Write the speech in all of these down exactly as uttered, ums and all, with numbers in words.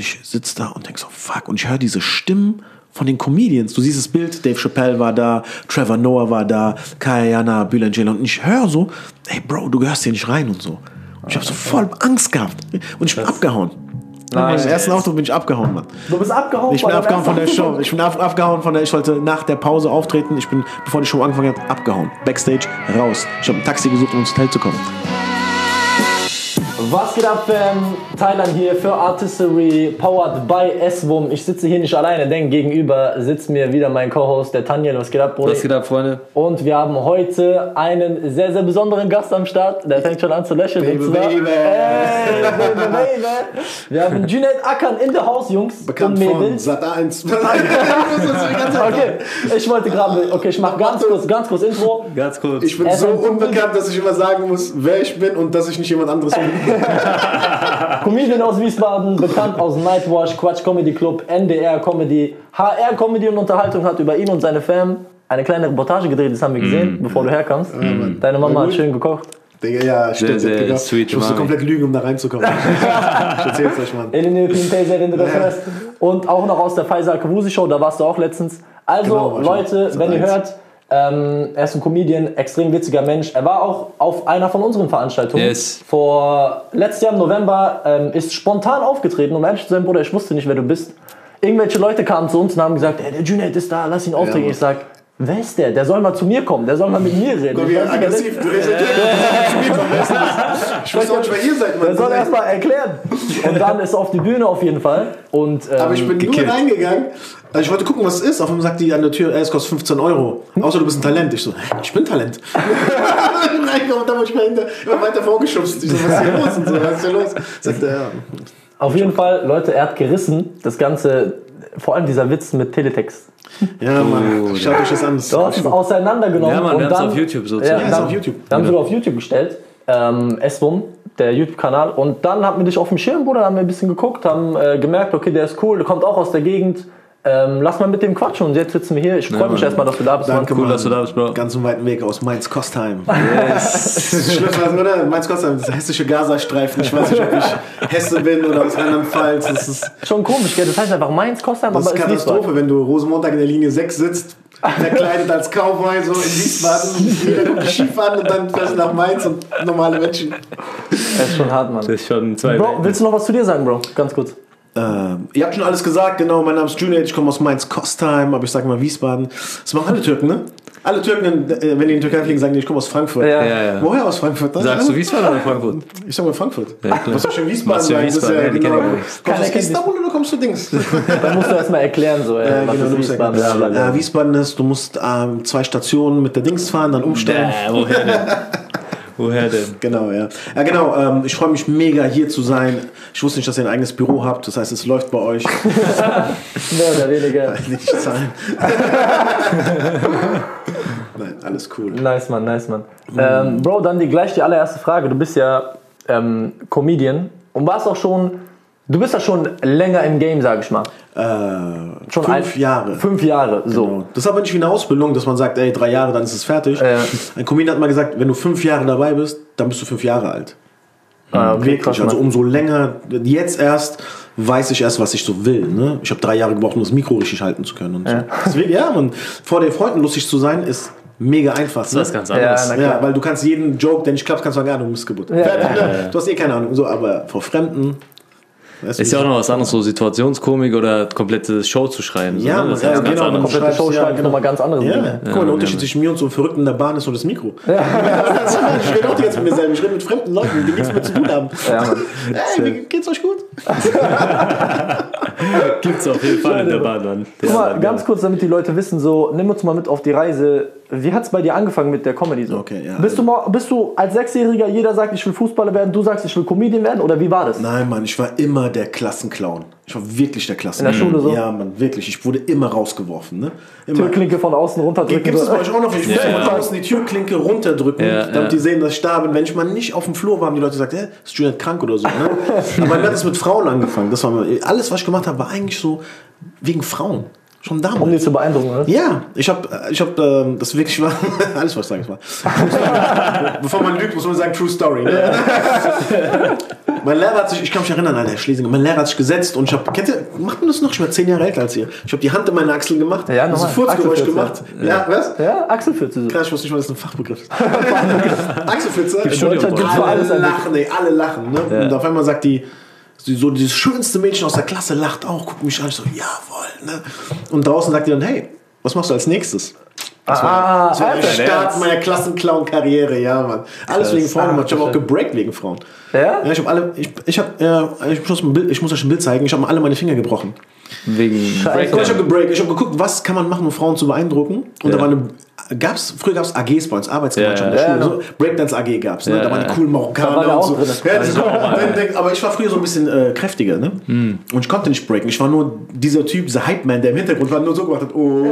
ich sitze da und denk so, fuck. Und ich höre diese Stimmen von den Comedians. Du siehst das Bild, Dave Chappelle war da, Trevor Noah war da, Kayana, Bülent Ceylan. Und ich höre so, ey Bro, du gehörst hier nicht rein und so. Und ich habe so voll Angst gehabt. Und ich bin das abgehauen. Nein, beim ersten Auftritt bin ich abgehauen, Mann. Du bist abgehauen? Ich bin abgehauen von der Show. Ich bin ab, abgehauen von der, ich wollte nach der Pause auftreten. Ich bin, bevor die Show angefangen hat, abgehauen. Backstage, raus. Ich habe ein Taxi gesucht, um ins Hotel zu kommen. Was geht ab, Fam? Thailand hier für Artistry, powered by S W U M. Ich sitze hier nicht alleine, denn gegenüber sitzt mir wieder mein Co-Host, der Taniel. Was geht ab, Bruder? Was geht ab, Freunde? Und wir haben heute einen sehr, sehr besonderen Gast am Start. Der fängt schon an zu lächeln. Baby, baby. Ey, baby, baby. Wir haben Junaid Akan in the house, Jungs. Bekannt und von Mädels. Sat eins. Okay, ich wollte gerade, okay, ich mach ganz kurz, ganz kurz Intro. Ganz kurz. Ich bin Er so ist ein unbekannt, dass ich immer sagen muss, wer ich bin und dass ich nicht jemand anderes bin. Comedian aus Wiesbaden, bekannt aus Nightwash, Quatsch Comedy Club, N D R Comedy, H R Comedy und Unterhaltung, hat über ihn und seine Fam eine kleine Reportage gedreht, das haben wir gesehen, mm. bevor du herkamst. Mm. Deine Mama hat schön gekocht. Digga, ja, stimmt. Sehr, sehr Digga. sweet, ich musste Mami. komplett lügen, um da reinzukommen. Ich erzähl's euch, Mann. Eline Pintaser in der Fest. Und auch noch aus der Faisal Kavusi Show, da warst du auch letztens. Also, Genau, Leute, schon. wenn ihr eins. hört, ähm, er ist ein Comedian, extrem witziger Mensch. Er war auch auf einer von unseren Veranstaltungen. Yes. Vor letztes Jahr im November ähm, ist spontan aufgetreten. Um ehrlich zu sein, Bruder, ich wusste nicht, wer du bist. Irgendwelche Leute kamen zu uns und haben gesagt, hey, der Junaid ist da, lass ihn auftreten. Ja, ich sag, wer ist der? Der soll mal zu mir kommen, der soll mal mit mir reden. Guck, wie aggressiv. Du redest zu mir kommen. Ich weiß auch nicht, wer ihr seid, Mann. Der soll erst mal erklären. Und dann ist er auf die Bühne auf jeden Fall. Und, ähm, Aber ich bin gekillt. nur reingegangen. Also ich wollte gucken, was es ist. Auf einmal sagt die an der Tür, ey, es kostet fünfzehn Euro. Außer du bist ein Talent. Ich so, hä, ich bin Talent. Ich bin reingekommen und dann wurde ich mal hinter, immer weiter vorgeschubst. Ich so, was ist hier los? Und so, was ist hier los? Sagt er, ja. Auf jeden Fall, Leute, er hat gerissen. Das Ganze, vor allem dieser Witz mit Teletext. Ja, Mann, schaut euch das an. Das Du hast es auseinandergenommen. Ja, Mann, und wir haben es dann, auf YouTube Ja, sozusagen. Ja, ist dann, auf YouTube. Dann haben wir auf YouTube gestellt. Ähm, S W U M, der YouTube-Kanal. Und dann hatten wir dich auf dem Schirm, Bruder, haben wir ein bisschen geguckt, haben äh, gemerkt, okay, der ist cool, der kommt auch aus der Gegend. Ähm, lass mal mit dem quatschen und jetzt sitzen wir hier. Ich freue Ja, mich Mann. erstmal, dass du da bist. Danke, Mann. Cool, dass du da bist, Bro. Ganz einen weiten Weg aus Mainz-Kostheim. Yes. Schlimm, was, oder? Mainz-Kostheim, das hessische Gazastreifen. Ich weiß nicht, ob ich Hesse bin oder aus Rheinland-Pfalz. Das ist, Schon komisch, gell? Das heißt einfach Mainz, Kostheim, das aber ist ist Katastrophe, Wiesbaden. wenn du Rosenmontag in der Linie sechs sitzt, verkleidet als Cowboy, so in Wiesbaden. Jeder guckt Skifahren und dann fährst du nach Mainz und normale Menschen. Das ist schon hart, Mann. Das ist schon zwei Bro, willst du noch was zu dir sagen, Bro? Ganz kurz. Ähm, ihr habt schon alles gesagt, genau, mein Name ist Junaid, ich komme aus Mainz-Kostheim, aber ich sage mal Wiesbaden. Das machen alle Türken, ne? Alle Türken, äh, wenn die in die Türkei fliegen, sagen die, ich komme aus Frankfurt. Ja. Ja, ja. Woher aus Frankfurt? Sagst du Wiesbaden oder Frankfurt? Ich sag mal Frankfurt. Ja, klar. Was soll ich in Wiesbaden Was für sagen? Das ist Wiesbaden? ja, Ja, die genau. kenn ich nicht. Kommst du aus Keiner kennt Istanbul oder kommst du Dings? Dann musst du erstmal erklären, so, äh, Ja, was genau, ist du musst Wiesbaden? erklären. Bla, bla, bla. Äh, Wiesbaden ist, du musst ähm, zwei Stationen mit der Dings fahren, dann umsteigen. Äh, woher denn? Woher denn? Genau, ja. Ja, genau. Ähm, ich freue mich mega, hier zu sein. Ich wusste nicht, dass ihr ein eigenes Büro habt. Das heißt, es läuft bei euch. Mehr oder weniger. Nicht zahlen. Nein, alles cool. Nice, Mann, nice, Mann. Ähm, Bro, dann die, gleich die allererste Frage. Du bist ja ähm, Comedian und warst auch schon, du bist ja schon länger im Game, sag ich mal. Äh, Schon fünf ein, Jahre. Fünf Jahre, so. Genau. Das ist aber nicht wie eine Ausbildung, dass man sagt, ey, drei Jahre, dann ist es fertig. Ja. Ein Comedian hat mal gesagt, wenn du fünf Jahre dabei bist, dann bist du fünf Jahre alt. Ah, okay, Wirklich. krass, Also Mann. umso länger, jetzt erst weiß ich erst, was ich so will. Ne? Ich habe drei Jahre gebraucht, um das Mikro richtig halten zu können. Und so. Ja. Deswegen, ja, man, vor den Freunden lustig zu sein, ist mega einfach. Das ist was ganz Ja, anderes. na klar. Ja, weil du kannst jeden Joke, der nicht klappt, kannst du sagen, ja, du bist Geburt. Ja, ja, Du hast eh keine Ahnung. So, aber vor Fremden. Weißt du, Ist ja auch noch was anderes, so Situationskomik oder komplette Show zu schreiben. So, Ja, ne? Das ist ja, ja was ganz genau, anderes. Komplette Show Ja, schreiben, genau. nochmal ganz anderes Ja, Ding. guck mal, der ja, Unterschied ja. zwischen mir und so einem Verrückten in der Bahn ist so das Mikro. Ja. Ich rede auch jetzt mit mir selber, ich rede mit fremden Leuten, die nichts mit zu tun haben. Ja, Mann. Ey, wie geht's euch gut? Gibt's auf jeden Fall in der Bahn, Mann. Guck mal, ganz kurz, damit die Leute wissen, so, nimm uns mal mit auf die Reise. Wie hat's bei dir angefangen mit der Comedy so? Okay, ja. Bist du, mal, bist du als Sechsjähriger, jeder sagt, ich will Fußballer werden, du sagst, ich will Comedian werden, oder wie war das? Nein, Mann, ich war immer der Klassenclown. Ich war wirklich der Klassenclown. In der Schule so? Ja, Mann, wirklich. Ich wurde immer rausgeworfen. Ne? Immer. Türklinke von außen runterdrücken. Gibt es so. bei euch auch noch? Ich muss Ja, immer ja. draußen die Türklinke runterdrücken, Ja, damit ja. die sehen, dass ich da bin. Wenn ich mal nicht auf dem Flur war, haben die Leute gesagt, hä, ist Junaid krank oder so. Ne? Aber dann hat es mit Frauen angefangen. Das war mal, alles, was ich gemacht habe, war eigentlich so wegen Frauen. Schon damals. Um dich zu beeindrucken, oder? Ja, ich habe, ich hab, ähm, das wirklich war, alles was ich sage, war. Bevor man lügt, muss man sagen, True Story. Ne? Mein Lehrer hat sich, ich kann mich erinnern, Alter, Herr Schlesinger, mein Lehrer hat sich gesetzt und ich habe, kennt ihr, macht man das noch? Ich war zehn Jahre älter als ihr. Ich habe die Hand in meine Achsel gemacht, Ja, das normal. Furzgeräusch Achselfürze. gemacht. Ja, ja was? Ja, Achselfürze. So. Klar, ich wusste nicht mal, dass das ein Fachbegriff ist. Achselfürze. In Deutschland gibt's für Alle alles ein lachen, ey, alle lachen. Ne? Und auf einmal sagt die, so dieses schönste Mädchen aus der Klasse lacht auch, guckt mich an, ich so, jawohl. Ne? Und draußen sagt die dann, hey, was machst du als nächstes? Das war, Ah, das war der Alter. Start meiner Klassenclown-Karriere, ja, Mann. Alles wegen Frauen gemacht. Ich habe auch gebreakt wegen Frauen. Ja? Ja, ich habe alle, ich, ich habe, äh, ich muss, ein Bild, ich muss euch ein Bild zeigen. Ich habe mal alle meine Finger gebrochen. Wegen Guck mal, ich habe Breakdown. gebreakt. Ich habe geguckt, was kann man machen, um Frauen zu beeindrucken. Und Ja. da war eine, gab's, früher gab es A Gs bei uns, Arbeitsgemeinschaft in der Ja, Schule. ja, So, Breakdance A G gab es. Ne? Ja, Da waren die ja. coolen Marokkaner Da war der und auch so. drin. Ja, das ist auch, aber ich war früher so ein bisschen äh, kräftiger. Ne? Und ich konnte nicht breaken. Ich war nur dieser Typ, dieser Hype-Man, der im Hintergrund war, nur so gemacht hat. Oh,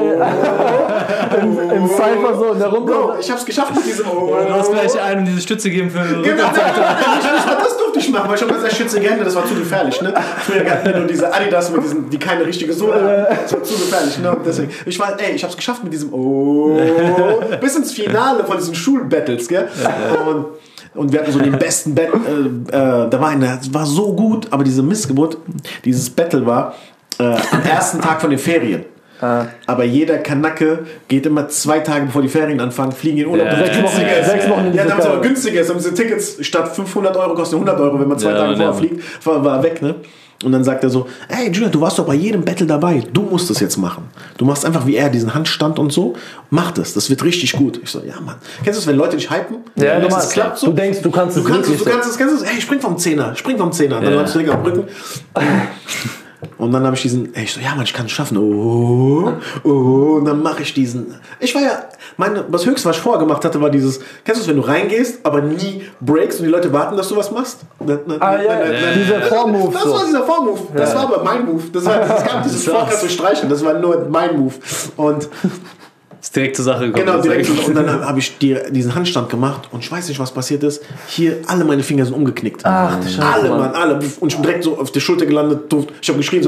Im Cypher so, in der Runde. Bro, ich hab's geschafft mit diesem Oh. Du hast gleich einem diese Stütze geben für Genau, nicht, nicht mal das durfte ich machen, weil ich habe gesagt, Schütze gerne, das war zu gefährlich. Ne? Früher hatten wir nur diese Adidas mit diesen, die keine richtige Sohle haben. Das war zu gefährlich. Ne? Und deswegen, ich war, ey, ich hab's geschafft mit diesem Oh, bis ins Finale von diesen Schulbattles, gell? Und, und wir hatten so den besten Battle, äh, äh, da war einer, das war so gut, aber diese Missgeburt, dieses Battle war äh, am ersten Tag von den Ferien. Aber jeder Kanacke geht immer zwei Tage bevor die Ferien anfangen, fliegen in Urlaub. Ja. Das ist Sechs Wochen- günstiger ist. sechs Wochen in die Ja, damals Türkei. aber günstiger ist. Haben diese Tickets statt fünfhundert Euro kosten hundert Euro, wenn man zwei Ja, Tage vorher ja. fliegt. War, war weg, ne? Und dann sagt er so, ey Julian, du warst doch bei jedem Battle dabei. Du musst das jetzt machen. Du machst einfach wie er diesen Handstand und so. Mach das. Das wird richtig gut. Ich so, ja Mann. Kennst du das, wenn Leute dich hypen? Ja, Denkst, normal. es klappt so? Du denkst, du kannst Du es kannst es, wirklich du kannst es, kennst du es? Ey, spring vom Zehner, spring vom Zehner. Dann Ja. hast du Ding am Rücken. Und dann habe ich diesen, ey, ich so, ja Mann, ich kann es schaffen. Oh, oh, und dann mache ich diesen. Ich war ja, meine, das Höchste, was ich vorher gemacht hatte, war dieses, kennst du es, wenn du reingehst, aber nie breakst und die Leute warten, dass du was machst? Ah, ja, dieser Vormove. Das so. war dieser Vormove. Das war aber mein Move. Das war, es gab dieses Vorkast zu streichen. Das war nur mein Move. Und Ist direkt zur Sache gekommen. genau, das ist direkt. eigentlich- Und dann habe ich die, diesen Handstand gemacht und ich weiß nicht, was passiert ist. Hier, alle meine Finger sind umgeknickt. Ach, du Scheiße, alle, Mann. Mann, alle. Und ich bin direkt so auf der Schulter gelandet. Ich habe geschrien so.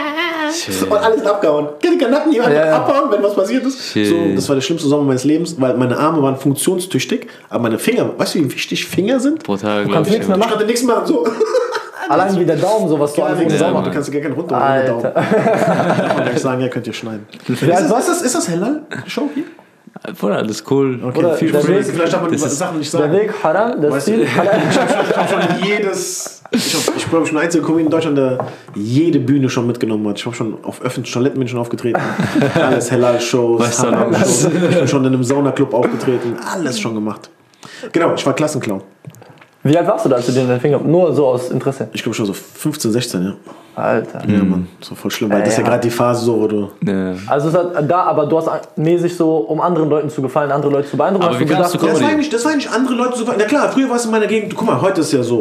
Und alles sind abgehauen. Die Kanacken, die einfach Ja, ja. abhauen, wenn was passiert ist. Shit. So, das war der schlimmste Sommer meines Lebens, weil meine Arme waren funktionstüchtig, aber meine Finger, weißt du, wie wichtig Finger sind? Brutal, kannst glaube ich. nichts mehr Ich konnte nichts machen. So. Allein wie der Daumen, so was du Ja, alles wegen im Sommer, Sommer. du kannst dir gar keinen runter Alter. Daumen. Kann man gleich sagen, ja, könnt ihr schneiden. Ist Ja, das, was? ist das, ist das Hellal? Show hier? Bruder, alles cool. Okay, Oder viel der free. Weg- Vielleicht darf man die das ist- Sachen nicht Der sagen. Weg haram, das Weißt du, Ziel ich halal. habe schon jedes, ich, hab, ich glaube, ich bin der einzige Comedian in Deutschland, der jede Bühne schon mitgenommen hat. Ich habe schon auf öffentlichen Toiletten bin ich schon aufgetreten. Alles Hellal-Shows, Weißt du, Haram-Shows. Ich bin schon in einem Saunaclub aufgetreten. Alles schon gemacht. Genau, ich war Klassenclown. Wie alt warst du da, als du dir den Finger... Nur so aus Interesse. Ich glaube schon so fünfzehn, sechzehn, ja. Alter. Ja, Mann, so voll schlimm, weil Äh, das ist ja ja. gerade die Phase so, wo du... Ja. Also es hat da, aber du hast mäßig so, um anderen Leuten zu gefallen, andere Leute zu beeindrucken, Aber hast wie du kannst gedacht, du Ja, das, war Comedy. nicht, das war nicht andere Leute so. Na klar, früher war es in meiner Gegend. Guck mal, heute ist ja so.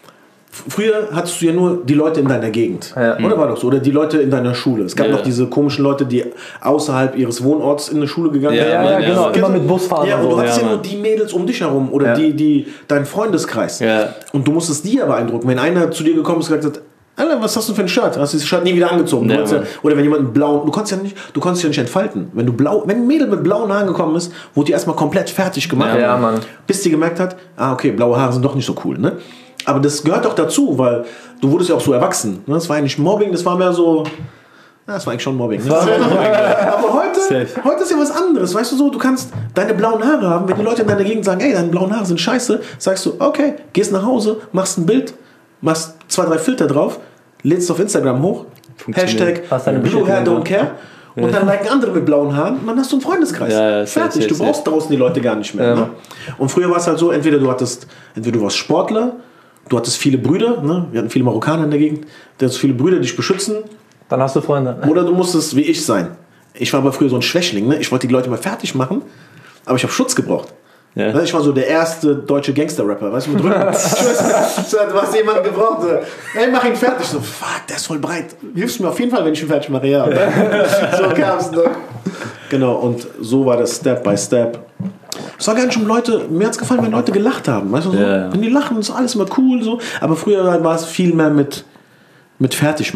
F- Früher hattest du ja nur die Leute in deiner Gegend. Ja. Oder war doch so? Oder die Leute in deiner Schule. Es gab Ja. noch diese komischen Leute, die außerhalb ihres Wohnorts in eine Schule gegangen Ja, sind. ja, ja, Mann, ja, genau, Mann. immer mit Busfahren Ja, und und du so. hattest Ja, ja, nur Mann. die Mädels um dich herum oder Ja. die, die, dein Freundeskreis. Ja. Und du musstest die ja beeindrucken. Wenn einer zu dir gekommen ist und gesagt hat, Alter, was hast du für ein Shirt? Hast du dieses Shirt nie wieder angezogen? Du Ja, konntest ja, Mann. oder wenn jemand einen blauen, du konntest ja nicht, du konntest ja nicht entfalten. Wenn du blau, wenn ein Mädel mit blauen Haaren gekommen ist, wurde die erstmal komplett fertig gemacht. Ja, Mann. Bis die gemerkt hat, ah, okay, blaue Haare sind doch nicht so cool, ne? Aber das gehört doch dazu, weil du wurdest ja auch so erwachsen. Ne? Das war eigentlich Mobbing, das war mehr so. Ja, das war eigentlich schon Mobbing. Ne? Aber heute, Safe. heute ist ja was anderes. Weißt du so, du kannst deine blauen Haare haben. Wenn die Leute in deiner Gegend sagen, ey, deine blauen Haare sind scheiße, sagst du, okay, gehst nach Hause, machst ein Bild, machst zwei, drei Filter drauf, lädst es auf Instagram hoch, Funktioniert. Hashtag Hast deine Blue Hair Bestätigung. Don't Care. Und dann liken andere mit blauen Haaren und dann hast du einen Freundeskreis. Ja, ja, safe, Fertig, safe, du brauchst draußen die Leute gar nicht mehr. Ja. Ne? Und früher war es halt so, entweder du hattest, entweder du warst Sportler, du hattest viele Brüder, ne? Wir hatten viele Marokkaner in der Gegend, du hattest viele Brüder, die dich beschützen, Dann hast du Freunde. oder du musstest wie ich sein. Ich war aber früher so ein Schwächling, ne? Ich wollte die Leute mal fertig machen, aber ich habe Schutz gebraucht. Ja. Ne, Ich war so der erste deutsche Gangster-Rapper, weißt du, mit Rücken. Ich weiß, so, du hast jemanden gebraucht, so, hey, mach ihn fertig. So, fuck, der ist voll breit. Hilfst mir auf jeden Fall, wenn ich ihn fertig mache, ja. So kam's, ne? Genau, und so war das Step by Step. Es war gar nicht um Leute, mir hat's gefallen, wenn Leute gelacht haben, weißt du, so, Ja. wenn die lachen, ist alles immer cool, so. Aber früher war es viel mehr mit, mit Fertigmachen.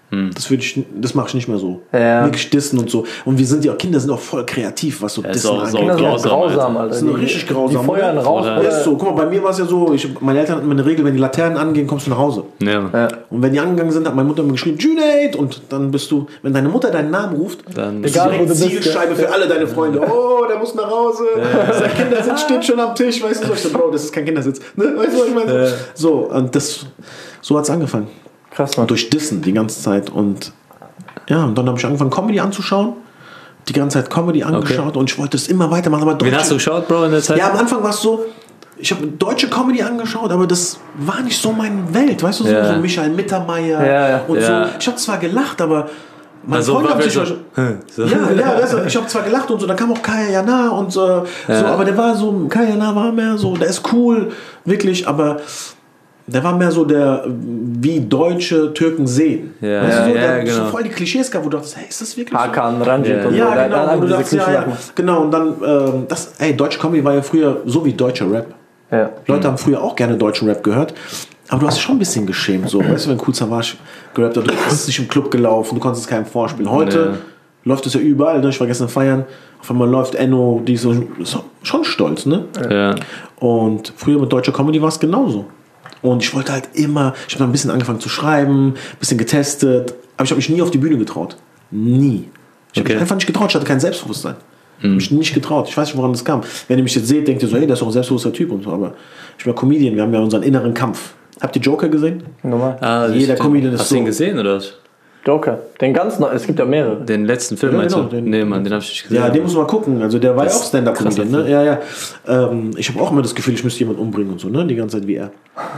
Das würde ich, das mache ich nicht mehr so. Ja. Wirklich dissen und so. Und wir sind ja, Kinder sind auch voll kreativ, was so ist Dissen auch so angeht. Kinder sind auch grausam, grausam, Alter. Das ist Die- richtig grausam. Die feuern oder? raus. Oder- Bruder. Ist so. Guck mal, bei mir war es ja so, ich, meine Eltern hatten immer eine Regel, wenn die Laternen angehen, kommst du nach Hause. Ja. Ja. Und wenn die angegangen sind, hat meine Mutter immer geschrieben, Junaid! Und dann bist du, wenn deine Mutter deinen Namen ruft, Dann bist du Egal, wo direkt du bist, Zielscheibe für alle deine Freunde. Oh, der muss nach Hause. Sein Kindersitz steht schon am Tisch. Weißt du, so, ich so, Bro, das ist kein Kindersitz. Ne? Weißt du, was ich meine? So, und das, so hat es angefangen. Krass, Mann. Durch Dissen die ganze Zeit. Und ja, und dann habe ich angefangen, Comedy anzuschauen. Die ganze Zeit Comedy angeschaut und ich wollte es immer weitermachen. Aber Wen deutsche- hast du geschaut, Bro, in der Zeit? Ja, am Anfang war es so, ich habe deutsche Comedy angeschaut, aber das war nicht so meine Welt. Weißt du, so, Ja. so Michael Mittermeier Ja, ja. und Ja. so. Ich habe zwar gelacht, aber meine Also, Freunde war haben sich so- schon... so. Ja, ja, weißt du, ich habe zwar gelacht und so, dann kam auch Kaya Jana und so, so, aber der war so, Kaya Jana war mehr so, der ist cool, wirklich, aber der war mehr so der, wie deutsche Türken sehen. Ja, weißt du, so, ja, der, ja, genau. so voll die Klischees gab, wo du dachtest, hey, ist das wirklich so? Hakan, Ranjit Ja. und so. Ja, Der- genau, der wo hat du diese dachtest, ja, ja, Klischees. genau, und dann, ähm, das, ey, deutsche Comedy war ja früher so wie deutscher Rap. Ja. Leute haben früher auch gerne deutschen Rap gehört, aber du hast dich schon ein bisschen geschämt, so, weißt du, wenn Kool Savas gerappt hat, du bist nicht im Club gelaufen, du konntest es keinem vorspielen. Heute läuft es ja überall, ne? Ich war gestern feiern, auf einmal läuft Enno, die ist so, ist schon stolz, ne? Ja. Und früher mit deutscher Comedy war es genauso. Und ich wollte halt immer, ich habe dann ein bisschen angefangen zu schreiben, ein bisschen getestet, aber ich habe mich nie auf die Bühne getraut. Nie. Ich habe Okay. mich einfach nicht getraut, ich hatte kein Selbstbewusstsein. Ich habe mich nicht getraut. Ich weiß nicht, woran das kam. Wenn ihr mich jetzt seht, denkt ihr so, hey, der ist doch ein selbstbewusster Typ und so, aber ich bin Comedian, wir haben ja unseren inneren Kampf. Habt ihr Joker gesehen? Normal. Ah, Jeder ich- Comedian ist Hast du ihn so. gesehen, oder was? Joker. Den ganzen, es gibt ja mehrere. Den letzten Film, Ja, meinst genau, du? den- Nee, Mann, den hab ich nicht gesehen. Ja, den muss man mal gucken. Also der war ja Das auch Stand-Up-Comedian, krasser ne? Ja, ja. Ähm, ich habe auch immer das Gefühl, ich müsste jemanden umbringen und so, ne? Die ganze Zeit wie er.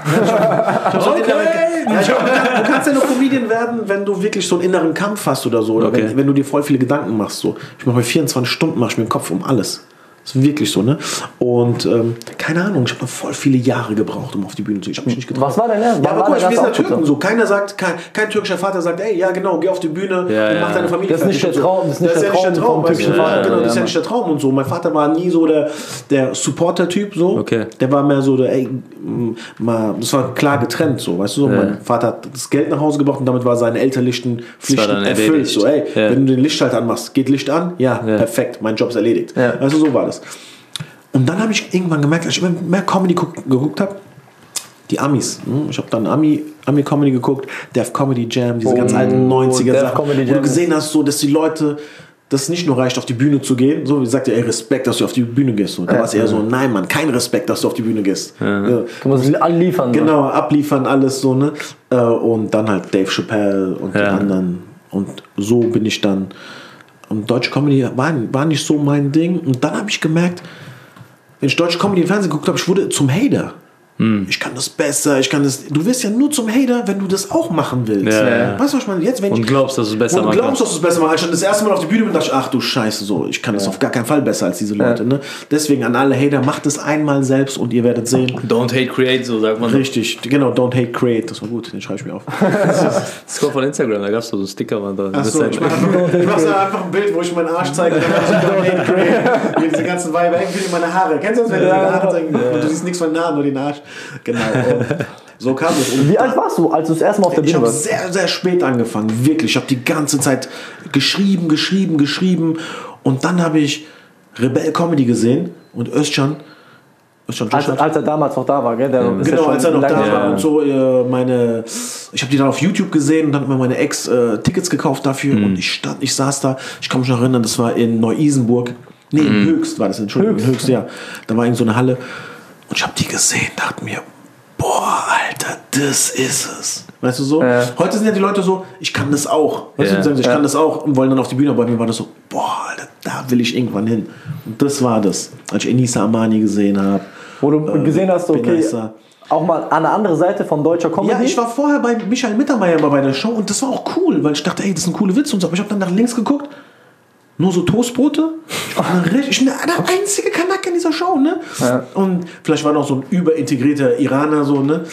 Okay. Ja, ich glaub, du, kannst, du kannst ja nur Comedian werden, wenn du wirklich so einen inneren Kampf hast oder so. Oder Okay. wenn, wenn du dir voll viele Gedanken machst. So. Ich mache bei vierundzwanzig Stunden mach ich mir den Kopf um alles. Das ist wirklich so, ne? Und ähm, keine Ahnung, ich habe voll viele Jahre gebraucht, um auf die Bühne zu gehen. Ich habe mich nicht getraut. Was war denn er? Ja, Was aber war guck mal, der wir sind ja ganze Türken Output so. Keiner sagt, kein, kein türkischer Vater sagt, ey, ja genau, geh auf die Bühne Ja, und ja. mach deine Familie Das ist nicht fertig der und so. Traum, das ist nicht der ja nicht der Traum Traum, vom weißt du? türkischen Ja, Vater. genau, das ist ja Ja, nicht der Traum und so. Mein Vater war nie so der, der Supporter-Typ, so. Okay. Der war mehr so der, ey, m, mal, das war klar getrennt, so, weißt du, so. Mein Vater hat das Geld nach Hause gebracht und damit war seine elterlichen Pflichten dann erfüllt, erledigt. so, ey, Ja. wenn du den Lichtschalter anmachst, geht Licht an? Ja, Ja. perfekt, mein Job ist erledigt. Ja. Weißt du, so war das. Und dann habe ich irgendwann gemerkt, als ich immer mehr Comedy guck, geguckt habe, die Amis. hm, Ich habe dann Ami, Ami-Comedy geguckt, Def Comedy Jam, diese ganz Oh, alten neunziger Def Sachen. Comedy Wo du Jam. gesehen hast, so, dass die Leute, dass es nicht nur reicht, auf die Bühne zu gehen. So, wie sagt ihr, ey, Respekt, dass du auf die Bühne gehst. So. Da war es eher so, nein, Mann, kein Respekt, dass du auf die Bühne gehst. Ja. Du musst alle liefern. Genau, abliefern, alles so, ne? Äh, Und dann halt Dave Chappelle und die Ja. anderen. Und so bin ich dann. Und deutsche Comedy war, war nicht so mein Ding. Und dann habe ich gemerkt, wenn ich deutsche Comedy im Fernsehen geguckt habe, ich wurde zum Hater. Ich kann das besser, ich kann das. Du wirst ja nur zum Hater, wenn du das auch machen willst. Ja, ja. Weißt du, was ich meine? Jetzt, wenn Und ich, glaubst, dass du es besser und machen glaubst, kannst. dass du es besser machst. Als ich das erste Mal auf die Bühne bin, dachte ich, ach du Scheiße, so, ich kann das auf gar keinen Fall besser als diese Leute. Ne? Deswegen an alle Hater, macht es einmal selbst und ihr werdet sehen. Don't hate, create, so sagt man. Richtig, genau, don't hate, create, das war gut, den schreibe ich mir auf. Das kommt von Instagram, da gab es so einen Sticker. Man da. Achso, ich mache einfach, ich mach so einfach ein Bild, wo ich meinen Arsch zeige und dann so don't hate, create. Wie diese ganzen Weiber, ey, wie meine Haare. Kennst du das, wenn du deine Haare zeigen und du siehst nichts von den Haaren, nur den Arsch? Genau. Und so kam es. Und Wie alt warst du, als du das erste Mal auf der ich Bühne habe warst? sehr, sehr spät angefangen, wirklich. Ich habe die ganze Zeit geschrieben, geschrieben, geschrieben. Und dann habe ich Rebel Comedy gesehen und Özcan. Özcan Als, Joshua. als er damals noch da war, gell? Der ist ja Genau, schon als er noch lange- da war Ja. und so, äh, meine, ich habe die dann auf YouTube gesehen und dann hat mir meine Ex äh, Tickets gekauft dafür und ich stand, ich saß da, ich kann mich noch erinnern, das war in Neu-Isenburg, nee, in Höchst war das, Entschuldigung, in Höchst, ja, da war irgend so eine Halle und ich habe die gesehen, dachte mir, boah, Alter, das ist es. Weißt du so? Ja. Heute sind ja die Leute so, ich kann das auch. Weißt Ja. du, die sagen so, ich kann das auch und wollen dann auf die Bühne, aber bei mir war das so, boah, Alter, da will ich irgendwann hin. Und das war das, als ich Enisa Amani gesehen habe. Wo du gesehen hast, okay, Benessa. auch mal an der anderen Seite von deutscher Comedy. Ja, ich war vorher bei Michael Mittermeier mal bei der Show und das war auch cool, weil ich dachte, ey, das sind coole Witze und so. Aber ich habe dann nach links geguckt, nur so Toastbrote. Ich war eine richtig- ich bin der einzige Kanake in dieser Show, ne? Ja. Und vielleicht war noch so ein überintegrierter Iraner, so, ne?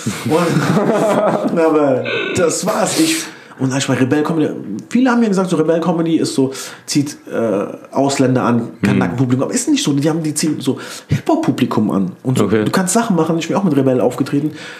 Und, aber das war's. Ich, und als ich bei Rebel Comedy, viele haben ja gesagt, so Rebel Comedy ist so, zieht äh, Ausländer an, Kanakenpublikum, aber ist nicht so. Die haben die ziehen so Hip-Hop-Publikum an. Und so, Okay. du kannst Sachen machen, ich bin auch mit Rebel aufgetreten.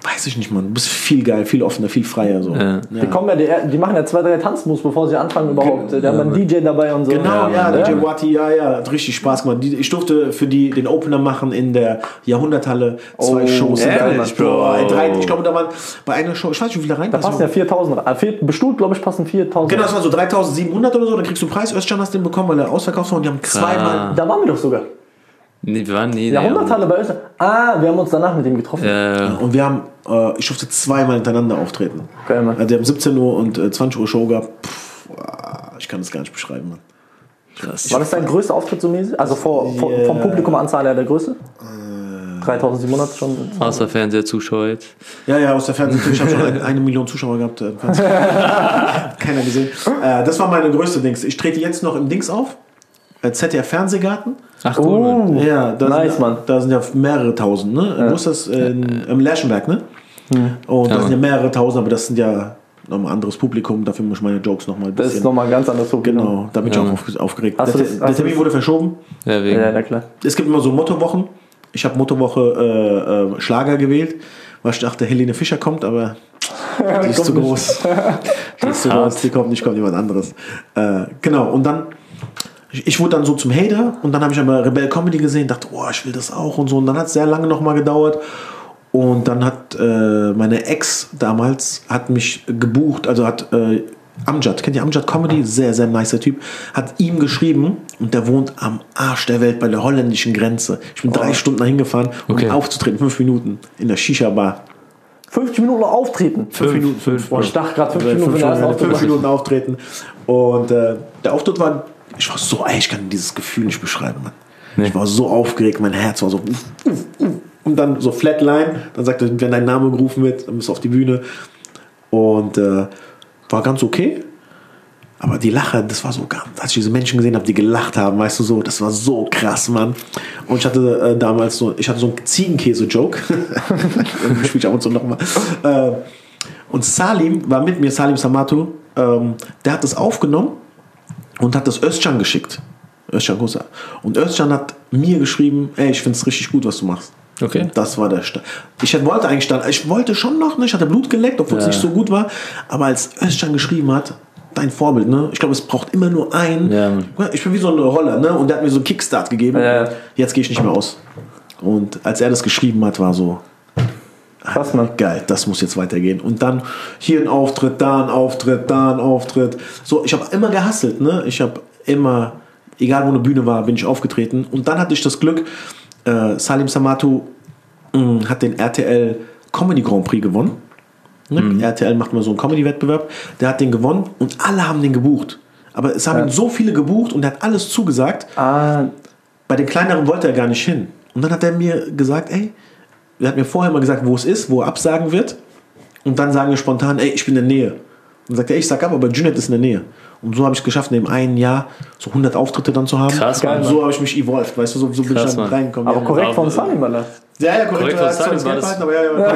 weiß ich nicht, Mann. Du bist viel geil, viel offener, viel freier. So. Ja. Die, kommen ja, die, die machen ja zwei, drei Tanzmoves, bevor sie anfangen überhaupt. Die haben einen D J dabei und so. Genau, ja, ja. D J Wati, ja, ja, hat richtig Spaß gemacht. Die- Ich durfte für die den Opener machen in der Jahrhunderthalle. Zwei Oh, Shows. ehrlich, Bro. Bro. Drei, ich glaube, da waren bei einer Show, ich weiß nicht, wie viele rein Da passen ja viertausend. rein. Vier, bestuhlt, glaube ich, passen viertausend. Genau, das war so dreitausendsiebenhundert oder so, dann kriegst du Preis. Özcan hast den bekommen, weil er ausverkauft war und die haben zweimal. Da waren wir doch sogar. Nee, wir waren nie. Jahrhunderthalle bei Österreich. Ah, wir haben uns danach mit ihm getroffen. Ja, Und wir haben, äh, ich durfte zweimal hintereinander auftreten. Geil, Mann. Also die haben siebzehn Uhr und äh, zwanzig Uhr Show gehabt. Pff, ah, ich kann das gar nicht beschreiben, Mann. krass. War das dein größter Auftritt so mäßig? Also vor, vor, Yeah. vom Publikumanzahl her der größte? dreitausendsiebenhundert schon. Außer Fernsehzuschauer jetzt. Ja, ja, aus der Fernsehen. Ich habe schon eine, eine Million Zuschauer gehabt. Äh, im Fernsehen. Keiner gesehen. Äh, das war meine größte Dings. Ich trete jetzt noch im Dings auf. Äh, Z D F Fernsehgarten. Ach cool, Mann. Oh, Ja, da nice, sind, Mann. Da sind ja mehrere tausend, ne? Wo ist das? In, Im Lerchenberg, ne? Und Ja, da sind ja Mann. mehrere tausend, aber das sind ja nochmal ein anderes Publikum. Dafür muss ich meine Jokes nochmal ein Das ist bisschen. nochmal ein ganz anderes Publikum. Genau, da bin ich Ja, auch Mann. auf, aufgeregt. Hast Der, du das- der hast du Termin das- wurde verschoben. Ja, wegen. Ja, na klar. Es gibt immer so Mottowochen. Ich habe Mottowoche äh, äh, Schlager gewählt, weil ich dachte, Helene Fischer kommt, aber die ist zu groß. Die ist zu groß, die kommt nicht, kommt jemand anderes. Äh, genau, und dann, ich, ich wurde dann so zum Hater und dann habe ich aber Rebel Comedy gesehen, dachte, oh, ich will das auch und so. Und dann hat es sehr lange nochmal gedauert. Und dann hat äh, meine Ex damals hat mich gebucht, also hat äh, Amjad, kennt ihr Amjad Comedy? Sehr, sehr nicer Typ. Hat ihm geschrieben und der wohnt am Arsch der Welt bei der holländischen Grenze. Ich bin drei Stunden dahin gefahren, um Okay. aufzutreten, fünf Minuten in der Shisha-Bar. fünfzig Minuten noch auftreten. Fünf Minuten, fünf, Boah, ich dachte gerade fünf Minuten fünf, für den ersten Minuten, fünf Auftritt. Minuten auftreten. Und äh, der Auftritt war, ich war so, ey, ich kann dieses Gefühl nicht beschreiben, Mann. Nee. Ich war so aufgeregt, mein Herz war so. Und dann so Flatline, dann sagt er, wenn dein Name gerufen wird, dann bist du auf die Bühne. Und äh, war ganz okay. Aber die Lache, das war so, als ich diese Menschen gesehen habe, die gelacht haben, weißt du so, das war so krass, Mann. Und ich hatte äh, damals so, ich hatte so einen Ziegenkäse-Joke. Den spiele ich ab und zu nochmal. Äh, und Salim war mit mir, Salim Samatu, ähm, der hat das aufgenommen und hat das Özcan geschickt. Özcan Kosa. Und Özcan hat mir geschrieben, ey, ich finde es richtig gut, was du machst. Okay. Und das war der Start. Ich wollte eigentlich Start, ich wollte schon noch, ne? Ich hatte Blut geleckt, obwohl es Ja. nicht so gut war. Aber als Özcan geschrieben hat, dein Vorbild, ne? Ich glaube, es braucht immer nur einen. Ja, Mann. Ich bin wie so ein Roller, ne? Und der hat mir so einen Kickstart gegeben. Ja. Jetzt gehe ich nicht mehr aus. Und als er das geschrieben hat, war so, Krass, Mann. geil, das muss jetzt weitergehen. Und dann hier ein Auftritt, da ein Auftritt, da ein Auftritt. So, ich habe immer gehustelt, ne? Ich habe immer, egal wo eine Bühne war, bin ich aufgetreten. Und dann hatte ich das Glück, äh, Salim Samatu mh, hat den R T L Comedy Grand Prix gewonnen. Ne? R T L macht mal so einen Comedy-Wettbewerb. Der hat den gewonnen und alle haben den gebucht. Aber es haben Ja. ihn so viele gebucht und er hat alles zugesagt. Ah, Bei den kleineren wollte er gar nicht hin. Und dann hat er mir gesagt, ey, er hat mir vorher mal gesagt, wo es ist, wo er absagen wird. Und dann sagen wir spontan, ey, ich bin in der Nähe. Und dann sagt er, ey, ich sag ab, aber Junet ist in der Nähe. Und so habe ich es geschafft, in dem einen Jahr so hundert Auftritte dann zu haben. Krass, Und Mann. so habe ich mich evolved, weißt du, so, so bin Krass, ich dann Mann. reingekommen. aber ja, korrekt von aber- Salim, Alter. Ja, ja, korrekt. Korrekt er von hat zwar Salim das war Geld das- behalten, aber ja, ja.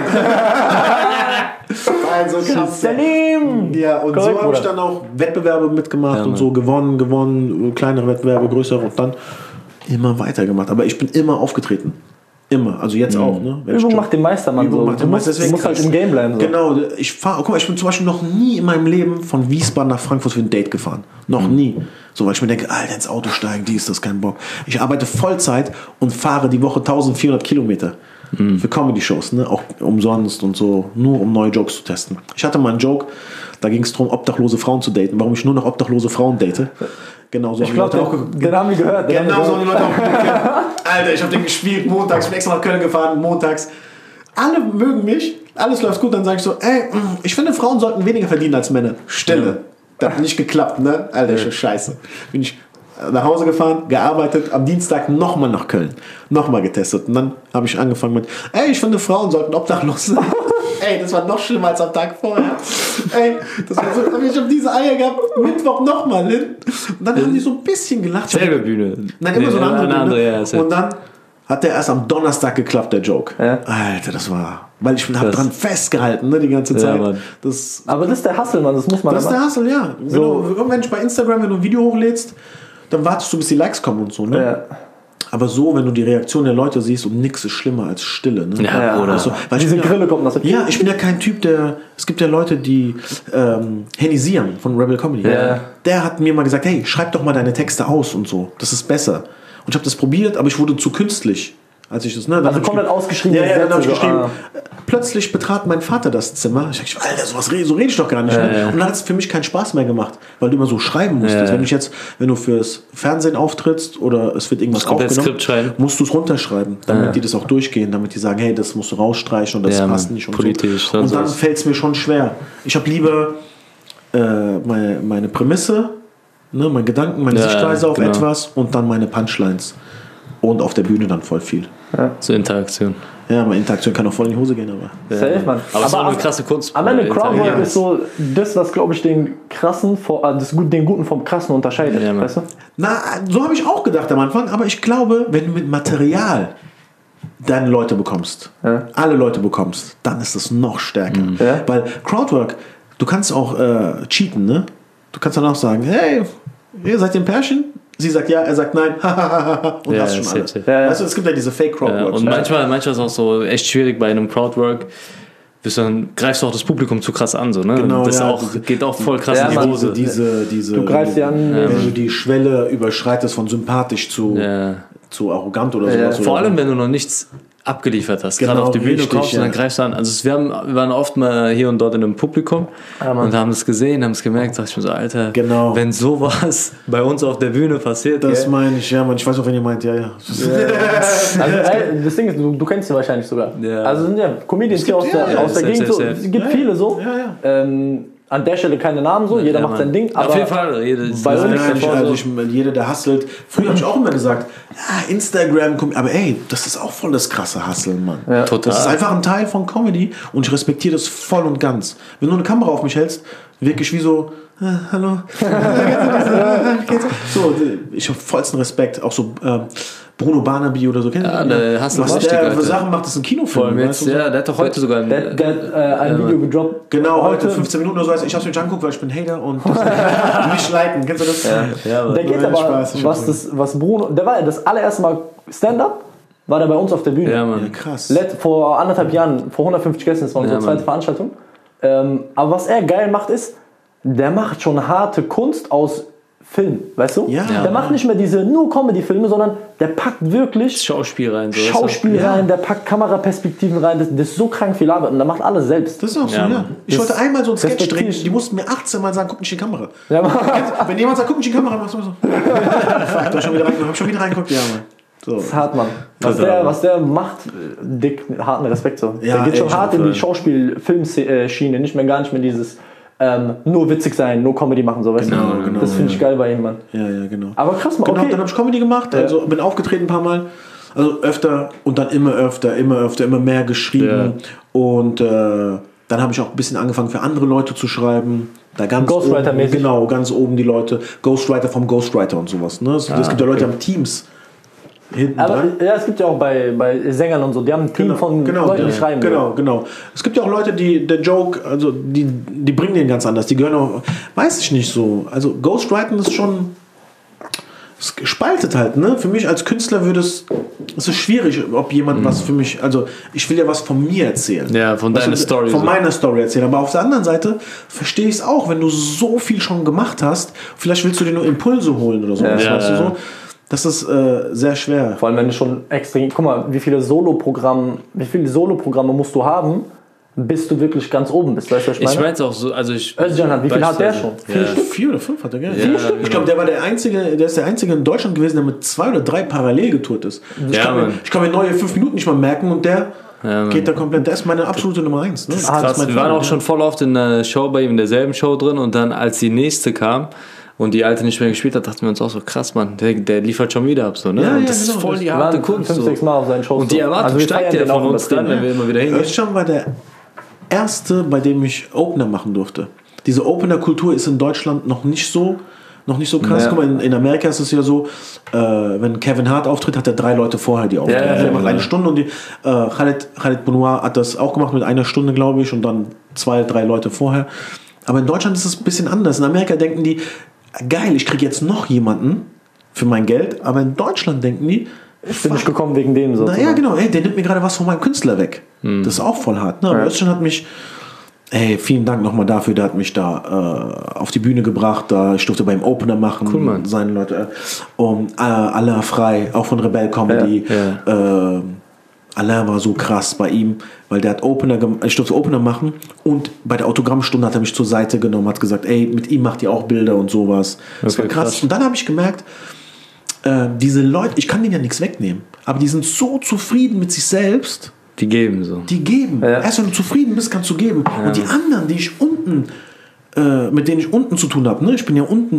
Also krass. Salim! Ja, und Korrekt, so habe ich Bruder. dann auch Wettbewerbe mitgemacht Ja, und Mann. so gewonnen, gewonnen, kleinere Wettbewerbe, größere und dann immer weitergemacht. Aber ich bin immer aufgetreten. Immer. Also jetzt auch. Ne? Wenn ich Übung Job- macht den Meister, Mann. Übung So. macht Du den musst, Meister, du musst halt im Game bleiben. So. Genau. Ich fahr, guck mal, ich bin zum Beispiel noch nie in meinem Leben von Wiesbaden nach Frankfurt für ein Date gefahren. Noch nie. So, weil ich mir denke, Alter, ins Auto steigen, die ist das, kein Bock. Ich arbeite Vollzeit und fahre die Woche eintausendvierhundert Kilometer. Für Comedy-Shows, ne? Auch umsonst und so, nur um neue Jokes zu testen. Ich hatte mal einen Joke, da ging es darum, obdachlose Frauen zu daten, warum ich nur noch obdachlose Frauen date. Genau so Ich haben die glaube, Leute auch den, den haben wir gehört. Den Genau haben so wir haben die gehört. Leute auch gekannt. Alter, ich habe den gespielt montags, ich bin extra nach Köln gefahren, montags. Alle mögen mich, alles läuft gut, dann sage ich so, ey, mm, ich finde, Frauen sollten weniger verdienen als Männer. Stille. Das hat nicht geklappt, ne? Alter, ist scheiße. Bin ich nach Hause gefahren, gearbeitet, am Dienstag nochmal nach Köln. Nochmal getestet. Und dann habe ich angefangen mit, ey, ich finde, Frauen sollten obdachlos sein. Ey, das war noch schlimmer als am Tag vorher. Ey, das war so, ich habe diese Eier gehabt, Mittwoch nochmal hin. Und dann haben die so ein bisschen gelacht. Ich hab- Selbe Bühne. Nein, immer Nee, so eine andere. eine andere, Bühne. ja, safe. und dann hat der erst am Donnerstag geklappt, der Joke. Ja. Alter, das war. Weil ich habe Krass. dran festgehalten, ne, die ganze Zeit. Mann. das, Aber das ist der Hustle, Mann. Das muss man das ist der machen. Hustle, ja. So. Genau. Wenn ich bei Instagram, wenn du ein Video hochlädst, dann wartest du, bis die Likes kommen und so. Ne? Ja. aber so, wenn du die Reaktion der Leute siehst und nichts ist schlimmer als Stille. Ne? Ja, Ja, oder? Also, weil Diese ich bin Grille kommt nach der ja, ich bin ja kein Typ, der. Es gibt ja Leute, die ähm, Henny von Rebel Comedy. Ja. Der hat mir mal gesagt, hey, schreib doch mal deine Texte aus und so. Das ist besser. Und ich habe das probiert, aber ich wurde zu künstlich. Als ich das, ne, dann Also hab ich komplett ge- ausgeschrieben. Ja, ja, dann habe ich so, geschrieben. ah. Plötzlich betrat mein Vater das Zimmer. Ich dachte, Alter, sowas red, so rede ich doch gar nicht. Ne? Und dann hat es für mich keinen Spaß mehr gemacht, weil du immer so schreiben musstest. Ja. Wenn ich jetzt, wenn du fürs Fernsehen auftrittst oder es wird irgendwas Musst komplett aufgenommen, Skript schreiben. musst du es runterschreiben, damit Ja. die das auch durchgehen, damit die sagen, hey, das musst du rausstreichen und das Ja, passt Mann, nicht und politisch, so. Und dann sonst was. fällt es mir schon schwer. Ich habe lieber äh, meine, meine Prämisse, ne, meine Gedanken, meine Ja, Sichtweise auf genau. etwas und dann meine Punchlines. Und auf der Bühne dann voll viel. So Interaktion. Ja, meine Interaktion kann auch voll in die Hose gehen, aber. Safe, Mann. Aber es ist auch eine am- krasse Kunst. Am Ende äh, Crowdwork interagieren. ist so das, was, glaube ich, den krassen, vor- äh, das, Gut- den guten vom krassen unterscheidet. Ja, Mann. Weißt du? Na, so habe ich auch gedacht am Anfang, aber ich glaube, wenn du mit Material deine Leute bekommst, Ja. alle Leute bekommst, dann ist es noch stärker. Ja. Weil Crowdwork, du kannst auch äh, cheaten, ne? Du kannst dann auch sagen, hey, ihr seid ihr ein Pärchen? Sie sagt ja, er sagt nein, und Ja, hast schon safe, alle. safe. Ja, ja. Weißt du, es gibt ja diese Ja, Fake-Crowdworks. und manchmal, manchmal ist es auch so echt schwierig bei einem Crowdwork. Bist dann greifst du auch das Publikum zu krass an, so, ne? Genau, das ja, auch, diese- geht auch voll krass Ja, in die Mann, diese, Hose. diese, diese, Du greifst sie an, wenn ja. du die Schwelle überschreitest von sympathisch zu, Ja. zu arrogant oder Ja. sowas. Vor oder allem, so. wenn du noch nichts abgeliefert hast, Genau, gerade auf die Bühne richtig, kommst und dann ja. greifst du an. Also es- wir, haben, wir waren oft mal hier und dort in einem Publikum Ja, Mann. und haben es gesehen, haben es gemerkt, dachte ich mir so, Alter, Genau. wenn sowas bei uns auf der Bühne passiert, Das gell? meine ich, ja, man. Ich weiß auch, wenn ihr meint, ja, ja. Also, ey, das Ding ist, du, du kennst sie wahrscheinlich sogar. Ja. Also sind ja Comedians hier aus gibt- der, ja, aus der safe, Gegend. safe, So, safe. es gibt Ja, viele ja. so. Ja, ja. Ähm, an der Stelle keine Namen so, jeder Ja, macht sein Mann. Ding. Aber auf jeden Fall, jeder ist bei das uns- ist Nein, ich, davor also so. ich, jeder, der hustelt. Früher habe ich auch immer gesagt, ja, Instagram, kommt, aber ey, das ist auch voll das krasse Hustle, Mann. Total. Das ist einfach ein Teil von Comedy und ich respektiere das voll und ganz. Wenn du eine Kamera auf mich hältst, wirklich wie so, äh, hallo. so, ich habe vollsten Respekt. Auch so ähm, Bruno Barnaby oder so. Kennt Ja, ihr den? der Hustler Was richtig, der für Alter. Sachen macht, das ist ein Kinofilm. Voll weißt mit, du, so. ja, der hat doch heute sogar ein, der, der hat äh, ein Video gedroppt. Genau, heute fünfzehn Minuten oder so. Ich habe es mir nicht angeguckt, weil ich bin Hater und mich liken. Kennst du das? ja, aber- Der geht Nein, aber, Spaß, ich was, hab- das, was Bruno, der war ja das allererste Mal Stand-Up, war der bei uns auf der Bühne. ja, Ja, Mann. krass. Let, vor anderthalb Jahren, vor hundertfünfzig Gästen, das war unsere Ja, zweite Mann. Veranstaltung. Ähm, aber was er geil macht, ist, der macht schon harte Kunst aus Film, weißt du? Ja. Der macht nicht mehr diese nur Comedy-Filme, sondern der packt wirklich Schauspiel rein. So, Schauspiel Ja. rein, der packt Kameraperspektiven rein, das, das ist so krank viel Arbeit und der macht alles selbst. Das ist auch so, Ja, ja. Mann. Ich Das wollte einmal so ein Sketch respektiere drehen, ich. die mussten mir achtzehn Mal sagen, guck nicht in die Kamera. Ja, Mann. Wenn jemand sagt, guck nicht in die Kamera, machst du immer so. Fuck, da hab ich schon wieder reingeguckt, hab schon wieder reingeguckt, ja, Mann. So. Das ist hart, Mann. Was Total, der, Mann. was der macht, äh, dick, harten Respekt so. Ja, der geht schon echt, hart in voll. die Schauspiel-Film-Schiene, nicht mehr gar nicht mehr dieses ähm, nur witzig sein, nur Comedy machen, so weißt Genau, du. genau, Das finde ich geil bei ihm, Mann. Ja, ja, genau. Aber krass, Mann, Genau, okay. dann habe ich Comedy gemacht, also bin aufgetreten ein paar Mal. Also öfter und dann immer öfter, immer öfter, immer mehr geschrieben. Und äh, dann habe ich auch ein bisschen angefangen für andere Leute zu schreiben. Da ganz oben, Ghostwriter-mäßig? genau, ganz oben die Leute. Ghostwriter vom Ghostwriter und sowas. Ne? Es, es gibt ja Leute, die haben Teams hinten Aber dran. ja, es gibt ja auch bei, bei Sängern und so, die haben ein Team von Leuten, die schreiben. Genau, genau. Es gibt ja auch Leute, die der Joke, also die, die bringen den ganz anders. Die gehören auch, weiß ich nicht so. Also Ghostwriting ist schon, es spaltet halt, ne? Für mich als Künstler würde es, es ist schwierig, ob jemand was für mich, also ich will ja was von mir erzählen. Ja, von Weißt deiner du, Story Von so. meiner Story erzählen. Aber auf der anderen Seite verstehe ich es auch, wenn du so viel schon gemacht hast, vielleicht willst du dir nur Impulse holen oder so. Ja, weißt du ja. so? Das ist äh, sehr schwer. Vor allem, wenn du schon extrem. Guck mal, wie viele Solo-Programme, wie viele Solo-Programme musst du haben, bis du wirklich ganz oben bist. Weißt du, was ich Ich meine? weiß auch so, also ich. Özcan hat, wie viel hat der schon? Ja. Vier Stück? Vier oder fünf hat er, gell? Vier Stück? Ich glaube, der war der einzige, der ist der einzige in Deutschland gewesen, der mit zwei oder drei parallel getourt ist. Ich, Ja, kann mir, Mann. ich kann mir neue fünf Minuten nicht mal merken und der Ja, Mann. geht da komplett. Der ist meine absolute Nummer eins. Ne? Das Ah, Krass, mein wir waren Freund, auch ja. schon voll oft in der Show bei ihm, in derselben Show drin und dann als die nächste kam und die alte nicht mehr gespielt hat, dachten wir uns auch so, krass, Mann, der, der liefert schon wieder ab so, ne? Ja, und ja, das ist genau, voll das- die Wir harte waren Kunst. fünf, So. sechs Mal auf seinen Shows. Und die so. Erwartung Also wir steigt feiern ja den auch von uns dann, übertrieben. wenn wir immer wieder hingehen. Özcan war der erste, bei dem ich Opener machen durfte. Diese Opener-Kultur ist in Deutschland noch nicht so, noch nicht so krass. Ja. Guck mal, in, in Amerika ist es ja so, äh, wenn Kevin Hart auftritt, hat er drei Leute vorher die auftreten. Ja, ja, Der macht ja. eine Stunde und die, äh, Khaled, Khaled Benoit hat das auch gemacht mit einer Stunde, glaube ich, und dann zwei, drei Leute vorher. Aber in Deutschland ist es ein bisschen anders. In Amerika denken die, geil, ich kriege jetzt noch jemanden für mein Geld, aber in Deutschland denken die, ich bin nicht gekommen wegen dem so. Naja, genau, ey, der nimmt mir gerade was von meinem Künstler weg. Mhm. Das ist auch voll hart. Ne? Aber Ja. Özcan hat mich, ey, vielen Dank nochmal dafür, der hat mich da äh, auf die Bühne gebracht, da ich durfte beim Opener machen, Cool, Mann. seine Leute, äh, um, äh, Alain Frei, auch von Rebel Comedy, Ja, Äh, Alain war so krass bei ihm, weil der hat Opener, gem- ich durfte Opener machen und bei der Autogrammstunde hat er mich zur Seite genommen, hat gesagt, ey, mit ihm macht ihr auch Bilder und sowas. Das Okay, war krass. krass. Und dann habe ich gemerkt, äh, diese Leute, ich kann denen ja nichts wegnehmen, aber die sind so zufrieden mit sich selbst, Die geben so. die geben. Ja. Erst wenn du zufrieden bist, kannst du geben. Und die anderen, die ich unten, äh, mit denen ich unten zu tun habe, ne, ich bin ja unten,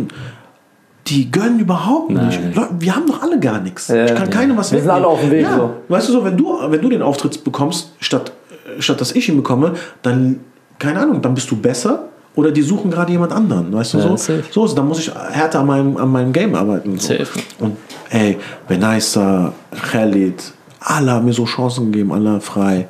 die gönnen überhaupt nicht. Leute, wir haben doch alle gar nichts. Ja, ich kann ja. keinem was Wir sind wegnehmen. alle auf dem Weg, Ja. so. Weißt du so, wenn du, wenn du den Auftritt bekommst, statt, statt dass ich ihn bekomme, dann, keine Ahnung, dann bist du besser oder die suchen gerade jemand anderen. Weißt du Ja, so? safe. So ist, dann muss ich härter an meinem, an meinem Game arbeiten. So. Safe. Und ey, Benaisa, Khalid, alle haben mir so Chancen gegeben, alle frei.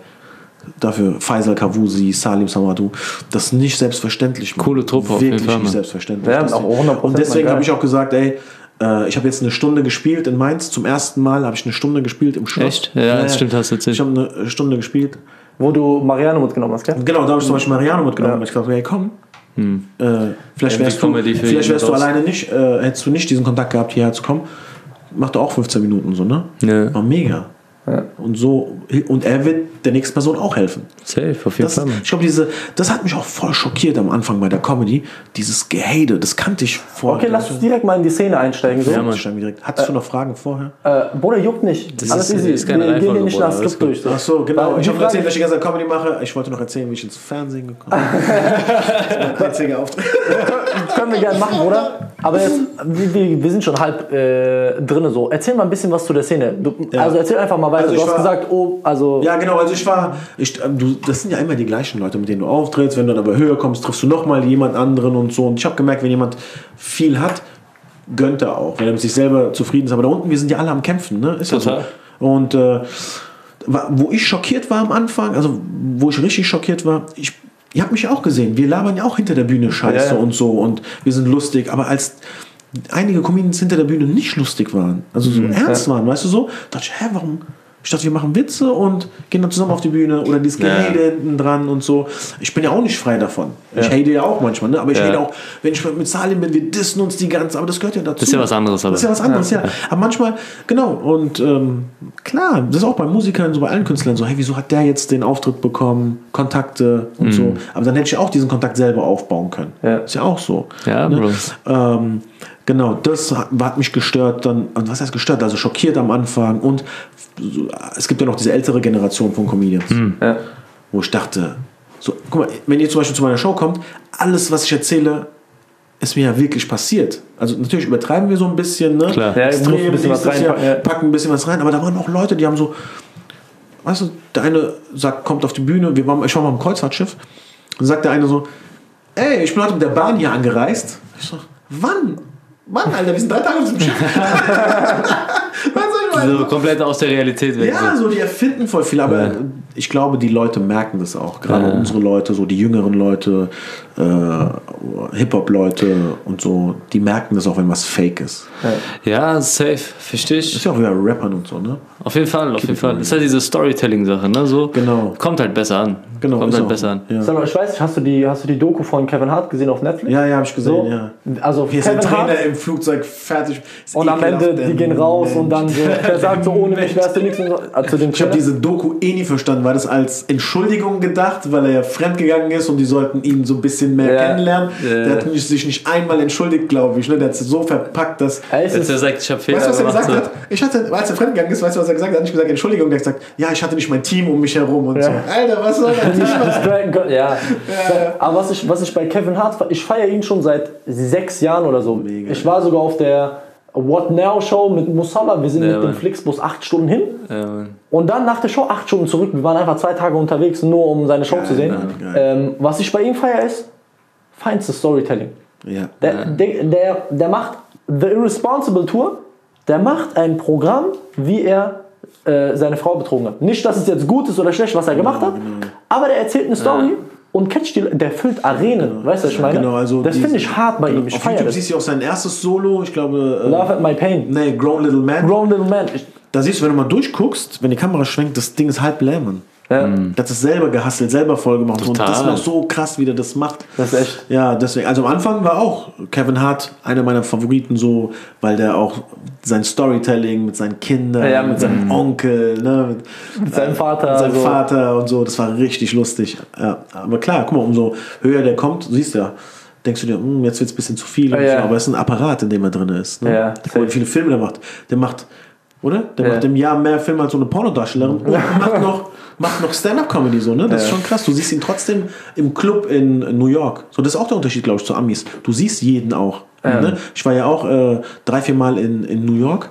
Dafür Faisal Kavusi, Salim Samadou. Das ist nicht selbstverständlich. Mann. Coole Truppe auf Wirklich jeden Fall, nicht Mann. selbstverständlich. Ja, Das- auch hundert Prozent, und deswegen Mann, habe ich geil. auch gesagt, ey, äh, ich habe jetzt eine Stunde gespielt in Mainz. Zum ersten Mal habe ich eine Stunde gespielt im Schloss. Echt? Ja, das stimmt, hast du erzählt. Ich habe eine Stunde gespielt. Wo du Mariano mitgenommen hast, gell? Genau, da habe ich zum Beispiel Mariano mitgenommen. Ja. Ich dachte, hey, komm. Äh, vielleicht Ja, wärst die du, Comedy für vielleicht jeden wärst du raus. alleine nicht, äh, hättest du nicht diesen Kontakt gehabt, hierher zu kommen. Macht er auch fünfzehn Minuten so, ne? Ja. War mega. Und so, und er wird der nächsten Person auch helfen. Safe, auf jeden Das, Fall, Mann. ich glaube, diese, das hat mich auch voll schockiert am Anfang bei der Comedy. Dieses Gehate, das kannte ich vorher. Okay, lass uns direkt mal in die Szene einsteigen. So. Ja, Mann. Direkt. Hattest du noch Fragen vorher? Äh, Bruder, juckt nicht. Das Alles ist- easy. ist keine Wir gehen hier Reihenfolge, nicht Bruder, nach alles Skript gut. durch. So. Ach so, genau. Weil Ich die habe erzählt, Frage- dass ich die ganze Zeit Comedy mache. Ich wollte noch erzählen, wie ich ins Fernsehen gekommen bin. Das ist mein einziger Auftritt. Können wir gerne machen, Bruder. Aber jetzt, wir, wir, wir sind schon halb äh, drin so. Erzähl mal ein bisschen was zu der Szene. Du, Ja. Also erzähl einfach mal weiter. Also du ich hast war- gesagt, oh, also... Ja, genau. Also ich war, ich, äh, du, das sind ja immer die gleichen Leute, mit denen du auftrittst. Wenn du dann aber höher kommst, triffst du nochmal jemand anderen und so. Und ich habe gemerkt, wenn jemand viel hat, gönnt er auch, wenn er mit sich selber zufrieden ist. Aber da unten, wir sind ja alle am Kämpfen, ne? Ist ja so. Total. Und äh, wa- wo ich schockiert war am Anfang, also wo ich richtig schockiert war, ich, ihr habt mich auch gesehen. Wir labern ja auch hinter der Bühne Scheiße Ja, ja. und so und wir sind lustig. Aber als einige Comedians hinter der Bühne nicht lustig waren, also so ernst waren, weißt du so, dachte ich, hä, warum? Ich dachte, wir machen Witze und gehen dann zusammen auf die Bühne oder dieses Gerede hinten dran und so. Ich bin ja auch nicht frei davon. Ich Ja. hate ja auch manchmal, ne? Aber ich Ja. hate auch, wenn ich mit Salim bin, wir dissen uns die ganze, aber das gehört ja dazu. Das ist ja was anderes, aber. Das ist ja was anderes, ja. Aber manchmal, genau, und ähm, klar, das ist auch bei Musikern, so bei allen Künstlern so, hey, wieso hat der jetzt den Auftritt bekommen, Kontakte und so. Aber dann hätte ich auch diesen Kontakt selber aufbauen können. Ja. Ist ja auch so. Ja, ne? Bro. Ähm, genau, das hat, hat mich gestört, dann, und was heißt gestört, also schockiert am Anfang und so, es gibt ja noch diese ältere Generation von Comedians, Ja. wo ich dachte, so, guck mal, wenn ihr zum Beispiel zu meiner Show kommt, alles, was ich erzähle, ist mir ja wirklich passiert. Also natürlich übertreiben wir so ein bisschen, ne? Klar. Ja, du musst ein bisschen was dies, das, reinpacken, ja, ja. packen ein bisschen was rein, aber da waren auch Leute, die haben so, weißt du, der eine sagt, kommt auf die Bühne, wir waren, ich war mal im Kreuzfahrtschiff, und sagt der eine so, ey, ich bin heute mit der Bahn hier angereist. Ich so, wann? Wann, Alter? Wir sind drei Tage auf diesem Schiff. Was soll ich meine? So komplett aus der Realität weg. Ja, so. so die erfinden voll viel, aber Ja. ich glaube, die Leute merken das auch. Gerade Ja. unsere Leute, so die jüngeren Leute, äh, Hip-Hop-Leute und so, die merken das auch, wenn was fake ist. Ja, safe, verstehe ich. Das ist ja auch wieder Rappern und so, ne? Auf jeden Fall, auf jeden Fall. Das ist halt diese Storytelling-Sache, ne? So, Genau. kommt halt besser an. Genau, Kommt ist halt auch besser an. so. Ja, Sag mal, ich weiß nicht, hast du, die, hast du die Doku von Kevin Hart gesehen auf Netflix? ja, ja habe ich gesehen, So, ja. Also Hier ist ein Kevin Trainer Hart im Flugzeug fertig. Ist und am ekelhaft, Ende, der die gehen raus und dann so, der sagt so, ohne mich wärst du nichts. Und so. Also, zu dem Ich habe Trailer. diese Doku eh nie verstanden. War das als Entschuldigung gedacht, weil er ja fremdgegangen ist und die sollten ihn so ein bisschen mehr Ja. kennenlernen? Ja. Der hat nicht- sich nicht einmal entschuldigt, glaube ich. Ne? Der hat es so verpackt, dass... Ey, es Jetzt ist, er sagt, ich habe Fehler Weißt du, was er gemacht. gesagt So. hat? Ich hatte, als er fremdgegangen ist, weißt du, was er gesagt hat? Er hat nicht gesagt Entschuldigung, der hat gesagt, ja, ich hatte nicht mein Team um mich herum und so. Alter, was soll das? das Dragon Gott, ja. Aber was ich, was ich bei Kevin Hart, ich feiere ihn schon seit sechs Jahren oder so. Mega. Ich war sogar auf der What Now Show mit Musala. Wir sind Ja, mit dem Mann. Flixbus acht Stunden hin. Ja, Mann. Und dann nach der Show acht Stunden zurück. Wir waren einfach zwei Tage unterwegs, nur um seine Show zu sehen. Mann, geil. Ähm, was ich bei ihm feiere ist feinstes Storytelling. Ja. Der, der, der, der macht The Irresponsible Tour, der macht ein Programm, wie er äh, seine Frau betrogen hat. Nicht, dass es jetzt gut ist oder schlecht, was er gemacht hat, aber der erzählt eine Story und catcht die, der füllt Arenen. Weißt du, was ich meine? Genau, also das die- finde ich hart bei ihm. Ich Auf feiere YouTube das. siehst du auch sein erstes Solo, ich glaube... Äh, Love at My Pain. nee, Grown Little Man. Grown Little Man. Ich, da siehst du, wenn du mal durchguckst, wenn die Kamera schwenkt, das Ding ist halb leer, Mann. Ja. Das ist selber gehustelt, selber voll gemacht. Und Total. das ist noch so krass, wie der das macht. Das ist echt. Ja, deswegen. Also am Anfang war auch Kevin Hart einer meiner Favoriten so, weil der auch sein Storytelling mit seinen Kindern, Ja, mit, mit seinem Onkel, ne, mit, Mit seinem Vater. mit seinem so. Vater und so. Das war richtig lustig. Ja, aber klar, guck mal, umso höher der kommt, du siehst ja, denkst du dir, hm, jetzt wird es ein bisschen zu viel. und Ja. so, aber es ist ein Apparat, in dem er drin ist. Ne? Ja, Guck mal, wie viele Filme der macht. Der macht, oder? Der Ja. macht im Jahr mehr Filme als so eine Pornodarstellerin und macht noch, macht noch Stand-Up-Comedy so, ne? Das ist schon krass. Du siehst ihn trotzdem im Club in New York. So, das ist auch der Unterschied, glaube ich, zu Amis. Du siehst jeden auch. Ne? Ich war ja auch äh, drei, vier Mal in, in New York.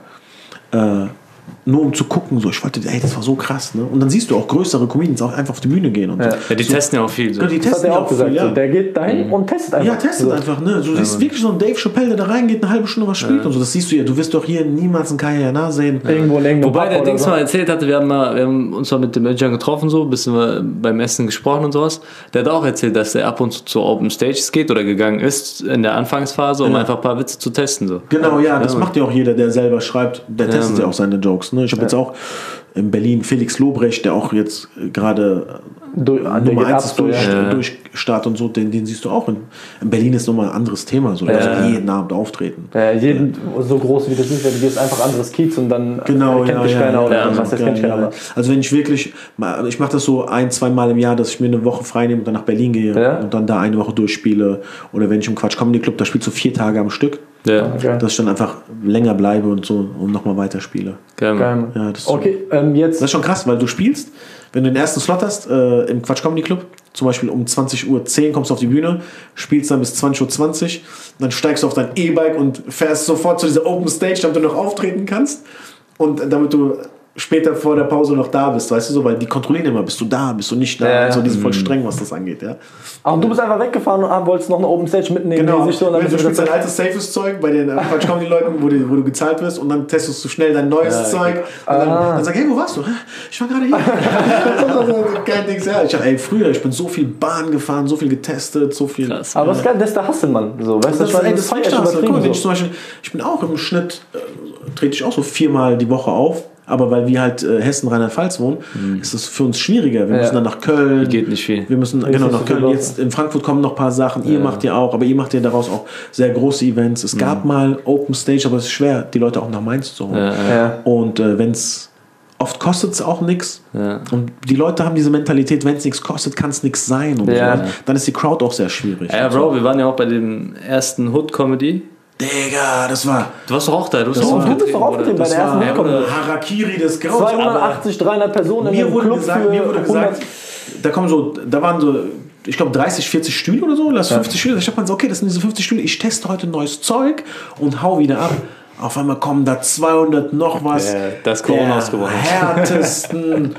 Äh, nur um zu gucken, so, ich wollte, ey, das war so krass, ne? Und dann siehst du auch größere Comedians auch einfach auf die Bühne gehen und so. Ja, die testen ja auch viel. So. Ja, die Das hat testen er ja auch auch gesagt. viel, ja. So, der geht dahin und testet einfach. Ja, testet so. einfach, ne? Du siehst wirklich so einen Dave Chappelle, der da reingeht, eine halbe Stunde was spielt und so. Das siehst du ja. Du wirst doch hier niemals einen Kaya Jana sehen. Irgendwo in irgendeinem Wobei Pub der oder Dings so. mal erzählt hatte, wir haben, mal, wir haben uns mal mit dem Manager getroffen, so, ein bisschen mal beim Essen gesprochen und sowas. Der hat auch erzählt, dass er ab und zu zu Open Stages geht oder gegangen ist in der Anfangsphase, um Ja. einfach ein paar Witze zu testen. So. Genau, ja, das Ja, macht ja auch jeder, der selber schreibt. Der testet ja, Mann. auch seine Jokes. Ne? Ich habe jetzt auch in Berlin Felix Lobrecht, der auch jetzt äh, gerade Du- äh, der Nummer geht eins ab, ist so, durch, ja. äh, durchstart und so, den, den siehst du auch. In, in Berlin ist nochmal ein anderes Thema. So. Der Ja. soll jeden Abend auftreten. Ja, jeden, so groß wie das ist, du gehst einfach anderes Kiez und dann Genau, kennt ja, dich ja, keiner ja, oder ja, was, das ja, kennt keiner. ja. aber- Also wenn ich wirklich, mal- ich mache das so ein, zwei Mal im Jahr, dass ich mir eine Woche frei nehme und dann nach Berlin gehe Ja. und dann da eine Woche durchspiele. Oder wenn ich im Quatsch Comedy Club, da spielst du vier Tage am Stück, Ja, Okay. dass ich dann einfach länger bleibe und so und nochmal weiterspiele. geil. Geil, Mann. Mann. Ja, das ist Okay, ähm, jetzt. Das ist schon krass, weil du spielst, wenn du den ersten Slot hast äh, im Quatsch Comedy Club, zum Beispiel um zwanzig Uhr zehn kommst du auf die Bühne, spielst dann bis zwanzig Uhr zwanzig, dann steigst du auf dein E-Bike und fährst sofort zu dieser Open Stage, damit du noch auftreten kannst und damit du später vor der Pause noch da bist, weißt du so, weil die kontrollieren immer, bist du da, bist du nicht da, Ja, und so, ja. die sind voll streng, was das angeht, ja. Ach, und du bist einfach weggefahren und ah, wolltest noch eine Open Stage mitnehmen. Genau, die sich so, und dann du bist du spielst wieder dein altes safes Zeug bei den äh, Quatsch Comedy Leuten, wo, die, wo du gezahlt wirst und dann testest du schnell dein neues Zeug und dann, Ah. dann sag ich, hey, wo warst du? Hä? Ich war gerade hier. Kein Ding, ja. Ich dachte, ey, früher, ich bin so viel Bahn gefahren, so viel getestet, so viel. Krass. Aber das ist geil, das ist der Hustle, Mann. So, weißt du, Das, das, ey, das das feier ist ich echt übertrieben. Guck mal, wenn ich So. zum Beispiel, ich bin auch im Schnitt, äh, trete ich auch so viermal die Woche auf, aber weil wir halt äh, Hessen, Rheinland-Pfalz wohnen, ist das für uns schwieriger. Wir Ja. müssen dann nach Köln. Geht nicht viel. Wir müssen Ist genau nicht nach so viel Köln. los. Jetzt in Frankfurt kommen noch ein paar Sachen. Ihr macht ja auch, aber ihr macht ja daraus auch sehr große Events. Es gab mal Open Stage, aber es ist schwer, die Leute auch nach Mainz zu holen. Ja, ja. Ja. Und äh, wenn es oft kostet es auch nichts. Ja. Und die Leute haben diese Mentalität, wenn es nichts kostet, kann es nichts sein. Und Ja. so. Dann ist die Crowd auch sehr schwierig. Ja, Und so. Bro, wir waren ja auch bei dem ersten Hood-Comedy. Digga, das war, Du warst doch auch da, du hast Das auch war- Du bist doch aufgetreten bei das der ersten war Ja, Mitkommen. Bruder. Harakiri des Grauens. aber zweihundertachtzig, dreihundert Personen in Mir einem wurde, Club gesagt, für mir wurde gesagt, hundert. da kommen so, da waren so, ich glaube dreißig, vierzig Stühle oder so, lass fünfzig Stühle. Ich hab mir so, okay, das sind diese fünfzig Stühle, ich teste heute neues Zeug und hau wieder ab. Auf einmal kommen da zweihundert noch was. Ja, das Corona der ausgebrochen. härtesten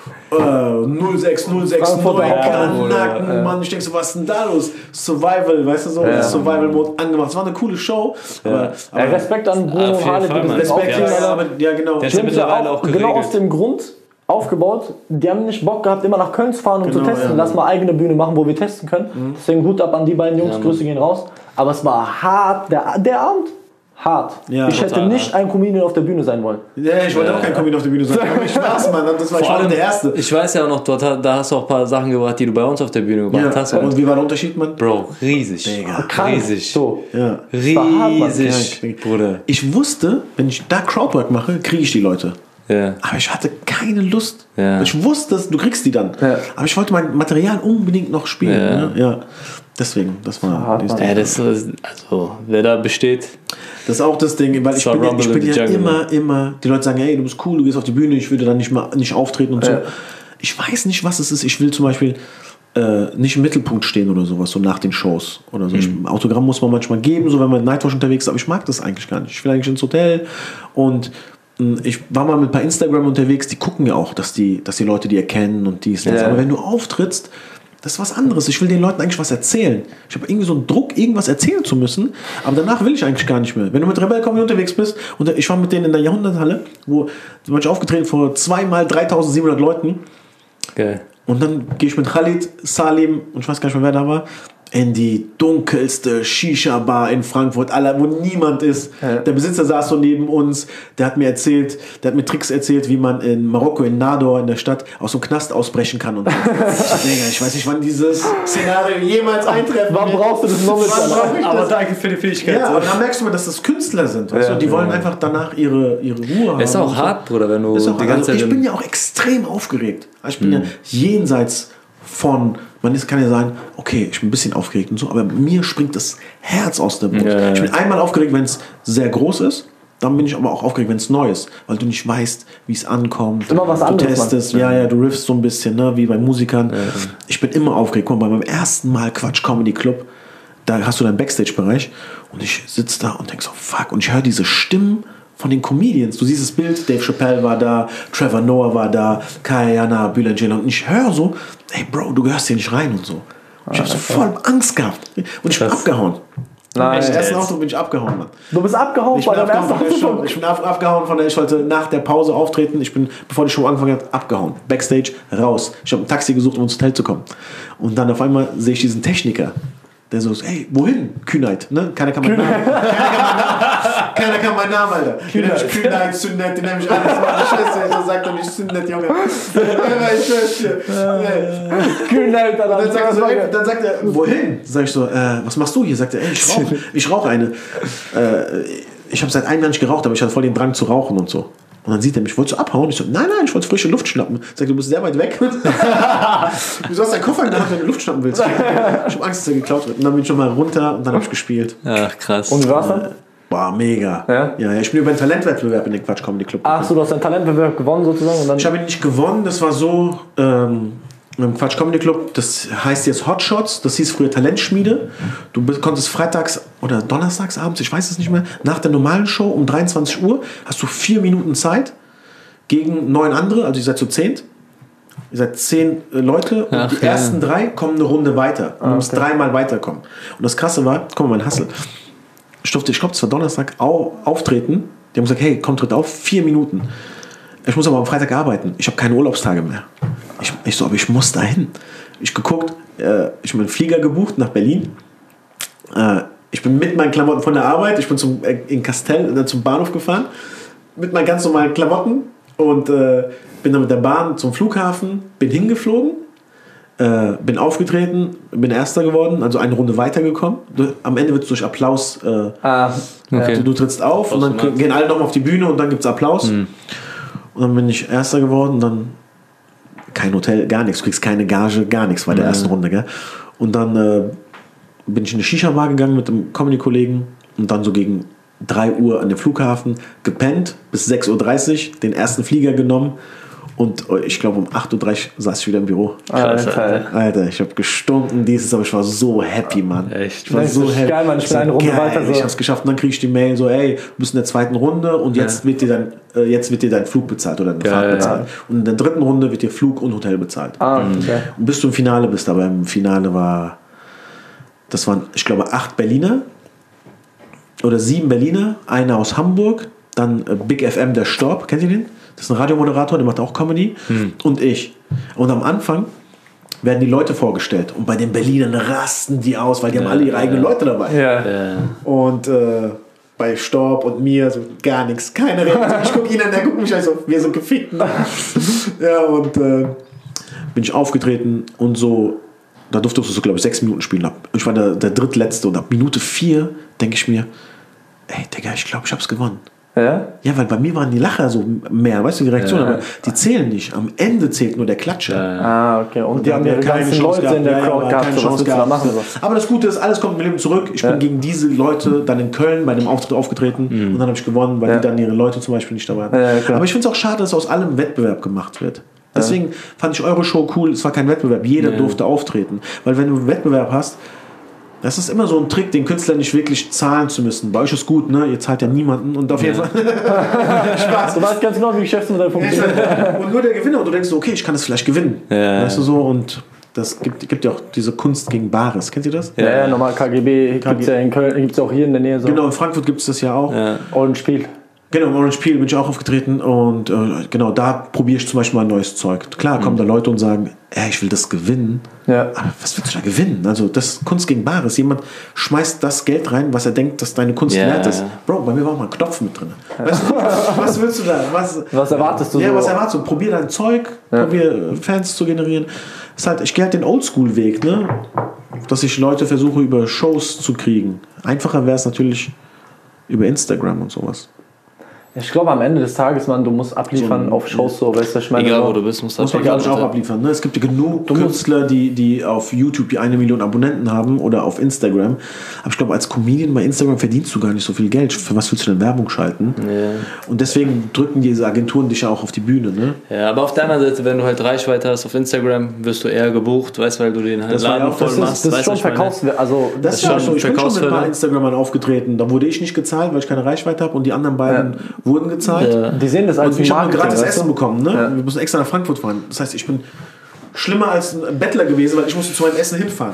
äh, null sechs null sechs Frankfurter neun Hauptbahnhof, Kanaken, ja. Mann, ich denke so, was ist denn da los? Survival, weißt du so, Ja. Survival-Mode angemacht. Es war eine coole Show, aber, Ja, aber Respekt an Auf Bruno jeden Hale, Fall, die Mann. das Respekt, aufziehen, ja, Alter. aber, ja genau. Der ist Die ja haben es ja mittlerweile auch auch genau geregelt. aus dem Grund aufgebaut, die haben nicht Bock gehabt, immer nach Köln zu fahren, um Genau, zu testen. ja. Lass mal eigene Bühne machen, wo wir testen können. Deswegen Hut ab an die beiden Jungs, Grüße gehen raus. Aber es war hart, der, der Abend, hart. Ja, ich hätte total nicht ein Comedian auf der Bühne sein wollen. Ja, ich wollte auch kein Comedian auf der Bühne sein. Aber ich Spaß, Mann. Das war ich Vor war allem, der Erste. ich weiß ja auch noch, dort, da hast du auch ein paar Sachen gebracht, die du bei uns auf der Bühne gebracht hast. Ja. Und Und wie war der Unterschied, Mann? Bro, riesig. Digga. Krank. Riesig. So. Ja. war hart, Mann. Riesig, Krank. Bruder. Ich wusste, wenn ich da Crowdwork mache, kriege ich die Leute. Ja. Aber ich hatte keine Lust. Ja. Ich wusste, du kriegst die dann. Ja. Aber ich wollte mein Material unbedingt noch spielen. Ja. Ne? Ja. Deswegen, das war hart, dieses Mann. Ding. Ja, das ist, also, wer da besteht, Das ist auch das Ding, weil ich war bin, ja, Rumble ich bin in ja the Jungle, immer, immer, die Leute sagen, hey, du bist cool, du gehst auf die Bühne, ich würde dann nicht mal nicht auftreten und so. Ja. Ich weiß nicht, was es ist. Ich will zum Beispiel äh, nicht im Mittelpunkt stehen oder sowas, so nach den Shows oder so. Ich, Autogramm muss man manchmal geben, so wenn man Nightwatch unterwegs ist, aber ich mag das eigentlich gar nicht. Ich will eigentlich ins Hotel und mh, ich war mal mit ein paar Instagram unterwegs, die gucken ja auch, dass die, dass die Leute die erkennen und dies und das. Ja. Aber wenn du auftrittst, das ist was anderes. Ich will den Leuten eigentlich was erzählen. Ich habe irgendwie so einen Druck, irgendwas erzählen zu müssen, aber danach will ich eigentlich gar nicht mehr. Wenn du mit Rebel Comedy unterwegs bist, und ich war mit denen in der Jahrhunderthalle, wo zum Beispiel aufgetreten vor zweimal dreitausendsiebenhundert Leuten, geil. und dann gehe ich mit Khalid, Salim und ich weiß gar nicht mehr, wer da war, in die dunkelste Shisha-Bar in Frankfurt, aller, wo niemand ist. Ja. Der Besitzer saß so neben uns, der hat mir erzählt, der hat mir Tricks erzählt, wie man in Marokko, in Nador, in der Stadt, aus dem Knast ausbrechen kann. Und so. Digga, ich weiß nicht, wann dieses Szenario jemals eintreffen Wann wird. brauchst du das Knowledge? Wann brauch ich Aber das? danke für die Fähigkeit. Ja, und dann merkst du mal, dass das Künstler sind. Weißt Ja. du? Die wollen einfach danach ihre, ihre Ruhe haben. Ist auch und so. hart, Bruder, wenn du Ist auch, die ganze also ich Zeit. bin ja auch extrem aufgeregt. Ich bin ja jenseits von, man ist, kann ja sagen, okay, ich bin ein bisschen aufgeregt und so, aber mir springt das Herz aus der Brust. Ja, ja. Ich bin einmal aufgeregt, wenn es sehr groß ist, dann bin ich aber auch aufgeregt, wenn es neu ist, weil du nicht weißt, wie es ankommt. Immer was du anderes, testest, Mann. ja, ja, du riffst so ein bisschen, ne, wie bei Musikern. Ich bin immer aufgeregt. Guck mal, bei meinem ersten Mal Quatsch Comedy Club, da hast du deinen Backstage-Bereich und ich sitze da und denk so, fuck, und ich höre diese Stimmen von den Comedians. Du siehst das Bild, Dave Chappelle war da, Trevor Noah war da, Kayana, Bülent Ceylan. Und ich höre so, ey Bro, du gehörst hier nicht rein und so. Und ich habe so voll Angst gehabt. Und ich bin Krass. abgehauen. Nein. Im ersten jetzt? Auftritt bin ich abgehauen, Mann. Du bist abgehauen Ich bei bin, deinem abgehauen ersten von der Show. Auftritt. ich bin ab, abgehauen von der, ich wollte nach der Pause auftreten. Ich bin, bevor die Show angefangen hat, abgehauen. Backstage, raus. Ich habe ein Taxi gesucht, um ins Hotel zu kommen. Und dann auf einmal sehe ich diesen Techniker. Der so, hey, wohin? Kühnheit, ne? Keiner kann meinen Namen. Keiner kann meinen Namen. Keiner kann meinen Namen, Alter. Den nenne ich Kühnheit, Sünnet, den nenne ich alles. Meine Schwester, so sagt er nicht Sünnet, Junge. Meine Schwester. Kühnheit, Alter. Dann sagt, er so, ey, dann sagt er, wohin? Sag ich so, äh, was machst du hier? Sagt er, ey, ich rauche ich rauch eine. Äh, ich habe seit einem Jahr nicht geraucht, aber ich hatte voll den Drang zu rauchen und so. Und dann sieht er mich, wolltest du abhauen? Ich so, nein, nein, ich wollte frische Luft schnappen. Sagt, du bist sehr weit weg. Wieso hast du deinen Koffer in der Hand, wenn du Luft schnappen willst? Ich habe Angst, dass er geklaut wird. Und dann bin ich schon mal runter und dann habe ich gespielt. Ach, krass. Und wie war's dann? Boah, mega. Ja? Ja, ja, ich bin über einen Talentwettbewerb in den Quatsch Comedy Club. Ach so, du hast deinen Talentbewerb gewonnen sozusagen? Und dann Ich habe ihn nicht gewonnen, das war so, ähm, im Quatsch Comedy Club, das heißt jetzt Hotshots, das hieß früher Talentschmiede. Du bist- konntest freitags oder donnerstags abends, ich weiß es nicht mehr, nach der normalen Show um dreiundzwanzig Uhr hast du vier Minuten Zeit gegen neun andere, also ihr seid zu zehnt. Ihr seid zehn äh, Leute und Ach, die ja. ersten drei kommen eine Runde weiter. Du musst dreimal weiterkommen. Und das Krasse war, guck mal, mein Hassel. Ich durfte, ich glaube, es war Donnerstag, au, auftreten. Die haben gesagt, hey, komm, tritt auf, vier Minuten. Ich muss aber am Freitag arbeiten. Ich habe keine Urlaubstage mehr. Ich, ich so, aber ich muss dahin. Ich geguckt, äh, ich habe einen Flieger gebucht nach Berlin. Äh, ich bin mit meinen Klamotten von der Arbeit, ich bin zum, äh, in Kastel, äh, zum Bahnhof gefahren, mit meinen ganz normalen Klamotten und äh, bin dann mit der Bahn zum Flughafen, bin hingeflogen, äh, bin aufgetreten, bin Erster geworden, also eine Runde weitergekommen. Du, am Ende wird es durch Applaus, äh, Ah, Okay. du, du trittst auf und dann Automatisch. gehen alle nochmal auf die Bühne und dann gibt es Applaus. Und dann bin ich Erster geworden, dann kein Hotel, gar nichts, du kriegst keine Gage, gar nichts bei der ersten Runde. Gell? Und dann äh, bin ich in eine Shisha-Bar gegangen mit einem Comedy-Kollegen und dann so gegen drei Uhr an den Flughafen gepennt, bis sechs Uhr dreißig, den ersten Flieger genommen und äh, ich glaube um acht Uhr dreißig saß ich wieder im Büro. Alter. Alter, ich habe gestunken dieses, aber ich war so happy, Mann. Echt? Ich war Das so ist happy. geil, Mann, ich bin so, eine Runde geil, weiter so. Ich hab's geschafft und dann krieg ich die Mail so, ey, du bist in der zweiten Runde und jetzt, wird, dir dein, äh, jetzt wird dir dein Flug bezahlt oder deine Fahrt Geil. bezahlt. Und in der dritten Runde wird dir Flug und Hotel bezahlt. Ah, okay. Und bis du im Finale bist, aber im Finale war, das waren, ich glaube, acht Berliner oder sieben Berliner, einer aus Hamburg, dann äh, Big F M, der Storb, kennt ihr den? Das ist ein Radiomoderator, der macht auch Comedy. Und ich. Und am Anfang werden die Leute vorgestellt. Und bei den Berlinern rasten die aus, weil die haben alle ihre eigenen Leute dabei. Ja. Ja. Und äh, bei Storb und mir so gar nichts. Keine Reaktion. Ich gucke ihn an, der guckt mich an, so, wir sind gefickt. Ja, und äh, bin ich aufgetreten und so, da durfte ich so, glaube ich, sechs Minuten spielen. Ab- Ich war der, der drittletzte und ab Minute vier denke ich mir, ey, Digga, ich glaube, ich hab's gewonnen. Ja? Ja, weil bei mir waren die Lacher so mehr, weißt du, die Reaktion, Ja. aber die zählen nicht. Am Ende zählt nur der Klatscher. Ah, okay. Und die haben ja ihre ganzen Leute in der Ja, ja, Crowd aber gehabt. keine So, was Chance willst du da gehabt. machen? So? Aber das Gute ist, alles kommt im Leben zurück. Ich Ja. bin gegen diese Leute dann in Köln bei dem Auftritt aufgetreten und dann habe ich gewonnen, weil Ja. die dann ihre Leute zum Beispiel nicht dabei hatten. Ja, ja, klar. Aber ich finde es auch schade, dass aus allem Wettbewerb gemacht wird. Deswegen fand ich eure Show cool. Es war kein Wettbewerb. Jeder durfte auftreten. Weil wenn du einen Wettbewerb hast, das ist immer so ein Trick, den Künstler nicht wirklich zahlen zu müssen. Bei euch ist gut, ne? Ihr zahlt ja niemanden und auf jeden Fall Spaß. Du weißt ganz genau, wie Geschäftsmodell funktioniert. Und nur der Gewinner und du denkst so, okay, ich kann das vielleicht gewinnen. Ja. Weißt du so, und das gibt, gibt ja auch diese Kunst gegen Bares. Kennt ihr das? Ja, ja, normal K G B gibt es ja in Köln, gibt es auch hier in der Nähe so. Genau, in Frankfurt gibt es das ja auch. Ja. Und Spiel. Genau, im Orange Peel bin ich auch aufgetreten und äh, genau, da probiere ich zum Beispiel mal ein neues Zeug. Klar kommen da Leute und sagen, ey, ich will das gewinnen. Ja. Aber was willst du da gewinnen? Also das ist Kunst gegen Bares. Jemand schmeißt das Geld rein, was er denkt, dass deine Kunst Ja, wert ist. ja. Bro, bei mir war auch mal ein Knopf mit drin. Weißt du, was willst du da? Was, Was erwartest du ja, so? was erwartest du? Probier dein Zeug, Ja. probier Fans zu generieren. Das ist halt, ich gehe halt den Oldschool-Weg, ne? Dass ich Leute versuche, über Shows zu kriegen. Einfacher wäre es natürlich über Instagram und sowas. Ich glaube, am Ende des Tages, man, du musst abliefern So, auf Shows, so, weißt du, ich meine, Egal so, wo du bist, musst du Muss man, glaube ich, auch abliefern. Ne? Es gibt ja genug Du musst- Künstler, die, die auf YouTube die eine Million Abonnenten haben oder auf Instagram. Aber ich glaube, als Comedian bei Instagram verdienst du gar nicht so viel Geld. Für was willst du denn Werbung schalten? Ja. Und deswegen drücken diese Agenturen dich ja auch auf die Bühne. Ne? Ja, aber auf der anderen Seite, wenn du halt Reichweite hast auf Instagram, wirst du eher gebucht, weißt, weil du den halt Das war ja Laden auch- voll das das machst. ist, das ist weißt, schon was ich meine? Verkaufswert, also, Das ist ja auch schon so. Ich bin schon mit ein Verkaufsförder. paar Instagramern aufgetreten. Da wurde ich nicht gezahlt, weil ich keine Reichweite habe. Und die anderen beiden wurden gezahlt. Ja. die sehen das als Und ich habe Marketing, gratis weißt du? Essen bekommen. Ne? Ja. Wir mussten extra nach Frankfurt fahren. Das heißt, ich bin schlimmer als ein Bettler gewesen, weil ich musste zu meinem Essen hinfahren.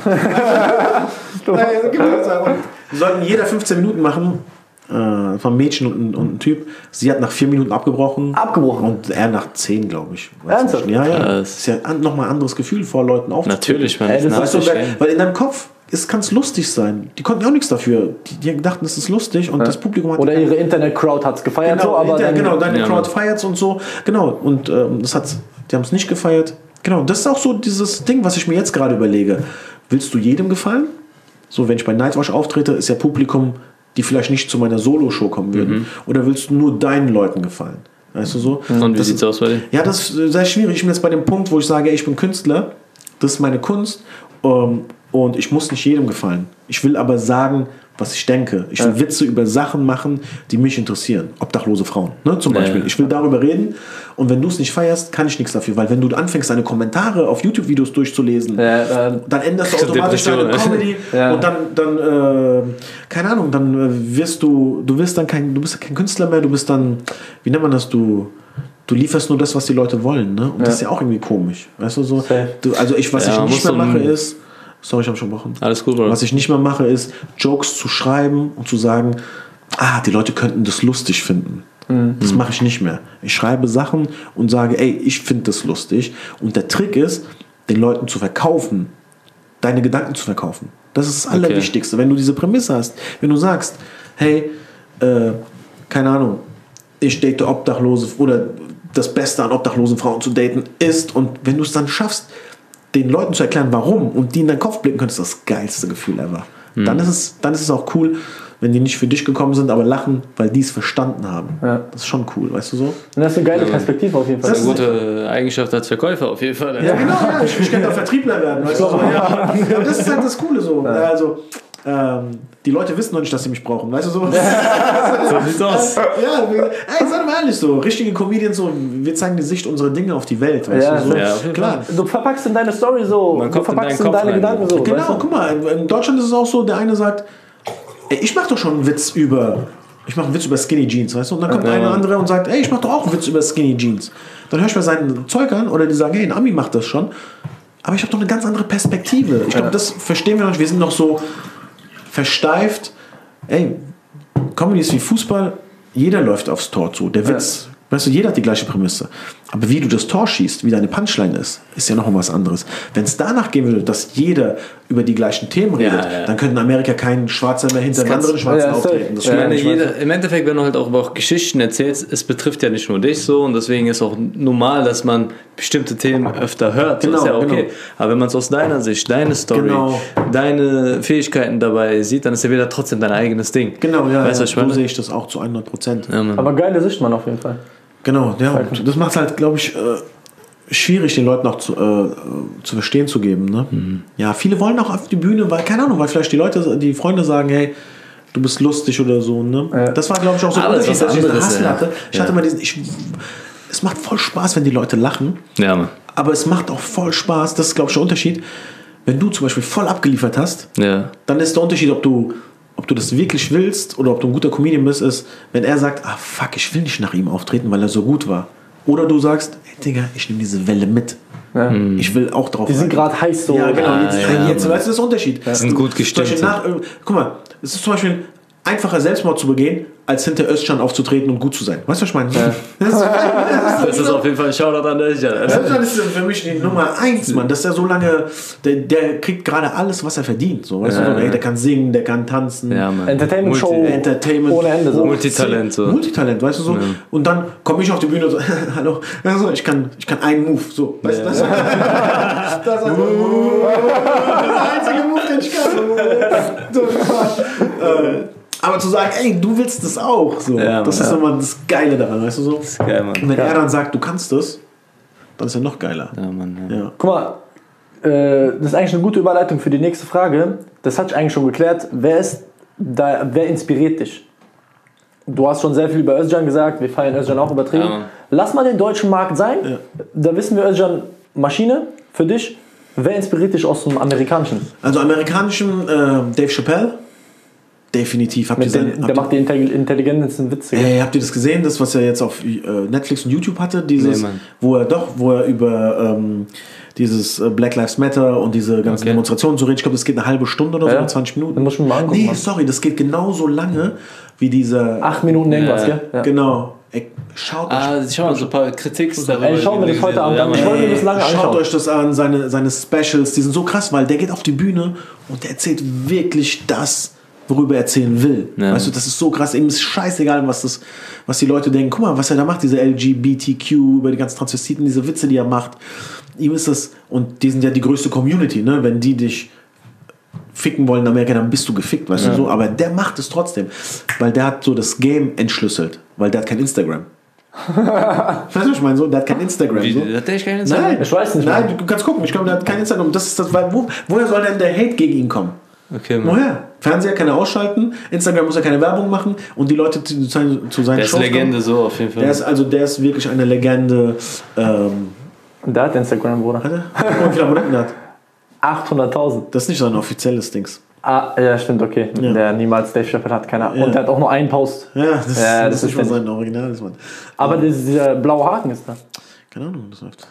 Naja, gibt es ja. Und wir sollten jeder fünfzehn Minuten machen. Äh, das war ein Mädchen und ein, und ein Typ. Sie hat nach vier Minuten abgebrochen. Abgebrochen? Und er nach zehn, glaube ich. Weiß Ernsthaft? nicht. Ja, ja. Krass. Das ist ja an, nochmal ein anderes Gefühl, vor Leuten aufzutreten. Natürlich, man. Ey, das Weißt du, nachvollziehen. weil, weil in deinem Kopf kann es lustig sein. Die konnten ja auch nichts dafür. Die, die dachten, es ist lustig und das Publikum hat Oder ihre Internet-Crowd hat es gefeiert, Genau, so, aber hinterher- dann, genau, deine Ja, Crowd Mann. feiert's und so. Genau, und ähm, das hat, die haben es nicht gefeiert. Genau, das ist auch so dieses Ding, was ich mir jetzt gerade überlege. Willst du jedem gefallen? So, wenn ich bei Nightwatch auftrete, ist ja Publikum, die vielleicht nicht zu meiner Solo-Show kommen würden. Mhm. Oder willst du nur deinen Leuten gefallen? Weißt du so? Und wie Das- sieht's aus bei dir? Ja, das ist sehr schwierig. Ich bin jetzt bei dem Punkt, wo ich sage, ey, ich bin Künstler, das ist meine Kunst ähm, und ich muss nicht jedem gefallen. Ich will aber sagen, was ich denke. Ich will Ja. Witze über Sachen machen, die mich interessieren. Obdachlose Frauen, ne, zum Ja, Beispiel. ja. Ich will darüber reden und wenn du es nicht feierst, kann ich nichts dafür. Weil wenn du anfängst, deine Kommentare auf YouTube-Videos durchzulesen, Ja, äh, dann änderst du Kriegst du automatisch deine Depression, ne? Comedy Ja. und dann, dann äh, keine Ahnung, dann äh, wirst du, du wirst dann kein, du bist kein Künstler mehr, du bist dann, wie nennt man das, du, du lieferst nur das, was die Leute wollen, ne? Und das ist ja auch irgendwie komisch, weißt du, so. Safe. Du, also ich, was Ja, ich man nicht muss mehr so mache ein- ist, sorry, ich habe schon gebrochen. Alles gut, Bro. Was ich nicht mehr mache ist, Jokes zu schreiben und zu sagen, ah, die Leute könnten das lustig finden. Das mache ich nicht mehr. Ich schreibe Sachen und sage, ey, ich finde das lustig. Und der Trick ist, den Leuten zu verkaufen, deine Gedanken zu verkaufen. Das ist das Okay. Allerwichtigste. Wenn du diese Prämisse hast, wenn du sagst, hey, äh, keine Ahnung, ich date Obdachlose oder das Beste an obdachlosen Frauen zu daten ist, und wenn du es dann schaffst, den Leuten zu erklären, warum, und die in deinen Kopf blicken können, ist das geilste Gefühl ever. Dann, ist es, dann ist es auch cool, wenn die nicht für dich gekommen sind, aber lachen, weil die es verstanden haben. Ja. Das ist schon cool, weißt du so? und das ist eine geile Perspektive auf jeden Fall. Das ist eine gute Eigenschaft als Verkäufer auf jeden Fall. Ja, genau, ja. Ich, ich könnte auch Vertriebler werden. Weißt du, so, ja. Aber das ist halt das Coole so. Also, ähm, die Leute wissen noch nicht, dass sie mich brauchen. Weißt du so? So sieht's aus. Ja, wir- ey, sei doch mal ehrlich so. Richtige Comedians so, wir zeigen die Sicht unserer Dinge auf die Welt. Weißt Ja, du, so. ja, auf jeden Klar. Du verpackst in deine Story so, Man du kommt in verpackst deinen in Kopf deine rein. Gedanken so. weißt Genau, du? guck mal, in- in Deutschland ist es auch so, der eine sagt, ey, ich mach doch schon einen Witz über, ich mache einen Witz über Skinny Jeans, weißt du? Und dann kommt Ja. einer andere und sagt, ey, ich mach doch auch einen Witz über Skinny Jeans. Dann höre ich mir seinen Zeug an oder die sagen, hey, ein Ami macht das schon. Aber ich habe doch eine ganz andere Perspektive. Ich glaube, das verstehen wir noch nicht. Wir sind noch so versteift. Ey, Comedy ist wie Fußball, jeder läuft aufs Tor zu. Der Witz, weißt du, jeder hat die gleiche Prämisse. Aber wie du das Tor schießt, wie deine Punchline ist, ist ja noch was anderes. Wenn es danach gehen würde, dass jeder über die gleichen Themen redet, Ja, ja. dann könnte in Amerika kein Schwarzer mehr hinter einem kannst- anderen Schwarzen ja, safe. auftreten. Das Ich stimmt meine, nicht. jeder, im Endeffekt, wenn du halt auch, auch Geschichten erzählst, es betrifft ja nicht nur dich so und deswegen ist auch normal, dass man bestimmte Themen öfter hört. So Genau, ist ja okay. genau. Aber wenn man es aus deiner Sicht, deine Story, Genau. deine Fähigkeiten dabei sieht, dann ist ja wieder trotzdem dein eigenes Ding. Genau, ja, Weißt du, ja, was ich so meine? sehe ich das auch zu hundert Prozent. Ja, Mann. Aber geile Sicht, man, auf jeden Fall. Genau, ja. Und das macht es halt, glaube ich, äh, schwierig, den Leuten auch zu, äh, zu verstehen zu geben. Ne? Mhm. Ja, viele wollen auch auf die Bühne, weil, keine Ahnung, weil vielleicht die Leute, die Freunde sagen, hey, du bist lustig oder so. Ne? Ja. Das war, glaube ich, auch so ein Alles Unterschied, was dass ich diesen anderes, Hassel ja. hatte. Ich Ja. hatte mal diesen, ich, es macht voll Spaß, wenn die Leute lachen, Ja, Mann. aber es macht auch voll Spaß, das ist, glaube ich, der Unterschied, wenn du zum Beispiel voll abgeliefert hast, Ja. dann ist der Unterschied, ob du, ob du das wirklich willst oder ob du ein guter Comedian bist, ist, wenn er sagt, ah fuck, ich will nicht nach ihm auftreten, weil er so gut war. Oder du sagst, hey Digga, ich nehme diese Welle mit. Ja. Ich will auch drauf Die sind rein. gerade heiß so. Ja, genau. Ah, jetzt, ja, jetzt Mann. weißt du, das ist der Unterschied. Sind gut Zum Beispiel gestimmt. Nach, äh, guck mal, es ist zum Beispiel einfacher Selbstmord zu begehen, als hinter Özcan aufzutreten und gut zu sein. Weißt du, was ich meine? Ja. Das, ist, das ist auf jeden Fall ein Shoutout an Özcan. Özcan ist für mich die Nummer eins, Mann. Dass er so lange, der, der kriegt gerade alles, was er verdient. So, weißt ja, du? Ey, der kann singen, der kann tanzen. Ja, Entertainment Show. Entertainment. Ohne Ende. So. Multitalent. So. Multitalent, weißt du so. Ja. Und dann komme ich auf die Bühne und so, hallo, also ich kann, ich kann einen Move. So, weißt du, ja. das, das, ist der einzige Move, den ich kann. So, äh, aber zu sagen, ey, du willst das auch. So. Ja, das ist ja. immer das Geile daran, weißt du so. Das ist geil, Mann. Und wenn ja. er dann sagt, du kannst das, dann ist er noch geiler. Ja, Mann, ja. Ja. Guck mal, äh, das ist eigentlich eine gute Überleitung für die nächste Frage. Das hatte ich eigentlich schon geklärt. Wer ist da, wer inspiriert dich? Du hast schon sehr viel über Özcan gesagt, wir feiern Özcan auch übertrieben. Ja, lass mal den deutschen Markt sein. Ja. Da wissen wir, Özcan, Maschine für dich. Wer inspiriert dich aus dem amerikanischen? Also amerikanischen äh, Dave Chappelle. Definitiv. Habt ihr den, sein, der macht die intelligentesten Witze. Äh, habt ihr das gesehen, das was er jetzt auf äh, Netflix und YouTube hatte, dieses, nee, wo er doch, wo er über ähm, dieses äh, Black Lives Matter und diese ganzen okay. Demonstrationen so redet. Ich glaube, das geht eine halbe Stunde oder ja. so, zwanzig Minuten. Dann muss ich mir mal angucken. Nee, sorry, das geht genauso lange wie diese. Acht Minuten irgendwas, äh, gell? Ja. Genau. Ey, schaut ah, euch schau mal, so ein paar Kritik darüber. Ey, schauen wir das heute an. Ich wollte mir das lange anschauen. Schaut euch das an, seine, seine Specials, die sind so krass, weil der geht auf die Bühne und der erzählt wirklich das, worüber er erzählen will. Ja. Weißt du, das ist so krass. Ihm ist scheißegal, was, das, was die Leute denken. Guck mal, was er da macht, diese L G B T Q, über die ganzen Transvestiten, diese Witze, die er macht. Ihm ist das, und die sind ja die größte Community, ne? Wenn die dich ficken wollen in Amerika, dann bist du gefickt, weißt ja. du so. Aber der macht es trotzdem, weil der hat so das Game entschlüsselt, weil der hat kein Instagram. Weißt du, was ich meine? So, der hat kein Instagram. Wie, so. Hat der kein Instagram? Nein, ich weiß nicht. Nein, du kannst gucken. Ich glaube, der hat kein Instagram. Das ist das, weil, wo, woher soll denn der Hate gegen ihn kommen? Okay, woher? Fernseher kann er ausschalten, Instagram muss er keine Werbung machen und die Leute zu, zu, zu seinen Der ist Shows Legende kommen. So auf jeden Fall. Der ist, also der ist wirklich eine Legende. Ähm, der hat Instagram, Bruder. Hat er? Wie viele Abonnenten der hat? achthunderttausend. Das ist nicht so ein offizielles Dings. Ah, ja, stimmt, okay. Ja. Der niemals Dave Chappelle hat, keine Ahnung. Ja. Und der hat auch nur einen Post. Ja, das, ja, das, das ist nicht mal sein originales Mann. Aber ja. dieser blaue Haken ist da. Keine Ahnung, das läuft.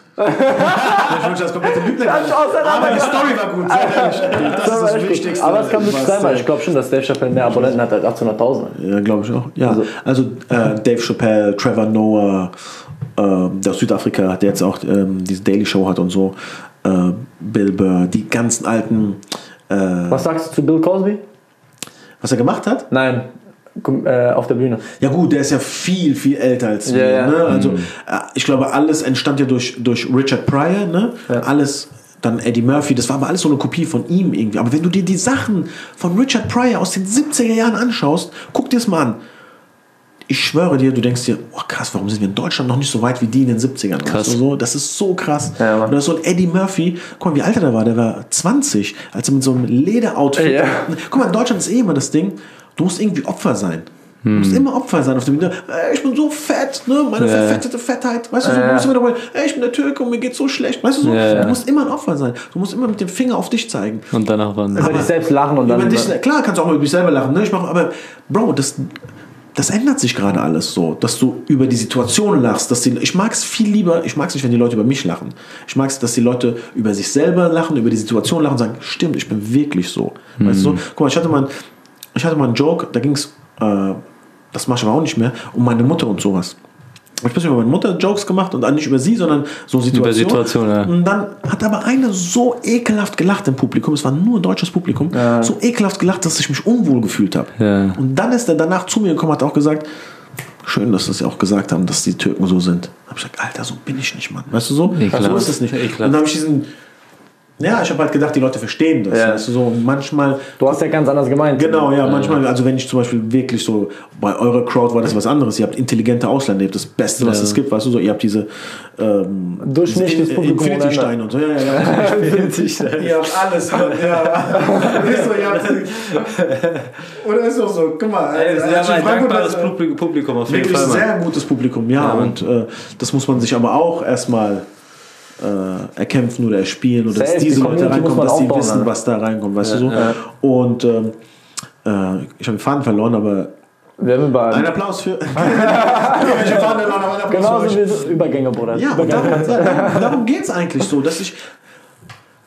Ich wünsche das komplette Lügner. Aber die Story war gut. Das, das ist das Wichtigste. Aber es kann wirklich sein, weil ich glaube schon, dass Dave Chappelle mehr Abonnenten hat als achthunderttausend. Ja, glaube ich auch. Ja, also, also äh, Dave Chappelle, Trevor Noah, äh, der aus Südafrika, der jetzt auch ähm, diese Daily Show hat und so, äh, Bill Burr, die ganzen alten. Äh, Was sagst du zu Bill Cosby? Was er gemacht hat? Nein. Äh, auf der Bühne. Ja gut, der ist ja viel, viel älter als wir. Ja, ne? ja. Also mhm. ich glaube, alles entstand ja durch, durch Richard Pryor, ne? Ja. Alles, dann Eddie Murphy, das war aber alles so eine Kopie von ihm irgendwie. Aber wenn du dir die Sachen von Richard Pryor aus den siebziger Jahren anschaust, guck dir das mal an. Ich schwöre dir, du denkst dir, oh krass, warum sind wir in Deutschland noch nicht so weit wie die in den siebzigern? Krass. Also so, das ist so krass. Ja, und da ist so ein Eddie Murphy, guck mal, wie alt er da war, der war zwanzig, als er mit so einem Lederoutfit. Ja. Guck mal, in Deutschland ist eh immer das Ding, du musst irgendwie Opfer sein. Du musst immer Opfer sein auf dem Video. Ey, ich bin so fett, ne? Meine ja. verfettete Fettheit. Weißt du, so, du musst immer dabei, ey, ich bin der Türke und mir geht's so schlecht. Weißt du so? Ja. Du musst immer ein Opfer sein. Du musst immer mit dem Finger auf dich zeigen. Und danach waren über dich selbst lachen und dann. Über dich, klar, kannst du auch über dich selber lachen. Ne? Ich mach, aber, Bro, das, das ändert sich gerade alles so, dass du über die Situation lachst. Dass die, ich mag es viel lieber, ich mag es nicht, wenn die Leute über mich lachen. Ich mag es, dass die Leute über sich selber lachen, über die Situation lachen und sagen, stimmt, ich bin wirklich so. Mhm. Weißt du so? Guck mal, ich hatte mal, ich hatte mal einen Joke, da ging es. Äh, Das mache ich aber auch nicht mehr. Um meine Mutter und sowas. Ich habe über meine Mutter Jokes gemacht und nicht über sie, sondern so Situationen. Über Situation, ja. Und dann hat aber eine so ekelhaft gelacht im Publikum. Es war nur deutsches Publikum. Ja. So ekelhaft gelacht, dass ich mich unwohl gefühlt habe. Ja. Und dann ist er danach zu mir gekommen, hat auch gesagt, schön, dass sie auch gesagt haben, dass die Türken so sind. Da habe ich gesagt, Alter, so bin ich nicht, Mann. Weißt du so? Ekelhaft. So ist es nicht. Ekelhaft. Und dann habe ich diesen... Ja, ich habe halt gedacht, die Leute verstehen das. Ja. Weißt du, so. Und manchmal... Du hast ja ganz anders gemeint. Genau, ja, manchmal, also wenn ich zum Beispiel wirklich so, bei eurer Crowd war das was anderes, ihr habt intelligente Ausländer, ihr habt das Beste, was ja. es gibt, weißt du, so, ihr habt diese ähm, durchschnittliches Publikum Infinity-Steine und so, ja, ja, ja. Infinity-Steine. Ihr habt alles, Mann, ja. Ist so, ihr habt, oder ist auch so, guck mal. Ey, also, sie haben ein dankbares das, Publikum auf jeden wirklich Fall. Wirklich sehr gutes Publikum, ja, ja. Und äh, das muss man sich aber auch erstmal Äh, erkämpfen oder erspielen oder dass diese Leute reinkommen, dass sie wissen, was da reinkommt, weißt ja, du so. Ja. Und ähm, äh, ich habe den Faden verloren, aber wir haben über ein Applaus für. Ich habe den Faden verloren, aber ein Applaus genauso für euch. wie Übergänge, Bruder. Ja, und darum, darum, darum geht es eigentlich so, dass ich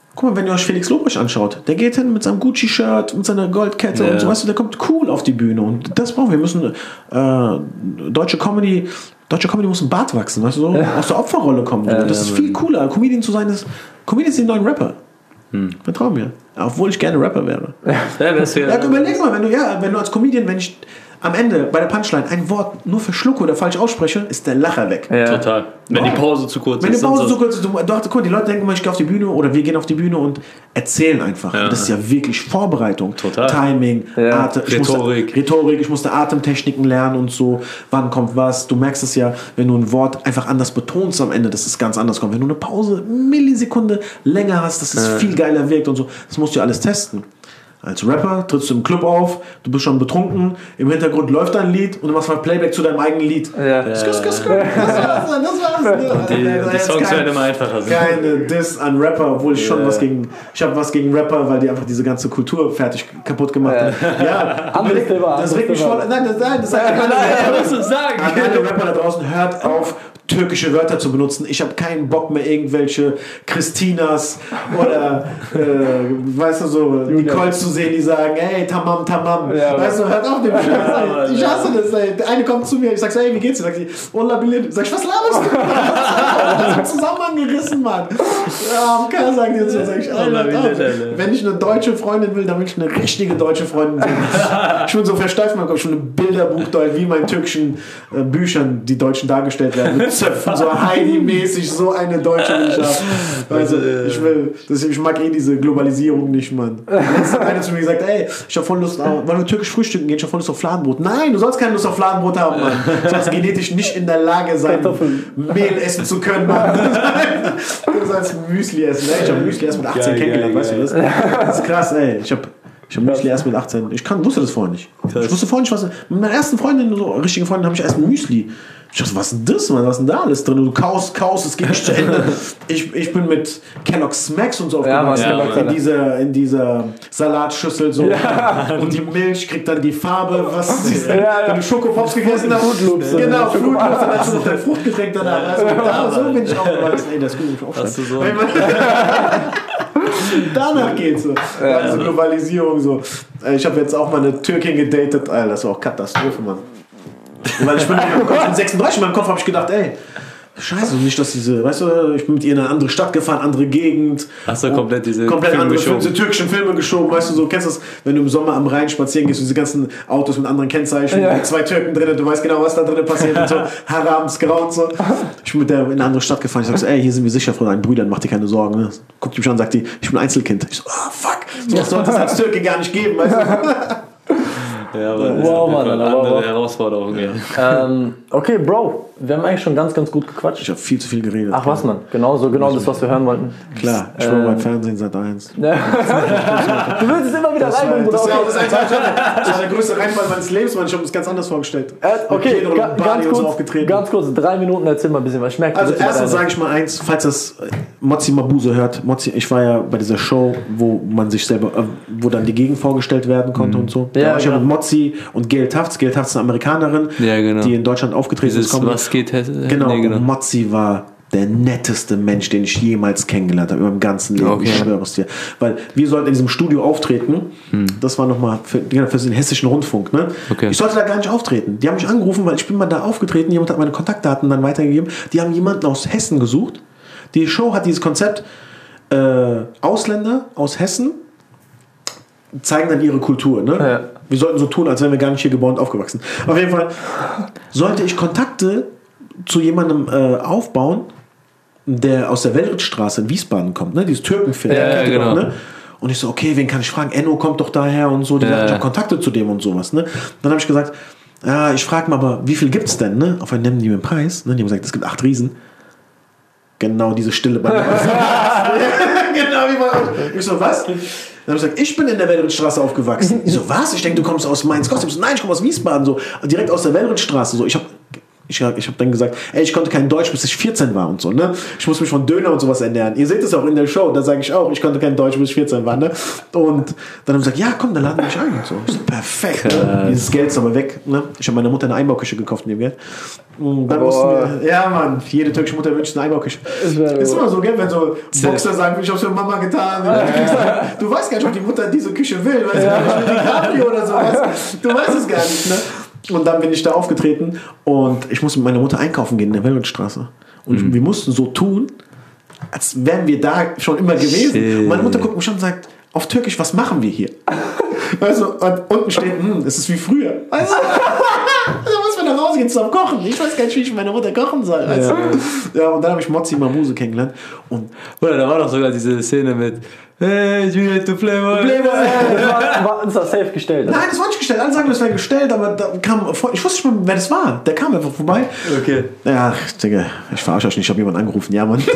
Guck mal, wenn ihr euch Felix Lobrecht anschaut, der geht hin mit seinem Gucci-Shirt, mit seiner Goldkette Ja. und so, weißt du, der kommt cool auf die Bühne und das brauchen wir. Wir müssen, äh, deutsche Comedy, deutsche Comedy muss ein Bart wachsen, weißt du, so aus der Opferrolle kommen. Ja, das ja, ist viel cooler, Comedian zu sein, ist, Comedian sind die neuen Rapper. Hm. Vertrau mir. Obwohl ich gerne Rapper wäre. Ja, das Ja, überleg mal, wenn du, ja, wenn du als Comedian, wenn ich am Ende bei der Punchline ein Wort nur verschlucke oder falsch ausspreche, ist der Lacher weg. Ja. Total. Wenn die Pause zu kurz Wenn die ist. Pause und so kurz ist, du, du, guck mal, die Leute denken immer, ich gehe auf die Bühne oder wir gehen auf die Bühne und erzählen einfach. Ja. Das ist ja wirklich Vorbereitung. Total. Timing, Ja. Atem, ich Rhetorik. Musste, Rhetorik, ich musste Atemtechniken lernen und so. Wann kommt was? Du merkst es ja, wenn du ein Wort einfach anders betonst am Ende, dass es ganz anders kommt. Wenn du eine Pause Millisekunde länger hast, dass es viel geiler wirkt und so. Das musst du ja alles testen. Als Rapper trittst du im Club auf, du bist schon betrunken, im Hintergrund läuft dein Lied und du machst mal Playback zu deinem eigenen Lied. Ja. Skr, skr, skr. Das war's, dann, das war's. Die, die Jetzt Songs kein- werden immer einfacher. Sind. Keine Diss an Rapper, obwohl ich schon Ja. was gegen, ich habe was gegen Rapper, weil die einfach diese ganze Kultur fertig kaputt gemacht haben. Ja, Anderes Thema, das anderes regt mich Thema. voll, nein, das, nein, das sagt keiner. Ja, was du sagen? An alle Rapper da draußen, hört auf, türkische Wörter zu benutzen. Ich habe keinen Bock mehr, irgendwelche Christinas oder, äh, weißt du, so, Nicole zu sehen, die sagen, ey, tamam, tamam. Ja, weißt du, hört auf den Scheiß. Ich hasse das, ey. Der eine kommt zu mir, ich sag so, ey, wie geht's dir? Sagt sie, Ola Billet. Sag ich, was laberst du? Das ist zusammengerissen, Mann. Ja, keiner sagt dir so. Sag ich, Alter, Ola Billet, Alter. Alter. Wenn ich eine deutsche Freundin will, dann will ich eine richtige deutsche Freundin sehen. Ich bin so versteift, man kommt schon ein Bilderbuch, wie in meinen türkischen äh, Büchern die Deutschen dargestellt werden. Mit Zöpfen, so Heidi-mäßig, so eine Deutsche will ich haben. Also, ich will, das, ich mag eh diese Globalisierung nicht, Mann. Letztens hat einer zu mir gesagt, ey, ich hab voll Lust, auf, wollen wir türkisch frühstücken gehen, ich hab voll Lust auf Fladenbrot. Nein, du sollst keine Lust auf Fladenbrot haben, Mann. Du sollst genetisch nicht in der Lage sein, Mehl essen zu können, Mann. Du sollst Müsli essen. Ey, ich hab Müsli erst mit achtzehn Geil, kennengelernt, geil, weißt du das? Das ist krass, ey. Ich hab Ich habe Müsli erst mit achtzehn. Ich kann, wusste das vorher nicht. Krass. Ich wusste vorher nicht, was. Mit meiner ersten Freundin, so richtigen Freundin, habe ich erst Müsli. Ich dachte, was ist denn das, Mann? Was ist denn da alles drin? Du kaust, kaust, es geht nicht zu Ende. Ich, ich bin mit Kellogg's Smacks und so Ja, aufgewachsen. Mann, ja, in, Mann. dieser, in dieser Salatschüssel so. Und die Milch kriegt dann die Farbe, was diese, Ja, ja. wenn du Schokopops gegessen hast. Fruit Loops. Genau, Fruit Fruit Loops, dann hast du noch dein Fruchtgetränk danach. Also, da, so bin ich aufgewachsen. Ey, das ist gut, ich aufschreiben. Hast du so- Wenn man- Danach geht's so. Ja, diese Globalisierung so. Äh, Ich habe jetzt auch mal eine Türkin gedatet. Alter, das war auch Katastrophe, Mann. Weil ich bin, ich bin sechsunddreißig, in meinem Kopf habe ich gedacht, ey, scheiße, nicht, dass diese, weißt du, ich bin mit ihr in eine andere Stadt gefahren, andere Gegend. Hast du komplett diese komplett Filme andere geschoben? Filme, diese türkischen Filme geschoben, weißt du, so, kennst du das, wenn du im Sommer am Rhein spazieren gehst, und diese ganzen Autos mit anderen Kennzeichen, Ja. mit zwei Türken drin, du weißt genau, was da drin passiert und so, Harams, Grau und so. Ich bin mit der in eine andere Stadt gefahren, ich sag so, ey, hier sind wir sicher von deinen Brüdern, mach dir keine Sorgen, ne? Guckt mich an, sagt die, ich bin Einzelkind. Ich so, ah, fuck, sowas sollte es als Türke gar nicht geben, weißt du. Ja, aber das Wow, ist Mann, eine Alter, andere wow. Herausforderung. Ja. Ähm, okay, Bro, wir haben eigentlich schon ganz, ganz gut gequatscht. Ich habe viel zu viel geredet. Ach was, Mann, genau so, genau das, was wir hören wollten. Klar, ich war beim Fernsehen seit eins. Du willst es immer wieder Das, war, rein, das, Bruder. war, Okay. das, ist einfach- das war der größte Reinfall meines Lebens, Mann. Ich habe mir das ganz anders vorgestellt. Äh, Okay, Mit Pedro ga, und Badi ganz, und so kurz, aufgetreten. ganz kurz, drei Minuten, erzähl mal ein bisschen was. Ich merke, du Also bist über erstens deine- sage ich mal eins, falls das äh, Mozzi Mabuse hört. Mozzi, ich war ja bei dieser Show, wo man sich selber, äh, wo dann die Gegend vorgestellt werden konnte und so. Ja, Da war ich ja genau. mit Mozzi und Gail Tafts. Gail Tafts ist eine Amerikanerin, Ja, genau. die in Deutschland aufgetreten Dieses, ist. was geht, Hesse? Genau, Nee, genau. und Mozzi war der netteste Mensch, den ich jemals kennengelernt habe, in meinem ganzen Leben. Okay. Ich schwöre es dir. Weil wir sollten in diesem Studio auftreten. Das war nochmal für, für den hessischen Rundfunk. Ne? Okay. Ich sollte da gar nicht auftreten. Die haben mich angerufen, weil ich bin mal da aufgetreten. Jemand hat meine Kontaktdaten dann weitergegeben. Die haben jemanden aus Hessen gesucht. Die Show hat dieses Konzept, äh, Ausländer aus Hessen zeigen dann ihre Kultur. Ne? Ja. Wir sollten so tun, als wären wir gar nicht hier geboren und aufgewachsen. Auf jeden Fall sollte ich Kontakte zu jemandem äh, aufbauen, der aus der Weltrittstraße in Wiesbaden kommt, ne? Dieses Türkenfilm. Ja, kennt ihr genau. doch, ne? Und ich so, okay, wen kann ich fragen? Enno kommt doch daher und so. Die Ja. sagt, ich habe Kontakte zu dem und sowas. Ne? Dann habe ich gesagt, ja, ich frage mal, aber wie viel gibt's denn? Ne? Auf einen nennen die mir einen Preis. Ne? Die haben gesagt, es gibt acht Riesen. Genau diese Stille bei mir. Genau wie bei Ich so, was? Dann habe ich gesagt, ich bin in der Weltrittstraße aufgewachsen. Ich so, was? Ich denke, du kommst aus Mainz-Kostum. So, nein, ich komme aus Wiesbaden. So, direkt aus der Weltrittstraße. So, ich habe Ich, ich habe dann gesagt, ey, ich konnte kein Deutsch, bis ich vierzehn war und so, ne? Ich muss mich von Döner und sowas ernähren. Ihr seht es auch in der Show, da sage ich auch, ich konnte kein Deutsch, bis ich vierzehn war, ne? Und dann haben sie gesagt, ja, komm, dann laden wir mich ein und so. Ich so, perfekt, ne? Dieses Geld ist aber weg, ne? Ich habe meiner Mutter eine Einbauküche gekauft in dem Geld. Und dann mussten wir, ja, Mann, jede türkische Mutter wünscht eine Einbauküche. Ist immer so, gell, wenn so Boxer sagen, ich hab's für Mama getan. Du weißt gar nicht, ob die Mutter diese Küche will, weißt du, ich will die Capri oder so, weißt du? Du weißt es gar nicht, ne? Und dann bin ich da aufgetreten und ich musste mit meiner Mutter einkaufen gehen in der Velvetstraße. Und mhm. wir mussten so tun, als wären wir da schon immer gewesen. Shit. Und meine Mutter guckt mich schon und sagt, auf Türkisch, was machen wir hier? Weißt du, und unten steht, hm, es ist wie früher. Weißt du? Da muss man nach Hause gehen zum Kochen. Ich weiß gar nicht, wie ich mit meiner Mutter kochen soll. Weißt du? Ja, und dann habe ich Mozzi Mamuse kennengelernt. Und oder da war doch sogar diese Szene mit hey, Juliet, du Playboy. Playboy. Das war, war uns das safe gestellt. Nein, das war nicht gestellt. Alle sagen, das wäre gestellt, aber da kam, ich wusste nicht mal, wer das war. Der kam einfach vorbei. Okay. Ja, Digga, ich verarsche euch nicht, ich habe jemanden angerufen. Ja, Mann.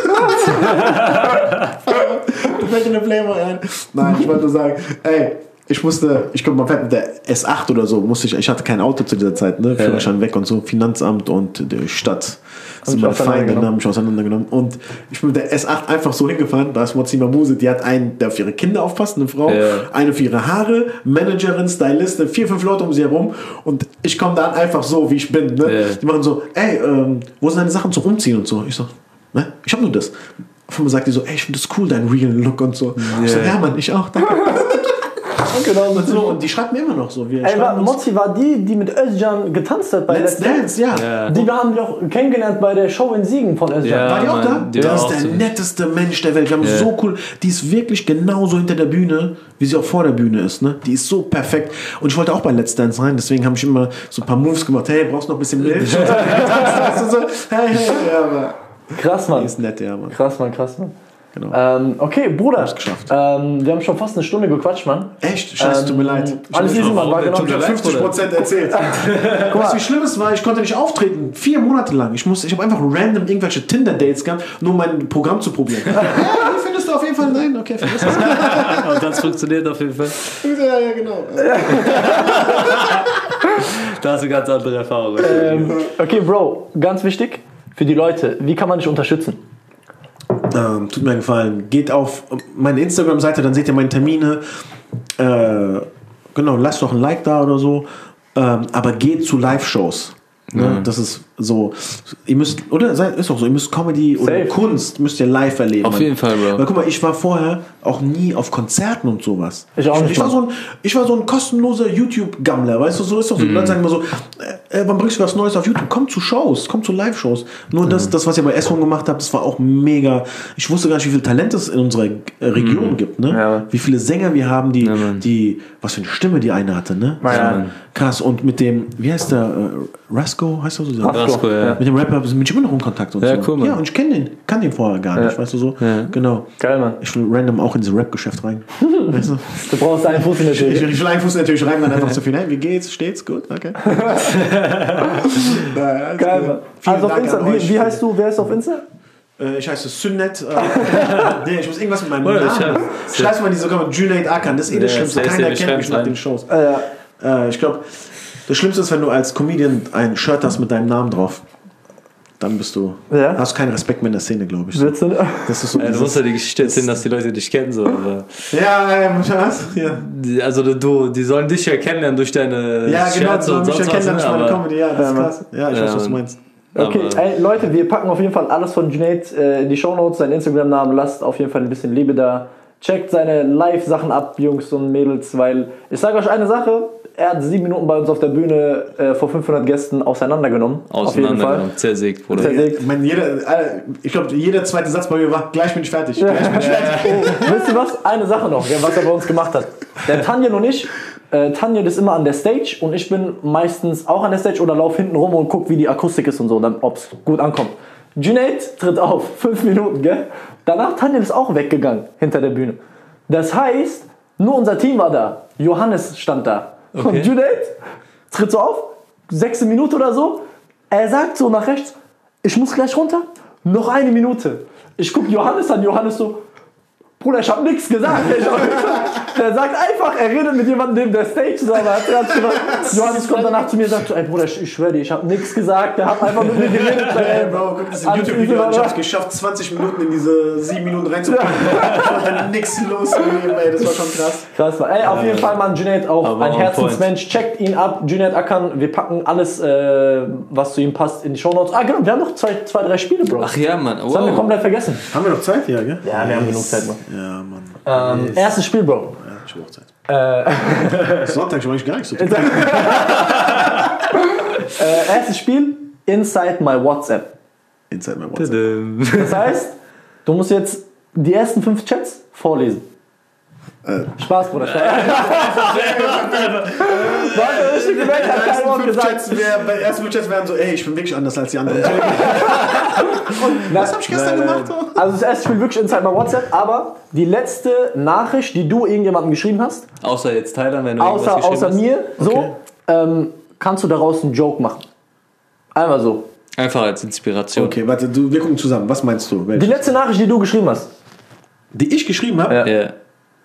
Du fällt in den Playboy ein. Nein, ich wollte nur sagen, ey, ich musste, ich glaube, man fährt mit der S acht oder so, musste ich, ich hatte kein Auto zu dieser Zeit, ne, Führerschein weg und so, Finanzamt und die Stadt sind mal Feinde, haben mich auseinandergenommen und ich bin mit der S acht einfach so hingefahren, da ist Mozzi Mamuse, die hat einen, der auf ihre Kinder aufpasst, eine Frau, ja. eine für ihre Haare, Managerin, Stylistin, vier, fünf Leute um sie herum und ich komme dann einfach so, wie ich bin, ne, ja. Die machen so, ey, ähm, wo sind deine Sachen zum Umziehen und so, ich so, ne, ich hab nur das. Auf einmal sagt die so, ey, ich finde das cool, dein real Look und so, ja. Ich so, ja, Mann, ich auch, danke. Genau, und, so, und die schreibt mir immer noch so. Wir Ey, war, Mozzi war die, die mit Özcan getanzt hat bei Let's Dance, ja. ja. Die haben wir auch kennengelernt bei der Show in Siegen von Özcan. Ja, war die auch Mann, da? Die das ist der so netteste Mensch der Welt. Wir haben ja. so cool. Die ist wirklich genauso hinter der Bühne, wie sie auch vor der Bühne ist. Ne? Die ist so perfekt. Und ich wollte auch bei Let's Dance rein, deswegen habe ich immer so ein paar Moves gemacht. Hey, brauchst du noch ein bisschen Milch? Und dann so, hey, hey, ja, aber krass, Mann. Die ist nett, ja, Mann. Krass, Mann, krass, Mann. Genau. Ähm, okay, Bruder. Hab's geschafft. Ähm, wir haben schon fast eine Stunde gequatscht, Mann. Echt? Scheiße, ähm, tut mir leid. Alles easy, Mann. War genau fünfzig Prozent erzählt. Weißt du, wie schlimm es war? Ich konnte nicht auftreten. Vier Monate lang. Ich, muss, ich habe einfach random irgendwelche Tinder-Dates gehabt, nur mein Programm zu probieren. Ja, wie findest du auf jeden Fall? Nein, okay, findest du das? Und das funktioniert auf jeden Fall. Ja, ja, genau. Da hast du ganz andere Erfahrungen. Ähm, okay, Bro, ganz wichtig für die Leute. Wie kann man dich unterstützen? Ähm, tut mir einen Gefallen. Geht auf meine Instagram-Seite, dann seht ihr meine Termine. Äh, genau, lasst doch ein Like da oder so. Ähm, aber geht zu Live-Shows. Ne? Mhm. Das ist so, ihr müsst, oder ist auch so, ihr müsst Comedy oder Safe. Kunst müsst ihr live erleben. Auf jeden Fall, Bro. Weil guck mal, ich war vorher auch nie auf Konzerten und sowas. Ich auch nicht. Ich war so ein, ich war so ein kostenloser YouTube-Gammler, weißt du, so ist doch so. Die Leute sagen immer so, äh, wann bringst du was Neues auf YouTube? Komm zu Shows, komm zu Live-Shows. Nur das, das, was ihr bei S-One gemacht habt, das war auch mega. Ich wusste gar nicht, wie viel Talent es in unserer Region mhm. gibt, ne? Ja. Wie viele Sänger wir haben, die, ja, die, was für eine Stimme die eine hatte, ne? Ja. Krass. Und mit dem, wie heißt der, äh, Rasco, heißt er so? Rasco, ja. Mit dem Rapper bin ich immer noch in Kontakt und ja, so. Cool, Mann. Ja, und ich kenne den, kann den vorher gar nicht, ja. Weißt du so? Ja. Genau. Geil, Mann. Ich will random auch in dieses Rap-Geschäft rein. Weißt du? Du brauchst einen Fuß in der Tür. Ich, ich will einen Fuß natürlich rein, dann einfach so viel. Hey, wie geht's? Steht's? Gut? Okay. naja, Geil, Mann. Also auf Insta, wie, wie heißt du, wer ist auf Insta? Äh, ich heiße Sünnet. Äh, nee, ich muss irgendwas mit meinem Namen. Schreib's mal die sogar mit Junaid Akan. Das ist eh das Schlimmste. Keiner kennt mich nach den Shows. Äh, ich glaube, das Schlimmste ist, wenn du als Comedian ein Shirt hast mit deinem Namen drauf. Dann bist du, ja. hast du keinen Respekt mehr in der Szene, glaube ich. So. Das ist so ja, du musst ja die Geschichte erzählen, dass die Leute dich kennen. So, aber ja, ja, was? Ja. Also du, die sollen dich ja kennenlernen durch deine ja, genau, Scherze sollen und mich ja sonst kennenlernen was. durch Ne? meine Comedy, ja, das ist krass. Ja, ich ja, weiß, was du meinst. Okay, ey, Leute, wir packen auf jeden Fall alles von Junaid äh, in die Shownotes, seinen Instagram-Namen, lasst auf jeden Fall ein bisschen Liebe da. Checkt seine Live-Sachen ab, Jungs und Mädels, weil ich sage euch eine Sache, er hat sieben Minuten bei uns auf der Bühne äh, vor fünfhundert Gästen auseinandergenommen. Auseinandergenommen, zersägt, Bruder. Zersägt. Ich, meine, jeder, ich glaube, jeder zweite Satz bei mir war, gleich bin ich fertig. Ja. Gleich bin ich fertig. Oh, wisst ihr was? Eine Sache noch, was er bei uns gemacht hat. Der Tanjan und ich, äh, Tanjan ist immer an der Stage und ich bin meistens auch an der Stage oder laufe hinten rum und gucke, wie die Akustik ist und so, ob es gut ankommt. Junaid tritt auf, fünf Minuten, gell? Danach Tanjan ist auch weggegangen hinter der Bühne. Das heißt, nur unser Team war da. Johannes stand da. Okay. Und Junaid tritt so auf, sechste Minute oder so. Er sagt so nach rechts, ich muss gleich runter, noch eine Minute. Ich gucke Johannes an, Johannes so, Bruder, ich hab nichts gesagt. Der sagt einfach, er redet mit jemandem neben der Stage. So, aber er hat gesagt, Johannes kommt danach zu mir und sagt so, ey Bruder, ich, ich schwöre dir, ich habe nichts gesagt. Der hat einfach mit mir geredet. Ey, Bro, guck das YouTube-Video an. Ich hab's geschafft, zwanzig Minuten in diese sieben Minuten reinzupacken. Ich wollte nichts los mit ihm, ey. Das war schon krass. Krass, war. Ey, auf jeden Fall, Mann, Junaid auch Aber ein on Herzensmensch. Checkt ihn ab. Junaid Akan, wir packen alles, äh, was zu ihm passt, in die Shownotes. Ah, genau, wir haben noch zwei, zwei drei Spiele, Bro. Ach ja, Mann. Das haben wir Wow. komplett vergessen. Haben wir noch Zeit hier, gell? Ja, wir haben genug Zeit, Mann. Ja, Mann. Ähm, Yes. Erstes Spiel, Bro. Ja, ich hab auch Zeit. Äh, Sonntag, ich war eigentlich gar nichts zu tun. äh, erstes Spiel, Inside My WhatsApp. Inside my WhatsApp. Tadam. Das heißt, du musst jetzt die ersten fünf Chats vorlesen. Äh. Spaß, Bruder. Spaß. Warte, richtig gemerkt, hat kein Wort gesagt. Chats wär, bei ersten fünf Chats wären so, ey, ich bin wirklich anders als die anderen. Und was hab ich gestern gemacht? Also das erste Spiel wirklich Inside My WhatsApp, aber die letzte Nachricht, die du irgendjemandem geschrieben hast, Außer jetzt Thailand, wenn du außer, irgendwas außer geschrieben mir, so, Okay. ähm, kannst du daraus einen Joke machen. Einmal so. hast. Einfach als Inspiration. Okay, warte, du, wir gucken zusammen. Was meinst du? Die Welche? letzte Nachricht, die du geschrieben hast. Die ich geschrieben habe, Ja. Ja.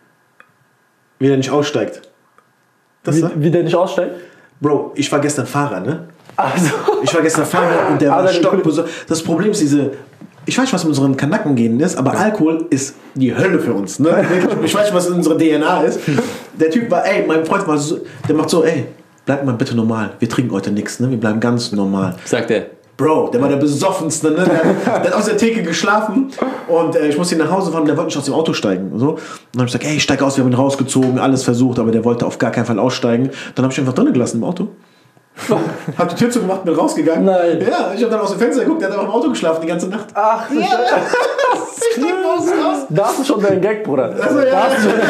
wie der nicht aussteigt. Das Wie, da? wie der nicht aussteigt. Bro, ich war gestern Fahrer, ne? Also, Ich war gestern Fahrer und der war Aber der- stockbesoffen. Das Problem ist diese... Ich weiß nicht, was mit unseren Kanackengenen ist, aber Alkohol ist die Hölle für uns. Ne? Ich weiß nicht, was in unserer D N A ist. Der Typ war, ey, mein Freund war so... Der macht so, ey, bleib mal bitte normal. Wir trinken heute nichts, ne? Wir bleiben ganz normal. Sagt er. Bro, der war der besoffenste, ne? Der, der hat aus der Theke geschlafen und äh, ich musste ihn nach Hause fahren und der wollte nicht aus dem Auto steigen. Und, so. Und dann habe ich gesagt, ey, steig aus, wir haben ihn rausgezogen, alles versucht, aber der wollte auf gar keinen Fall aussteigen. Dann habe ich ihn einfach drinnen gelassen im Auto. Hab die Tür zugemacht, bin rausgegangen. Nein. Ja, ich habe dann aus dem Fenster geguckt, der hat einfach im Auto geschlafen die ganze Nacht. ach, Ja, ich steig raus, raus. da hast du schon deinen Gag, Bruder. Also, ja, Da hast du schon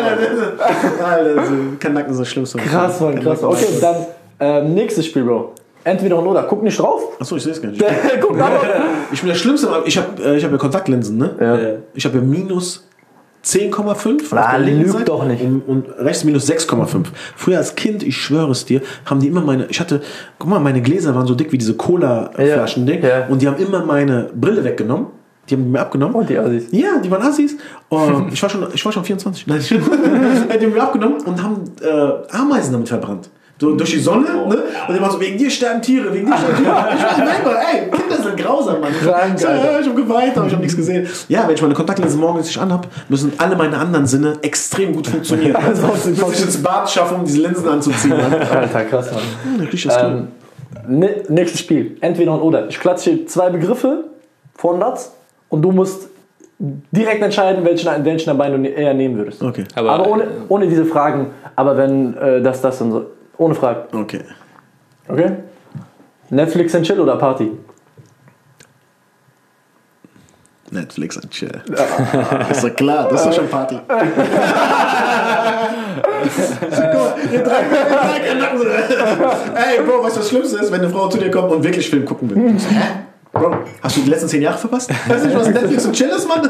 Alter, so, Kanacken ist das Schlimmste. Krass, Mann, krass. Okay, dann ähm, nächstes Spiel, Bro. Entweder und oder. Guck nicht drauf. Achso, ich sehe es gar nicht. Guck da. Ich bin der Schlimmste, aber ich habe äh, ich hab ja Kontaktlinsen, ne? Ja. Ich habe ja minus zehn Komma fünf. auf Ah, der linken lüg Seite doch nicht. Und, und rechts minus sechs Komma fünf. Früher als Kind, ich schwöre es dir, haben die immer meine, ich hatte, guck mal, meine Gläser waren so dick wie diese Cola-Flaschen, Ding. Ja. Und die haben immer meine Brille weggenommen. Die haben die mir abgenommen. Und die Assis. Ja, die waren Assis. Oh, ich, war schon, ich war schon vierundzwanzig. Nein, die haben mir abgenommen und haben äh, Ameisen damit verbrannt. So, durch die Sonne, ne? Und die waren so, wegen dir sterben Tiere, wegen dir sterben Tiere. Ich war selber, ey, Kinder sind grausam, Mann. Krank, so, Alter. ja, ich hab geweint, aber ich hab nichts gesehen. Ja, wenn ich meine Kontaktlinsen morgens nicht anhab, müssen alle meine anderen Sinne extrem gut funktionieren. Also, ich muss ich ins Bad schaffen, um diese Linsen anzuziehen, Mann. Alter, krass, Mann. Hm, richtig das Ähm, ne, nächstes Spiel. Entweder und oder. Ich klatsche hier zwei Begriffe von das und du musst direkt entscheiden, welchen, welchen der beiden du eher nehmen würdest. Okay. Aber, Aber ohne, ohne diese Fragen. Aber wenn äh, das, das und so. Ohne Fragen. Okay. Okay? Netflix and Chill oder Party? Netflix und Chill. Ist doch klar, das ist doch schon Party. Guck mal, ihr drei, ihr drei Kanacken so. Ey, Bro, weißt du, was das Schlimmste ist, wenn eine Frau zu dir kommt und wirklich Film gucken will? Du so, hä? Bro, hast du die letzten zehn Jahre verpasst? Weißt du nicht, was Netflix und Chill ist, Mann?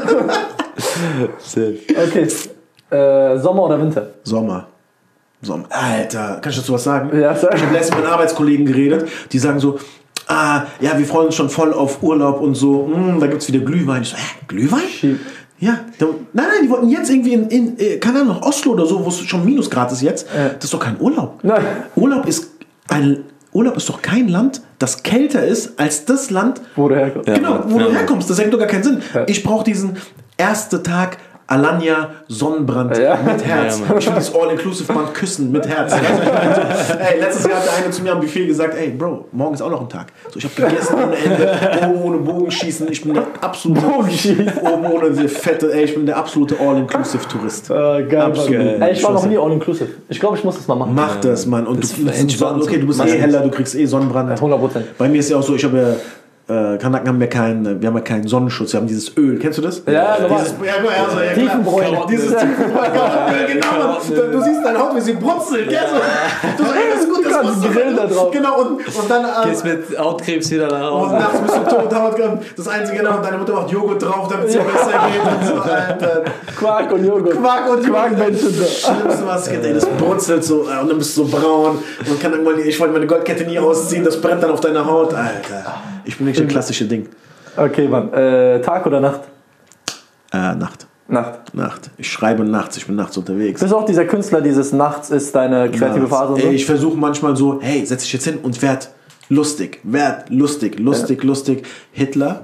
Okay. Äh, Sommer oder Winter? Sommer. Sommer. Alter, kann ich dazu was sagen? Ja, sag. Ich habe letztens mit meinen Arbeitskollegen geredet, die sagen so, ah, ja, wir freuen uns schon voll auf Urlaub und so, mm, da gibt's wieder Glühwein. Ich so, hä, Glühwein? Schieb. Ja, da, nein, nein, die wollten jetzt irgendwie in, in äh, keine Ahnung, Oslo oder so, wo es schon Minusgrad ist jetzt. Ja. Das ist doch kein Urlaub. Nein. Urlaub ist ein Urlaub ist doch kein Land, das kälter ist als das Land, Wo du herkommst. genau, wo ja, du Mann. herkommst. Das ergibt doch gar keinen Sinn. Ja. Ich brauche diesen ersten Tag Alanya Sonnenbrand Ja. mit Herz. Ja, Mann. Ich will das All-Inclusive-Band küssen mit Herz. Weißt du, was ich meine? So, ey, letztes Jahr hat der eine zu mir am Buffet gesagt, ey Bro, morgen ist auch noch ein Tag. So, ich habe gegessen ohne Ende, oben ohne Bogenschießen. Ich bin der absolute Bogenschießen. oben ohne diese fette, ey, ich bin der absolute All-Inclusive-Tourist. Äh, geil, Absolut. geil. Ey, ich war noch nie all-inclusive. Ich glaube, ich muss das mal machen. Mach das, Mann. Und Das du, ist entspannt. okay, du bist Mach eh das. heller, du kriegst eh Sonnenbrand. hundert Prozent. Bei mir ist ja auch so, ich habe ja, äh, Kanaken haben ja keinen, wir haben ja keinen Sonnenschutz, wir haben dieses Öl. Kennst du das? Ja, normal. Dieses, ja, ja, also, ja, Tiefenbräune. klar. Dieses Tiefenbräune. Genau, Mann. Du, du siehst deine Haut, wie sie brutzelt. Kennst du? Du sagst, ey, das ist gut, das kannst musst du. Grill da drauf. Genau, und, und dann... Äh, Gehst mit Hautkrebs wieder nach und Hause. nachts bist du tot, Haut, das Einzige, genau, deine Mutter macht Joghurt drauf, damit es dir besser geht und so, Alter. Quark und Joghurt. Quark und Quarkbändchen. Das Schlimmste, was es gibt, ey, das brutzelt so äh, und dann bist du so braun und kann irgendwann, ich wollte meine Goldkette nie ausziehen, das brennt dann auf deiner Haut, Alter. Ich bin wirklich ein klassische Ding. Okay, Mann. Äh, Tag oder Nacht? Äh, Nacht. Nacht. Nacht. Ich schreibe nachts, ich bin nachts unterwegs. Bist du auch dieser Künstler, dieses Nachts ist deine kreative Phase und so? Ey, ich versuche manchmal so, hey, setz dich jetzt hin und werd lustig, werd lustig, lustig, ja. lustig. Hitler.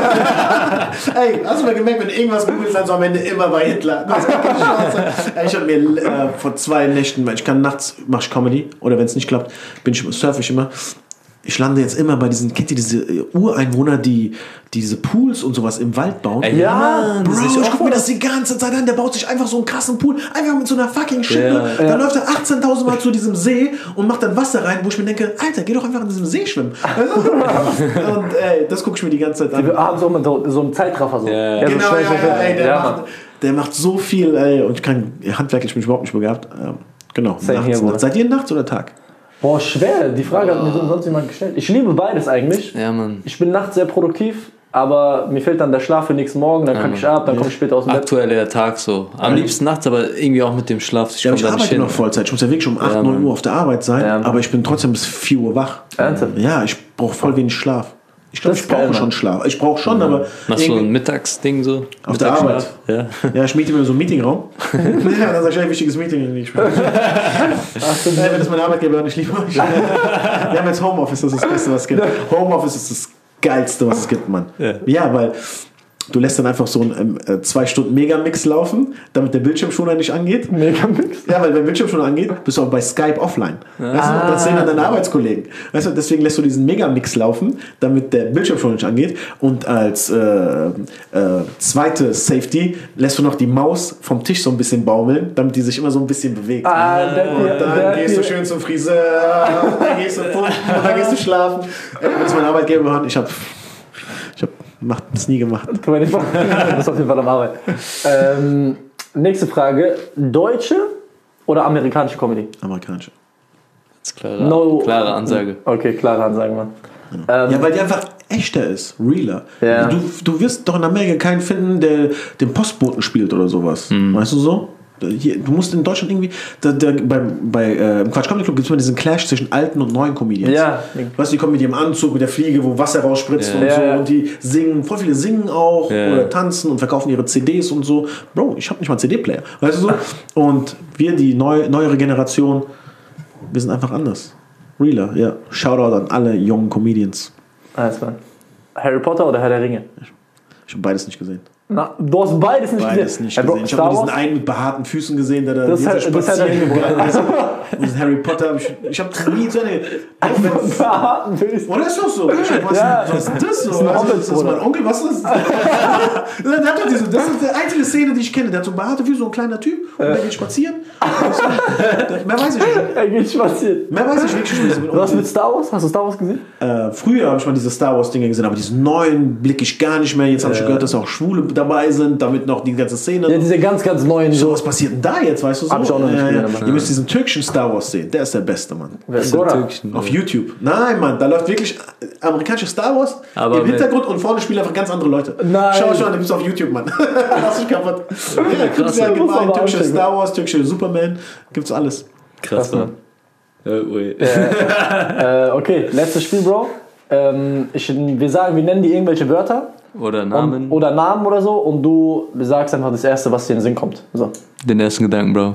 Ey, hast du mal gemerkt, wenn irgendwas googelst, dann so am Ende immer bei Hitler. Das ist keine Chance. Ey, ich hatte mir äh, vor zwei Nächten, weil ich kann nachts, mach ich Comedy, oder wenn es nicht klappt, bin ich, surfe ich immer. Ich lande jetzt immer bei diesen, kennt ihr diese Ureinwohner, die diese Pools und sowas im Wald bauen? Ey, ja, Mann, Bro, das ich, ich ich guck mir das die ganze Zeit an, der baut sich einfach so einen krassen Pool, einfach mit so einer fucking Schippe. Ja, dann ja. läuft er achtzehntausend Mal zu diesem See und macht dann Wasser rein, wo ich mir denke, Alter, geh doch einfach in diesem See schwimmen. Und ey, das gucke ich mir die ganze Zeit an. Wir haben so, so einen Zeitraffer so. Ja, genau, so ja, ja, ey, der, ja, macht, der macht so viel, ey, und ich kann, handwerklich bin ich überhaupt nicht begabt. Ähm, genau, nachts, hier, seid ihr nachts oder Tag? Boah, schwer. Die Frage hat mir sonst jemand gestellt. Ich liebe beides eigentlich. Ja, Mann. Ich bin nachts sehr produktiv, aber mir fehlt dann der Schlaf für nächsten Morgen, dann ja, kacke ich ab, dann ja. komme ich später aus dem Bett. Aktuell der Tag so. Am ja. liebsten nachts, aber irgendwie auch mit dem Schlaf. Ich, ja, ich arbeite hin. noch Vollzeit. Ich muss ja wirklich um acht, neun Uhr auf der Arbeit sein, ja, aber ich bin trotzdem bis vier Uhr wach. Ernsthaft? Ja, ich brauche voll wenig Schlaf. Ich glaube, ich brauche geil, schon Schlaf. Ich brauche schon, mhm. aber... Machst du so ein Mittagsding so? Auf der Arbeit? Ja. Ja, ich miete mir so einen Meetingraum. Ja, das ist ein wichtiges Meeting. Ich Ach, so, ja, wenn das mein Arbeitgeber nicht lieber. Wir haben jetzt Homeoffice, das ist das Beste, was es gibt. Homeoffice ist das Geilste, was es gibt, Mann. Ja, ja, weil... Du lässt dann einfach so einen äh, zwei Stunden Megamix laufen, damit der Bildschirmschoner nicht angeht. Megamix? Ja, weil wenn der Bildschirmschoner angeht, bist du auch bei Skype offline. Ah. Weißt du, das sehen dann deine Arbeitskollegen. Weißt du, deswegen lässt du diesen Megamix laufen, damit der Bildschirmschoner nicht angeht. Und als äh, äh, zweite Safety lässt du noch die Maus vom Tisch so ein bisschen baumeln, damit die sich immer so ein bisschen bewegt. Ah, und dann, dann gehst du schön zum Friseur, dann gehst du pumpen und dann gehst du schlafen. Ey, das ist mein Arbeitgeber. Ich habe ich hab Macht das nie gemacht. Das kann man nicht machen. Du bist auf jeden Fall am Arbeit. Ähm, nächste Frage. Deutsche oder amerikanische Comedy? Amerikanische. Das ist klare, no. klare Ansage. Okay, klare Ansage, Mann. Ja. Ähm, ja, weil die einfach echter ist, realer. Ja. Du, du wirst doch in Amerika keinen finden, der den Postboten spielt oder sowas. Mhm. Weißt du so? Hier, du musst in Deutschland irgendwie, da, da, bei, bei, äh, im Quatsch Comedy Club gibt es immer diesen Clash zwischen alten und neuen Comedians. Ja. Weißt du, die kommen mit ihrem Anzug, mit der Fliege, wo Wasser rausspritzt ja. und ja, so. Ja. Und die singen, voll viele singen auch ja. oder tanzen und verkaufen ihre C Ds und so. Bro, ich habe nicht mal einen C D-Player. Weißt du so? Und wir, die neu, neuere Generation, wir sind einfach anders. Realer, ja. Shoutout an alle jungen Comedians. Alles klar. Harry Potter oder Herr der Ringe? Ich habe beides nicht gesehen. Na, du hast beides nicht beides gesehen? Nicht gesehen. Hey, Bro, ich habe nur diesen einen mit behaarten Füßen gesehen, der da das hat, spazieren gegangen ist. Und Harry Potter, ich, ich habe nie so eine... behaarten Füßen. Oder ist das so? Ich hab, was, ja. was ist das so? Das ist, ist das mein Onkel? Was ist das? der hat doch diese, das ist die einzige Szene, die ich kenne. Der hat so behaarte Füße, so ein kleiner Typ. Und der geht spazieren. Mehr weiß ich nicht. Er geht spazieren. Mehr weiß ich wirklich nicht. Was mit Star Wars? Hast du Star Wars gesehen? Äh, früher habe ich mal diese Star Wars Dinge gesehen, aber diesen neuen blicke ich gar nicht mehr. Jetzt habe ich gehört, dass auch Schwule dabei sind, damit noch die ganze Szene. Ja, diese ganz, ganz neuen. So, was passiert denn da jetzt, weißt du so? Hab ich auch noch nicht gesehen, äh, ihr müsst diesen türkischen Star Wars sehen. Der ist der beste, Mann. Wer ist der türkischen? Auf YouTube. Nein, Mann, da läuft wirklich amerikanische Star Wars aber im Hintergrund und vorne spielen einfach ganz andere Leute. Nein. Schau schon, da gibt's auf YouTube, Mann. Lass dich kaputt. Ja, krass. Ja, gemein, türkische Star Wars, türkische Superman, gibt's alles. Krass, Mann. Äh, äh, okay, letztes Spiel, Bro. Ähm, ich, wir sagen, wir nennen die irgendwelche Wörter. Oder Namen. Und, oder Namen oder so. Und du sagst einfach das Erste, was dir in den Sinn kommt. So. Den ersten Gedanken, Bro.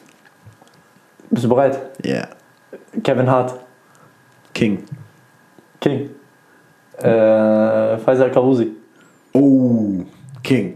Bist du bereit? Ja. Yeah. Kevin Hart. King. King. Äh, Faisal Kavusi. Oh, King.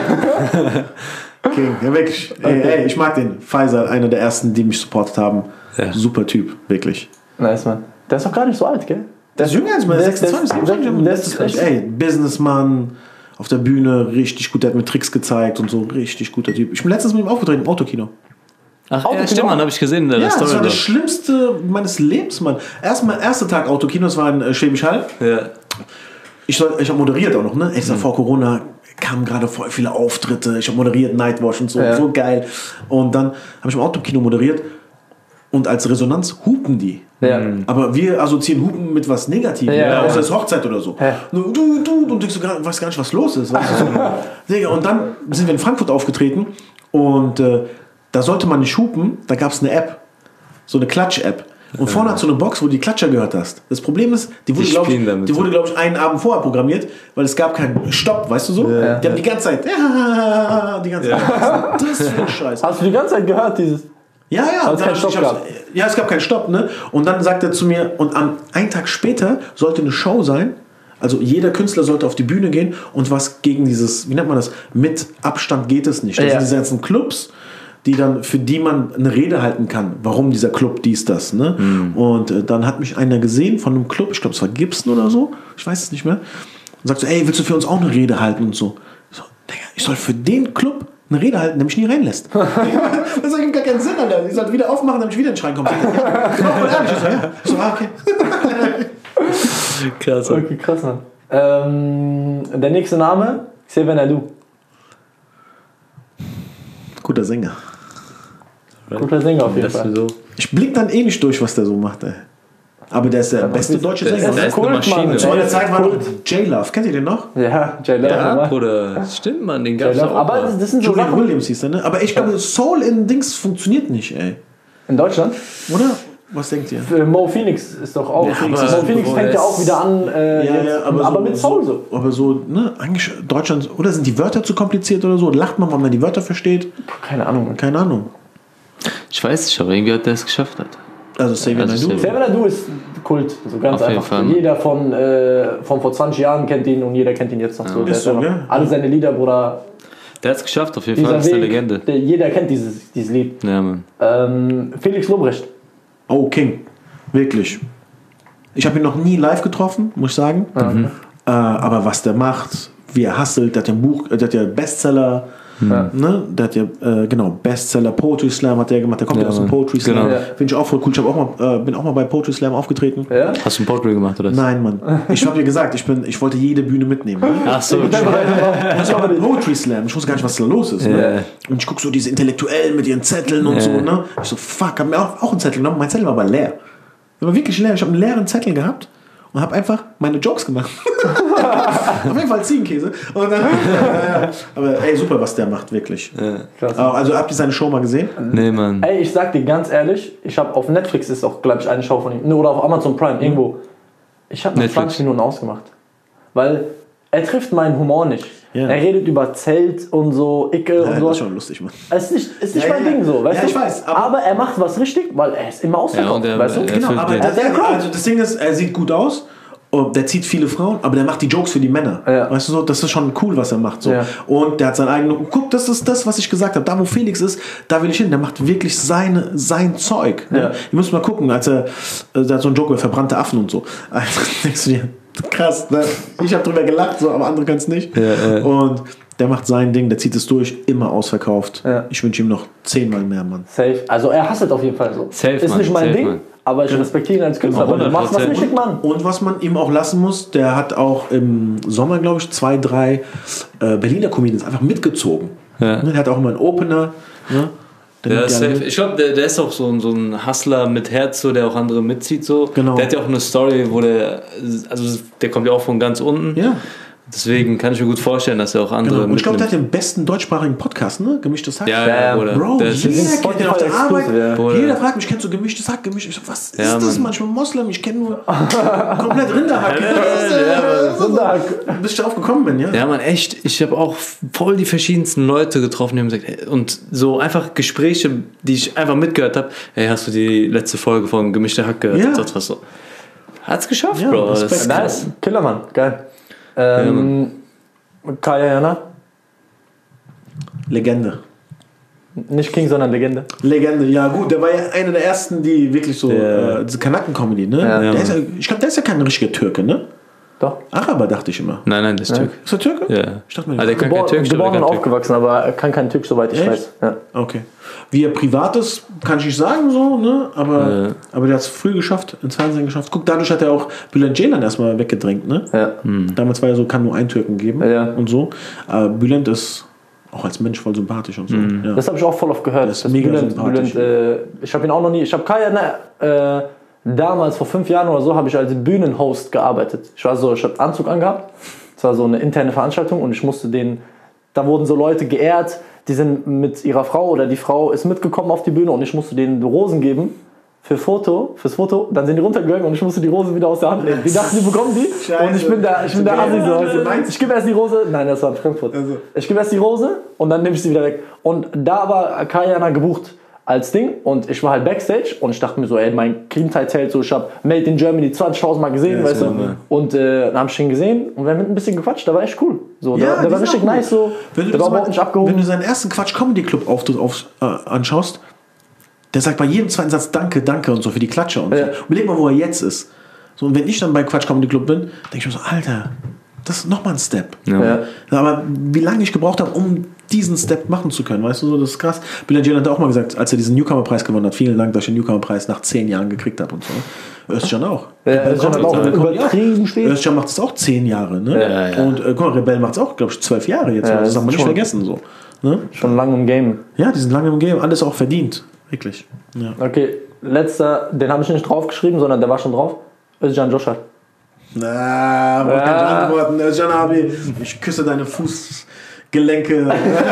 King, ja wirklich. Okay. Ey, ey, ich mag den. Faisal, einer der ersten, die mich supportet haben. Ja. Super Typ, wirklich. Nice, man. Der ist doch gar nicht so alt, gell? Der ist jünger als mal sechsundzwanzig. Ey, Businessman, auf der Bühne, richtig gut. Der hat mir Tricks gezeigt und so, richtig guter Typ. Ich bin letztens mit ihm aufgetreten im Autokino. Ach, ja, stimmt, Mann, habe ich gesehen in der ja, Story. Das war das Schlimmste meines Lebens, Mann. Erstmal, erster Tag Autokino, das war in äh, Schwäbisch Hall. Ja. Ich, ich habe moderiert auch noch, ne? Ich sag, mhm. vor Corona kamen gerade voll viele Auftritte. Ich habe moderiert, Nightwatch und so, ja. so geil. Und dann habe ich im Autokino moderiert. Und als Resonanz hupen die. Ja. Aber wir assoziieren Hupen mit was Negativem. Ja, ja, außer es ist Hochzeit oder so. Ja. Du, du, du, und denkst, du weißt gar nicht, was los ist. Weißt du? Und dann sind wir in Frankfurt aufgetreten. Und äh, da sollte man nicht hupen. Da gab es eine App. So eine Klatsch-App. Und vorne hat so eine Box, wo du die Klatscher gehört hast. Das Problem ist, die wurde, Die glaube ich, spielen damit die so. wurde, glaub ich, einen Abend vorher programmiert, weil es gab keinen Stopp, weißt du so? Ja. Die haben die ganze Zeit, ja, die ganze Zeit. Das ist für ein Scheiß. Hast du die ganze Zeit gehört, dieses... Ja, ja, Weil es dann keinen hab ich- Stopp ich hab's- ja, es gab keinen Stopp, ne? Und dann sagt er zu mir, und am einen Tag später sollte eine Show sein, also jeder Künstler sollte auf die Bühne gehen und was gegen dieses, wie nennt man das, mit Abstand geht es nicht. Das Ja. sind diese ganzen Clubs, die dann, für die man eine Rede halten kann, warum dieser Club dies, das, ne? Und äh, dann hat mich einer gesehen von einem Club, ich glaube es war Gibson oder so, ich weiß es nicht mehr, und sagt so, ey, willst du für uns auch eine Rede halten und so. Ich so, Digga, ich soll für den Club eine Rede halten, der mich nie reinlässt. Das ergibt gar keinen Sinn, Alter. Ich sollte wieder aufmachen, damit ich wieder in den Schrein komme. Ja, genau, voll ehrlich. Ich so, ja. Ich so, ah, okay. Krass. Okay, krass, Mann. Ähm, der nächste Name, Xavier Naidoo. Guter Sänger. Guter Sänger auf jeden Das Fall. ist so. Ich blick dann eh nicht durch, was der so macht, ey. Aber der ist der beste deutsche der ist- Sänger. der ist eine Maschine. Zu meiner Ey, Zeit war noch Kult. J-Love. Kennt ihr den noch? Ja, J-Love. Ja, Ja, Bruder. Stimmt, Mann, den gab's J-Love. auch. Aber mal. das, das sind so Julian Sachen Williams hieß der, ne? Aber ich glaube, Soul in Dings funktioniert nicht, ey. in Deutschland. Oder? Was denkt ihr? Äh, Mo Phoenix ist doch auch. Ja, Mo aber- Phoenix Boah, fängt ja das- auch wieder an. Äh, Ja, jetzt, ja, aber aber, so, mit Soul so. Aber so, ne? Eigentlich Deutschland, oder sind die Wörter zu kompliziert oder so? Lacht man, weil man die Wörter versteht? Keine Ahnung. Keine Ahnung. Ich weiß nicht, aber irgendwie hat der es geschafft hat. Also Xavier Also Naidoo. Xavier- Xavier Naidoo ist Kult. So ganz Auf jeden einfach. Fall. Jeder von, äh, von vor zwanzig Jahren kennt ihn und jeder kennt ihn jetzt noch so. Der Ist so, einfach- gell? Alle seine Lieder, Bruder. Der hat es geschafft, auf jeden Fall. Dieser Das ist eine Weg, Legende. Der, jeder kennt dieses, dieses Lied. Ja, Mann. Ähm, Felix Lobrecht. Oh, King. Wirklich. Ich habe ihn noch nie live getroffen, muss ich sagen. Mhm. Äh, aber was der macht, wie er hustelt, der hat ja ein Buch, äh, der hat ja Bestseller, Ja. ne? Der hat ja, äh, genau, Bestseller, Poetry Slam hat der gemacht, der kommt ja, Ja, aus dem Mann. Poetry Slam. Genau. Ja. Finde ich auch voll cool. Ich hab auch mal, äh, bin auch mal bei Poetry Slam aufgetreten. Ja? Hast du ein Portrait gemacht, oder? Nein, Mann. Ich habe dir gesagt, ich, bin, ich wollte jede Bühne mitnehmen. Ne? Ach so. Das war bei Poetry Slam. Ich wusste gar nicht, was da los ist. Ne? Ja. Und ich gucke so diese Intellektuellen mit ihren Zetteln und Ja. so. Ne? Ich so, fuck, hab mir auch, auch einen Zettel genommen. Mein Zettel war aber leer. Der war wirklich leer. Ich habe einen leeren Zettel gehabt und habe einfach meine Jokes gemacht. Auf jeden Fall Ziegenkäse. Und dann, ja, ja. Aber ey, super, was der macht, wirklich. Krass. Also habt ihr seine Show mal gesehen? Nee, Mann. Ey, ich sag dir ganz ehrlich, ich habe auf Netflix ist auch, glaube ich, eine Show von ihm. Oder auf Amazon Prime, irgendwo. Ich habe nach Netflix. zwanzig Minuten ausgemacht. Weil er trifft meinen Humor nicht. Ja. Er redet über Zelt und so, Icke Ja, und das so. ist schon lustig, Mann. Es ist nicht, ist nicht Ja, mein ja, Ding ja. so, weißt Ja, du? ich weiß, aber- aber, er macht was richtig, weil er ist immer ausverkauft, und er- weißt du? er- Genau, erfüllt aber den- das, Der Crowd. also das Ding ist, er sieht gut aus. Und der zieht viele Frauen, aber der macht die Jokes für die Männer. Ja. Weißt du so, das ist schon cool, was er macht. So. Ja. Und der hat seinen eigenen. Guck, das ist das, was ich gesagt habe. Da, wo Felix ist, da will ich hin. Der macht wirklich seine, sein Zeug. Ne? Ja. Ihr müsst mal gucken, als er, äh, der hat so einen Joke über verbrannte Affen und so. Also, denkst du dir, krass, ne? Ich habe drüber gelacht, so, aber andere können es nicht. Ja, ja. Und der macht sein Ding, der zieht es durch, immer ausverkauft. Ja. Ich wünsche ihm noch zehnmal mehr, Mann. Safe. Also er hasselt auf jeden Fall so. Safe, ist Mann, nicht mein safe, Ding, Mann. aber ich respektiere ihn als Künstler. Genau, Du machst was hundert Prozent. richtig, Mann. Und was man ihm auch lassen muss, der hat auch im Sommer, glaube ich, zwei, drei äh, Berliner Comedians einfach mitgezogen. Ja. Ne, der hat auch immer einen Opener. Ne? Der Ja, nimmt gerne safe. mit. Ich glaube, der, der ist auch so, ein- so ein Hustler mit Herz, so, der auch andere mitzieht. So. Genau. Der hat ja auch eine Story, wo der, also der kommt ja auch von ganz unten. Ja, Deswegen kann ich mir gut vorstellen, dass er auch andere genau. Und ich glaube, der hat mitnimmt. den besten deutschsprachigen Podcast, ne? Gemischtes Hack. Ja, Ja, ja, Bruder. Bro, Der ist- jeder sind kennt den auf der Spotify Arbeit. exclusive, ja. Bruder. Jeder fragt mich, kennst du gemischtes Hack? Gemisch? Ich so, was ist Ja, das? Mann. Manchmal Moslem, ich kenne nur komplett Rinderhack. Das ist, äh, so, Rinderhack. bis ich darauf gekommen bin, ja? Ja, man, echt. Ich habe auch voll die verschiedensten Leute getroffen, die haben gesagt, ey, und so einfach Gespräche, die ich einfach mitgehört habe. Hey, hast du die letzte Folge von Gemischte Hack gehört? Ja. Und sonst was so. Hat's geschafft, Ja, Bro. Das Respekt. ist Nice. Killermann. Geil. Ähm, Kaya Jana. Legende. Nicht King, sondern Legende. Legende, ja gut, der war ja einer der ersten, die wirklich so, Ja. äh, diese Kanaken-Comedy, ne? Ja. Der ist ja, ich glaube, der ist ja kein richtiger Türke, ne? Doch. Araber, dachte ich immer. Nein, nein, das ist Türk. Ist er Türke? Ja. Ich dachte mir, Ah, der kann kein Gebor Türkisch, aber geboren der und kann Türk. aufgewachsen, aber er kann kein Türk, soweit ich Echt? weiß. Ja. Okay. Wie er privat ist, kann ich nicht sagen, so, ne? Aber, Ja. aber der hat es früh geschafft, ins Fernsehen geschafft. Guck, dadurch hat er auch Bülent Ceylan erstmal weggedrängt, ne? Ja. Damals war ja so, kann nur ein Türken geben Ja. und so. Aber Bülent ist auch als Mensch voll sympathisch und so. Ja. Das habe ich auch voll oft gehört. Das ist Das mega Bülent, sympathisch. Bülent, äh, ich habe ihn auch noch nie. Ich habe Kaya ne, äh, damals vor fünf Jahren oder so habe ich als Bühnenhost gearbeitet. Ich war so, ich habe Anzug angehabt. Es war so eine interne Veranstaltung und ich musste den. Da wurden so Leute geehrt, die sind mit ihrer Frau oder die Frau ist mitgekommen auf die Bühne und ich musste denen Rosen geben für Foto, fürs Foto, dann sind die runtergegangen und ich musste die Rose wieder aus der Hand nehmen. Die dachten, die bekommen die Scheiße. und ich bin der, ich bin der Assi so. Also, meinst du? Ich gebe erst die Rose, nein, das war in Frankfurt. Also. Ich gebe erst die Rose und dann nehme ich sie wieder weg. Und da war Kayana gebucht als Ding und ich war halt Backstage und ich dachte mir so, ey, mein Clean Tight so, ich habe Made in Germany zwanzigtausend Mal gesehen, Ja, weißt du. so, Und äh, dann hab ich ihn gesehen und wir haben mit ein bisschen gequatscht, der war echt cool. So, der, Ja, der die war sind richtig auch gut. nice, so, Wenn du, der das war mal, überhaupt nicht abgehoben. wenn du seinen ersten Quatsch Comedy Club Auftritt auf, äh, anschaust, der sagt bei jedem zweiten Satz Danke, Danke und so für die Klatsche und Ja. so. Überleg mal, wo er jetzt ist. So, und wenn ich dann bei Quatsch Comedy Club bin, denke ich mir so, Alter, das ist nochmal ein Step. Ja. Aber wie lange ich gebraucht habe, um diesen Step machen zu können, weißt du, so, das ist krass. Bill Jalen hat auch mal gesagt, als er diesen Newcomer-Preis gewonnen hat, vielen Dank, dass ich den Newcomer-Preis nach zehn Jahren gekriegt habe und so. Özcan auch. Ja, Özcan hat auch übertrieben spät. Özcan macht es auch zehn Jahre, ne? Ja, ja. Und äh, guck mal, Rebell macht es auch, glaube ich, zwölf Jahre jetzt. Ja, das darf man nicht schon. vergessen, so. Ne? Schon lange im Game. Ja, die sind lange im Game, alles auch verdient. Wirklich. Ja. Okay, letzter, den habe ich nicht draufgeschrieben, sondern der war schon drauf. Özcan Joshua. Na, wo Ja. kann ich antworten? Özcan Abi, ich küsse deine Fußgelenke.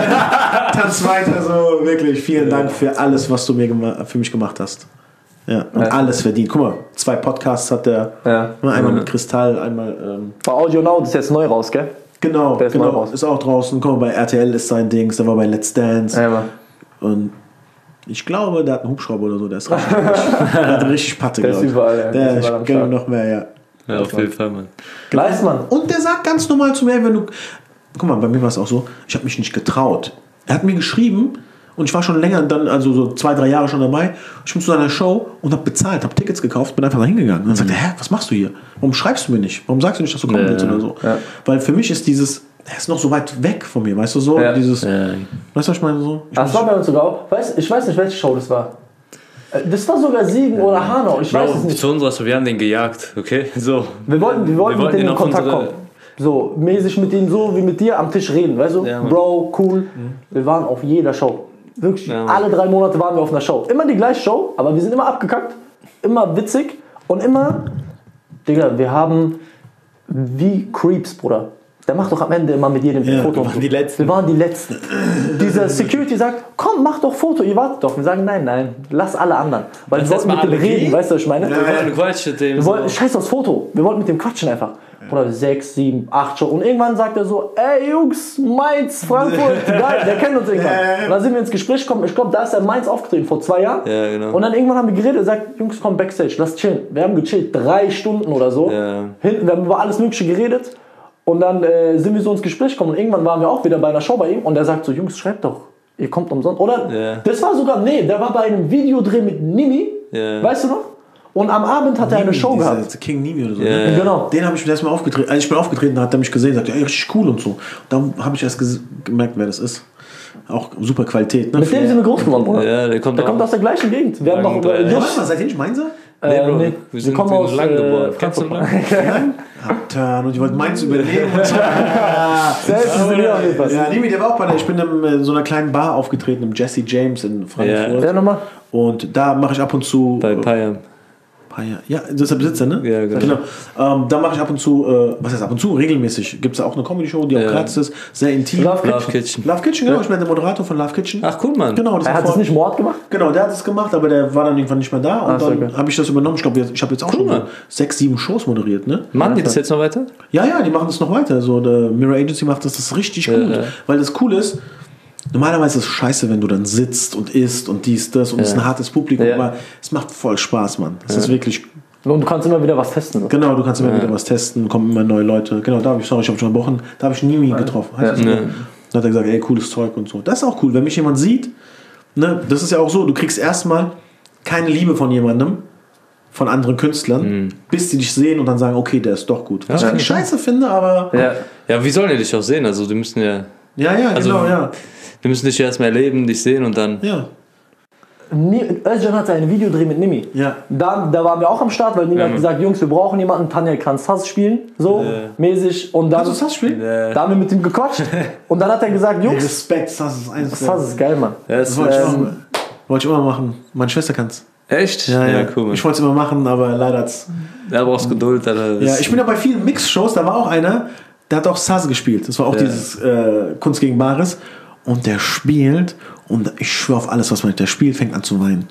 Tanz weiter so, wirklich. Vielen Dank für alles, was du mir gema- für mich gemacht hast. Ja, und Ja. alles verdient. Guck mal, zwei Podcasts hat der. Ja. Einmal mit Kristall, einmal. Ähm, Bei Audio Now, das ist jetzt neu raus, gell? genau, Der ist neu genau. raus. Ist auch draußen. Guck mal, bei R T L ist sein Dings, der war bei Let's Dance. Ja, Mann. Und ich glaube, der hat einen Hubschrauber oder so, der ist richtig. Der hat richtig Patte, Der ist glaub ich. überall, ja. Der Der, ist überall am ich gönne Start. noch mehr, ja. Ja, auf jeden Fall, Mann. Nice, Mann. Und der sagt ganz normal zu mir, wenn du. Guck mal, bei mir war es auch so, ich habe mich nicht getraut. Er hat mir geschrieben und ich war schon länger, dann, also so zwei, drei Jahre schon dabei. Ich bin zu seiner Show und habe bezahlt, habe Tickets gekauft, bin einfach da hingegangen. Und dann sagt er, hä, was machst du hier? Warum schreibst du mir nicht? Warum sagst du nicht, dass du kommen Ja, willst oder so? ja. Weil für mich ist dieses, er ist noch so weit weg von mir, weißt du so? Ja. Dieses, Ja. weißt du, was ich meine? So, ich Das war bei uns sogar auch. Weiß, ich weiß nicht, welche Show das war. Äh, Das war sogar Siegen oder Hanau, ich weiß es Bro, nicht. zu uns, wir haben den gejagt, okay? So. Wir wollten, wir wollten Wir mit wollten denen ihn in auf Kontakt unsere- kommen. So, mäßig mit denen so wie mit dir am Tisch reden, weißt du? Ja, Mann. Bro, cool. Wir waren auf jeder Show. Wirklich, Ja, Mann. alle drei Monate waren wir auf einer Show. Immer die gleiche Show, aber wir sind immer abgekackt, immer witzig und immer, Digga, wir haben wie Creeps, Bruder. Der macht doch am Ende immer mit jedem Ja, Foto. wir und waren so. die Letzten. Wir waren die Letzten. Dieser Security sagt, komm, mach doch Foto, ihr wartet doch. Wir sagen, nein, nein, lass alle anderen. Weil wir Lass wollten mit erst dem mal alle reden, gehen. weißt du, was ich meine? Wir wollten Quatsch mit dem. Wir wollten, so. scheiß aufs Foto. Wir wollten mit dem quatschen einfach. Oder sechs, sieben, acht Show. Und irgendwann sagt er so, ey Jungs, Mainz, Frankfurt, geil, der kennt uns irgendwann. Und dann sind wir ins Gespräch gekommen. Ich glaube, da ist er in Mainz aufgetreten, vor zwei Jahren. Ja, genau. Und dann irgendwann haben wir geredet, er sagt, Jungs, komm Backstage, lass chillen. Wir haben gechillt, drei Stunden oder so. Ja. Hinten, wir haben über alles Mögliche geredet. Und dann äh, sind wir so ins Gespräch gekommen. Und irgendwann waren wir auch wieder bei einer Show bei ihm. Und er sagt so, Jungs, schreibt doch, ihr kommt umsonst. Oder? Ja. Das war sogar, nee, der war bei einem Videodreh mit Nimi. Ja. Weißt du noch? Und am Abend hat er eine Show Dieser gehabt. King Nimi oder so. Ja. Ne? Genau. Den habe ich mir erstmal aufgetreten. Als ich bin aufgetreten, hat er mich gesehen, sagt, ey, richtig cool und so. Dann habe ich erst ges- gemerkt, wer das ist. Auch super Qualität. Ne? Mit dem sind wir groß geworden, Bruder. Ja, der kommt Der auch. kommt aus der gleichen Gegend. Wir haben Lang noch drei- über Ja, Just, warte mal, seid ihr nicht Mainzer? Nee, Bro, äh, nee, wir wir sind kommen in aus Lang äh, geboren. Kennst du Frankfurt. Lang? Abturn und ich wollte Mainz übernehmen. Und so. Selbst ist mir auch nicht was. Ja, Nimi, der war auch bei der, ich bin in äh, so einer kleinen Bar aufgetreten, im Jesse James in Frankfurt. Ja, nochmal. Und da mache ich ab und zu. Bei äh, Payam. Paya. Ja, das ist der Besitzer, ne? Ja, genau. Ähm, da mache ich ab und zu, äh, was heißt ab und zu, regelmäßig. Gibt es da auch eine Comedy-Show, die auch Ja. gratis ist, sehr intim. Love Love Kitchen. Love Kitchen, genau. Ich bin der Moderator von Love Kitchen. Ach, cool, Mann. Genau, das Er war hat es vor- nicht Mord gemacht? Genau, der hat es gemacht, aber der war dann irgendwann nicht mehr da. Und Ach so, dann okay. habe ich das übernommen. Ich glaube, ich habe jetzt auch schon so Mann. sechs, sieben Shows moderiert, ne? Machen die das jetzt noch weiter? Ja, ja, die machen das noch weiter. So, der Mirror Agency macht das, das ist richtig gut. ja. Weil das cool ist, normalerweise ist es scheiße, wenn du dann sitzt und isst und dies, das und es ist ein hartes Publikum, Ja. aber es macht voll Spaß, Mann. Es ist wirklich, Und du kannst immer wieder was testen. genau, du kannst immer wieder was testen, kommen immer neue Leute. Genau, da habe ich, sorry, ich habe schon gebrochen, da habe ich Nimi getroffen. Heißt das so? Ja. Dann hat er gesagt, ey, cooles Zeug und so. Das ist auch cool, wenn mich jemand sieht, ne, das ist ja auch so, du kriegst erstmal keine Liebe von jemandem, von anderen Künstlern, bis die dich sehen und dann sagen, okay, der ist doch gut. Was ich scheiße finde, aber Ja. Ja, wie sollen die dich auch sehen? Also, die müssen ja. ja, ja, Also- genau, ja. Die müssen dich ja erstmal erleben, dich sehen und dann. Ja, Ni- Özcan hatte einen Videodreh mit Nimi. ja. Da, da waren wir auch am Start, weil Nimi Ja, hat Mann. gesagt, Jungs, wir brauchen jemanden, Tanja kann Sass spielen, so, mäßig. Und dann, Kannst du das spielen? Äh, da haben wir mit ihm gequatscht. Und dann hat er gesagt, Ey, Jungs, Respekt, das ist eins. Sass ist geil, Mann. ja, Das ist, wollte ich, Ähm, auch, wollte ich immer machen. Meine Schwester kann es. echt? Ja, ja, cool. Mann. Ich wollte es immer machen, aber leider hat's. Da brauchst Geduld. Alter. Ja, ich bin ja bei vielen Mix-Shows, da war auch einer, der hat auch Saz gespielt. Das war auch Ja. dieses äh, Kunst gegen Bares. Und der spielt, und ich schwöre auf alles, was man, der spielt, fängt an zu weinen.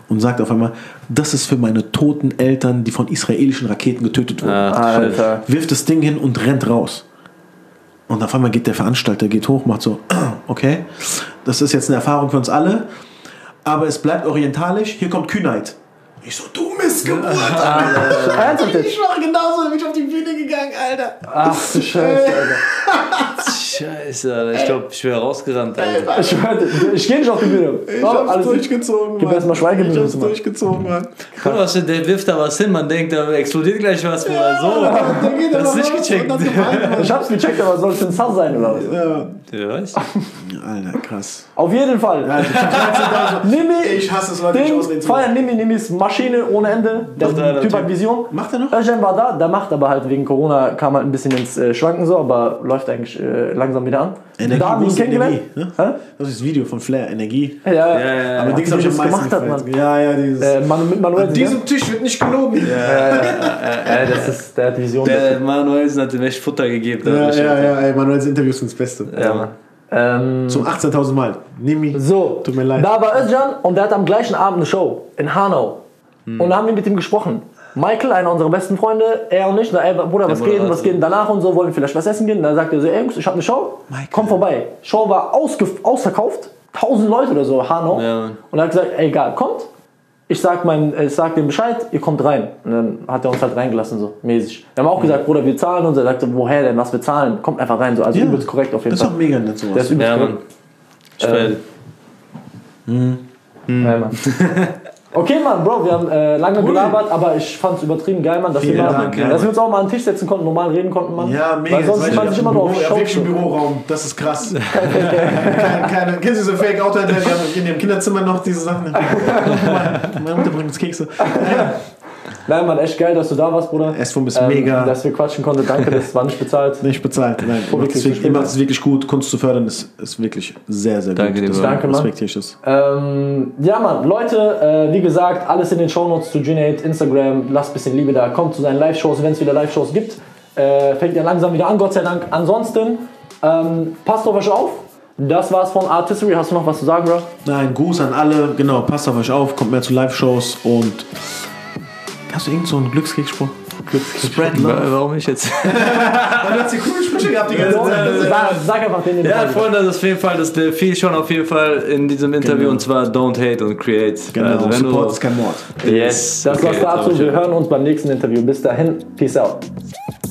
und sagt auf einmal, das ist für meine toten Eltern, die von israelischen Raketen getötet wurden. Alter. Wirft das Ding hin und rennt raus. Und auf einmal geht der Veranstalter, geht hoch, macht so, okay, das ist jetzt eine Erfahrung für uns alle, aber es bleibt orientalisch, hier kommt Kühnheit. Ich so, du Missgeburt, Alter. Ernsthaft jetzt? Ich war genauso, bin ich auf die Bühne gegangen, Alter. Ach du Scheiße, Alter. Scheiße, Alter. Ich glaube, ich wäre rausgerannt, Alter. Ich, ich gehe nicht auf die Bühne. Ich Oh, hab's alles gut. durchgezogen, Gib Mann. erst mal Schweigeminute, Ich hab's Mann. durchgezogen, Mann. Guck mal, der wirft da was hin, man denkt, da explodiert gleich was oder so. Der geht Das aber ist nicht raus gecheckt. und das gemeint, Mann. Ich hab's gecheckt, aber soll es ein Sass sein oder was? Ja. Ja, weiß. Alter, krass. Auf jeden Fall. Alter, ich hab dreizehn Nimi, Ich hasse es, Leute, nicht Ding, ausreden zu feiern Nimi, Nimis Maschine ohne Ende. Der Macht er, der Typ Typ. hat Vision. Macht er noch? Özcan war da, der macht aber halt wegen Corona, kam halt ein bisschen ins äh, Schwanken so, aber läuft eigentlich äh, langsam wieder an. Energie, da haben wir ihn wo ist die kennengelernt. Energie, Hä? Das ist das Video von Flair, Energie. Ja, ja. Ja, ja, Aber ja. Dings wie hab ich er am das meisten gemacht hat, gefeiert. Mann. Ja, ja, dieses. Äh, Manu, mit Manuel. An diesem Tisch wird nicht gelogen. äh, das ist, der hat Vision. Der Manuelsen hat ihm echt Futter gegeben. Ja, Das ist ja, echt- ja, ey, Manuels Interviews sind das Beste. Ja, Mann. Ähm, Zum achtzehntausend Mal. Nimi. so, Tut mir leid. da war Özcan und der hat am gleichen Abend eine Show in Hanau. Hm. Und da haben wir mit ihm gesprochen. Michael, einer unserer besten Freunde, er und ich, na, ey, Bruder, was Der geht denn, Moderator. was geht denn danach und so, wollen wir vielleicht was essen gehen? Dann sagt er so, ey Jungs, ich habe eine Show, Michael. komm vorbei. Show war ausgef- ausverkauft, tausend Leute oder so, Hanau. Ja, Mann. Und er hat gesagt, ey, egal, kommt. Ich sag, mein, ich sag dem Bescheid, ihr kommt rein. Und dann hat er uns halt reingelassen, so mäßig. Wir haben auch gesagt, Bruder, wir zahlen und so. Er sagte, woher denn, was wir zahlen? Kommt einfach rein, so. Also Ja. übelst korrekt auf jeden Das ist Fall. auch mega nett sowas. Der ist übelst Ja, korrekt. Mann. Ich feier Ja, Mann. Okay, Mann, Bro, wir haben äh, lange gelabert, aber ich fand's übertrieben geil, Mann, dass, wir, Vielen mal, Dank, ja, dass wir Mann. uns auch mal an den Tisch setzen konnten, normal reden konnten, Mann. Ja, mega. Weil sonst das sieht man war sich im immer nur Büro, auf ja, wirklich im Shows. Büroraum. Das ist krass. keine, keine, kennst du diese Fake-Auto, die haben in dem Kinderzimmer noch diese Sachen? Meine Mutter bringt uns Kekse. Nein, Mann, echt geil, dass du da warst, Bruder. Es ist mega. Dass wir quatschen konnten, danke, das war nicht bezahlt. Nicht bezahlt. Nein, ihr macht es wirklich, ihr macht es wirklich gut. Kunst zu fördern ist, ist wirklich sehr, sehr Danke gut. dir, Das Bro. Danke, Mann. respektiere ich das. Ähm, ja, Mann, Leute, äh, wie gesagt, alles in den Shownotes zu Junaid, Instagram, lasst ein bisschen Liebe da, kommt zu seinen Live-Shows, wenn es wieder Live-Shows gibt. Äh, fängt ja langsam wieder an, Gott sei Dank. Ansonsten, ähm, passt auf euch auf. Das war's von Artistry. Hast du noch was zu sagen, Bro? Nein, Gruß an alle. Genau, passt auf euch auf, kommt mehr zu Live-Shows und. Hast du irgend so einen Glückskriegsspruch? Spread Wa- love. Warum ich jetzt? Du hast die coole Sprüche gehabt die ganze Zeit. Sag, sag einfach den, den du Ja, sagst. Freunde, das ist auf jeden Fall, das der fiel schon auf jeden Fall in diesem Interview Genau. und zwar Don't Hate und Create. Genau, Also, wenn Support du, ist kein Mord. yes, Das okay, war's dazu. aber Wir schön. hören uns beim nächsten Interview. Bis dahin. Peace out.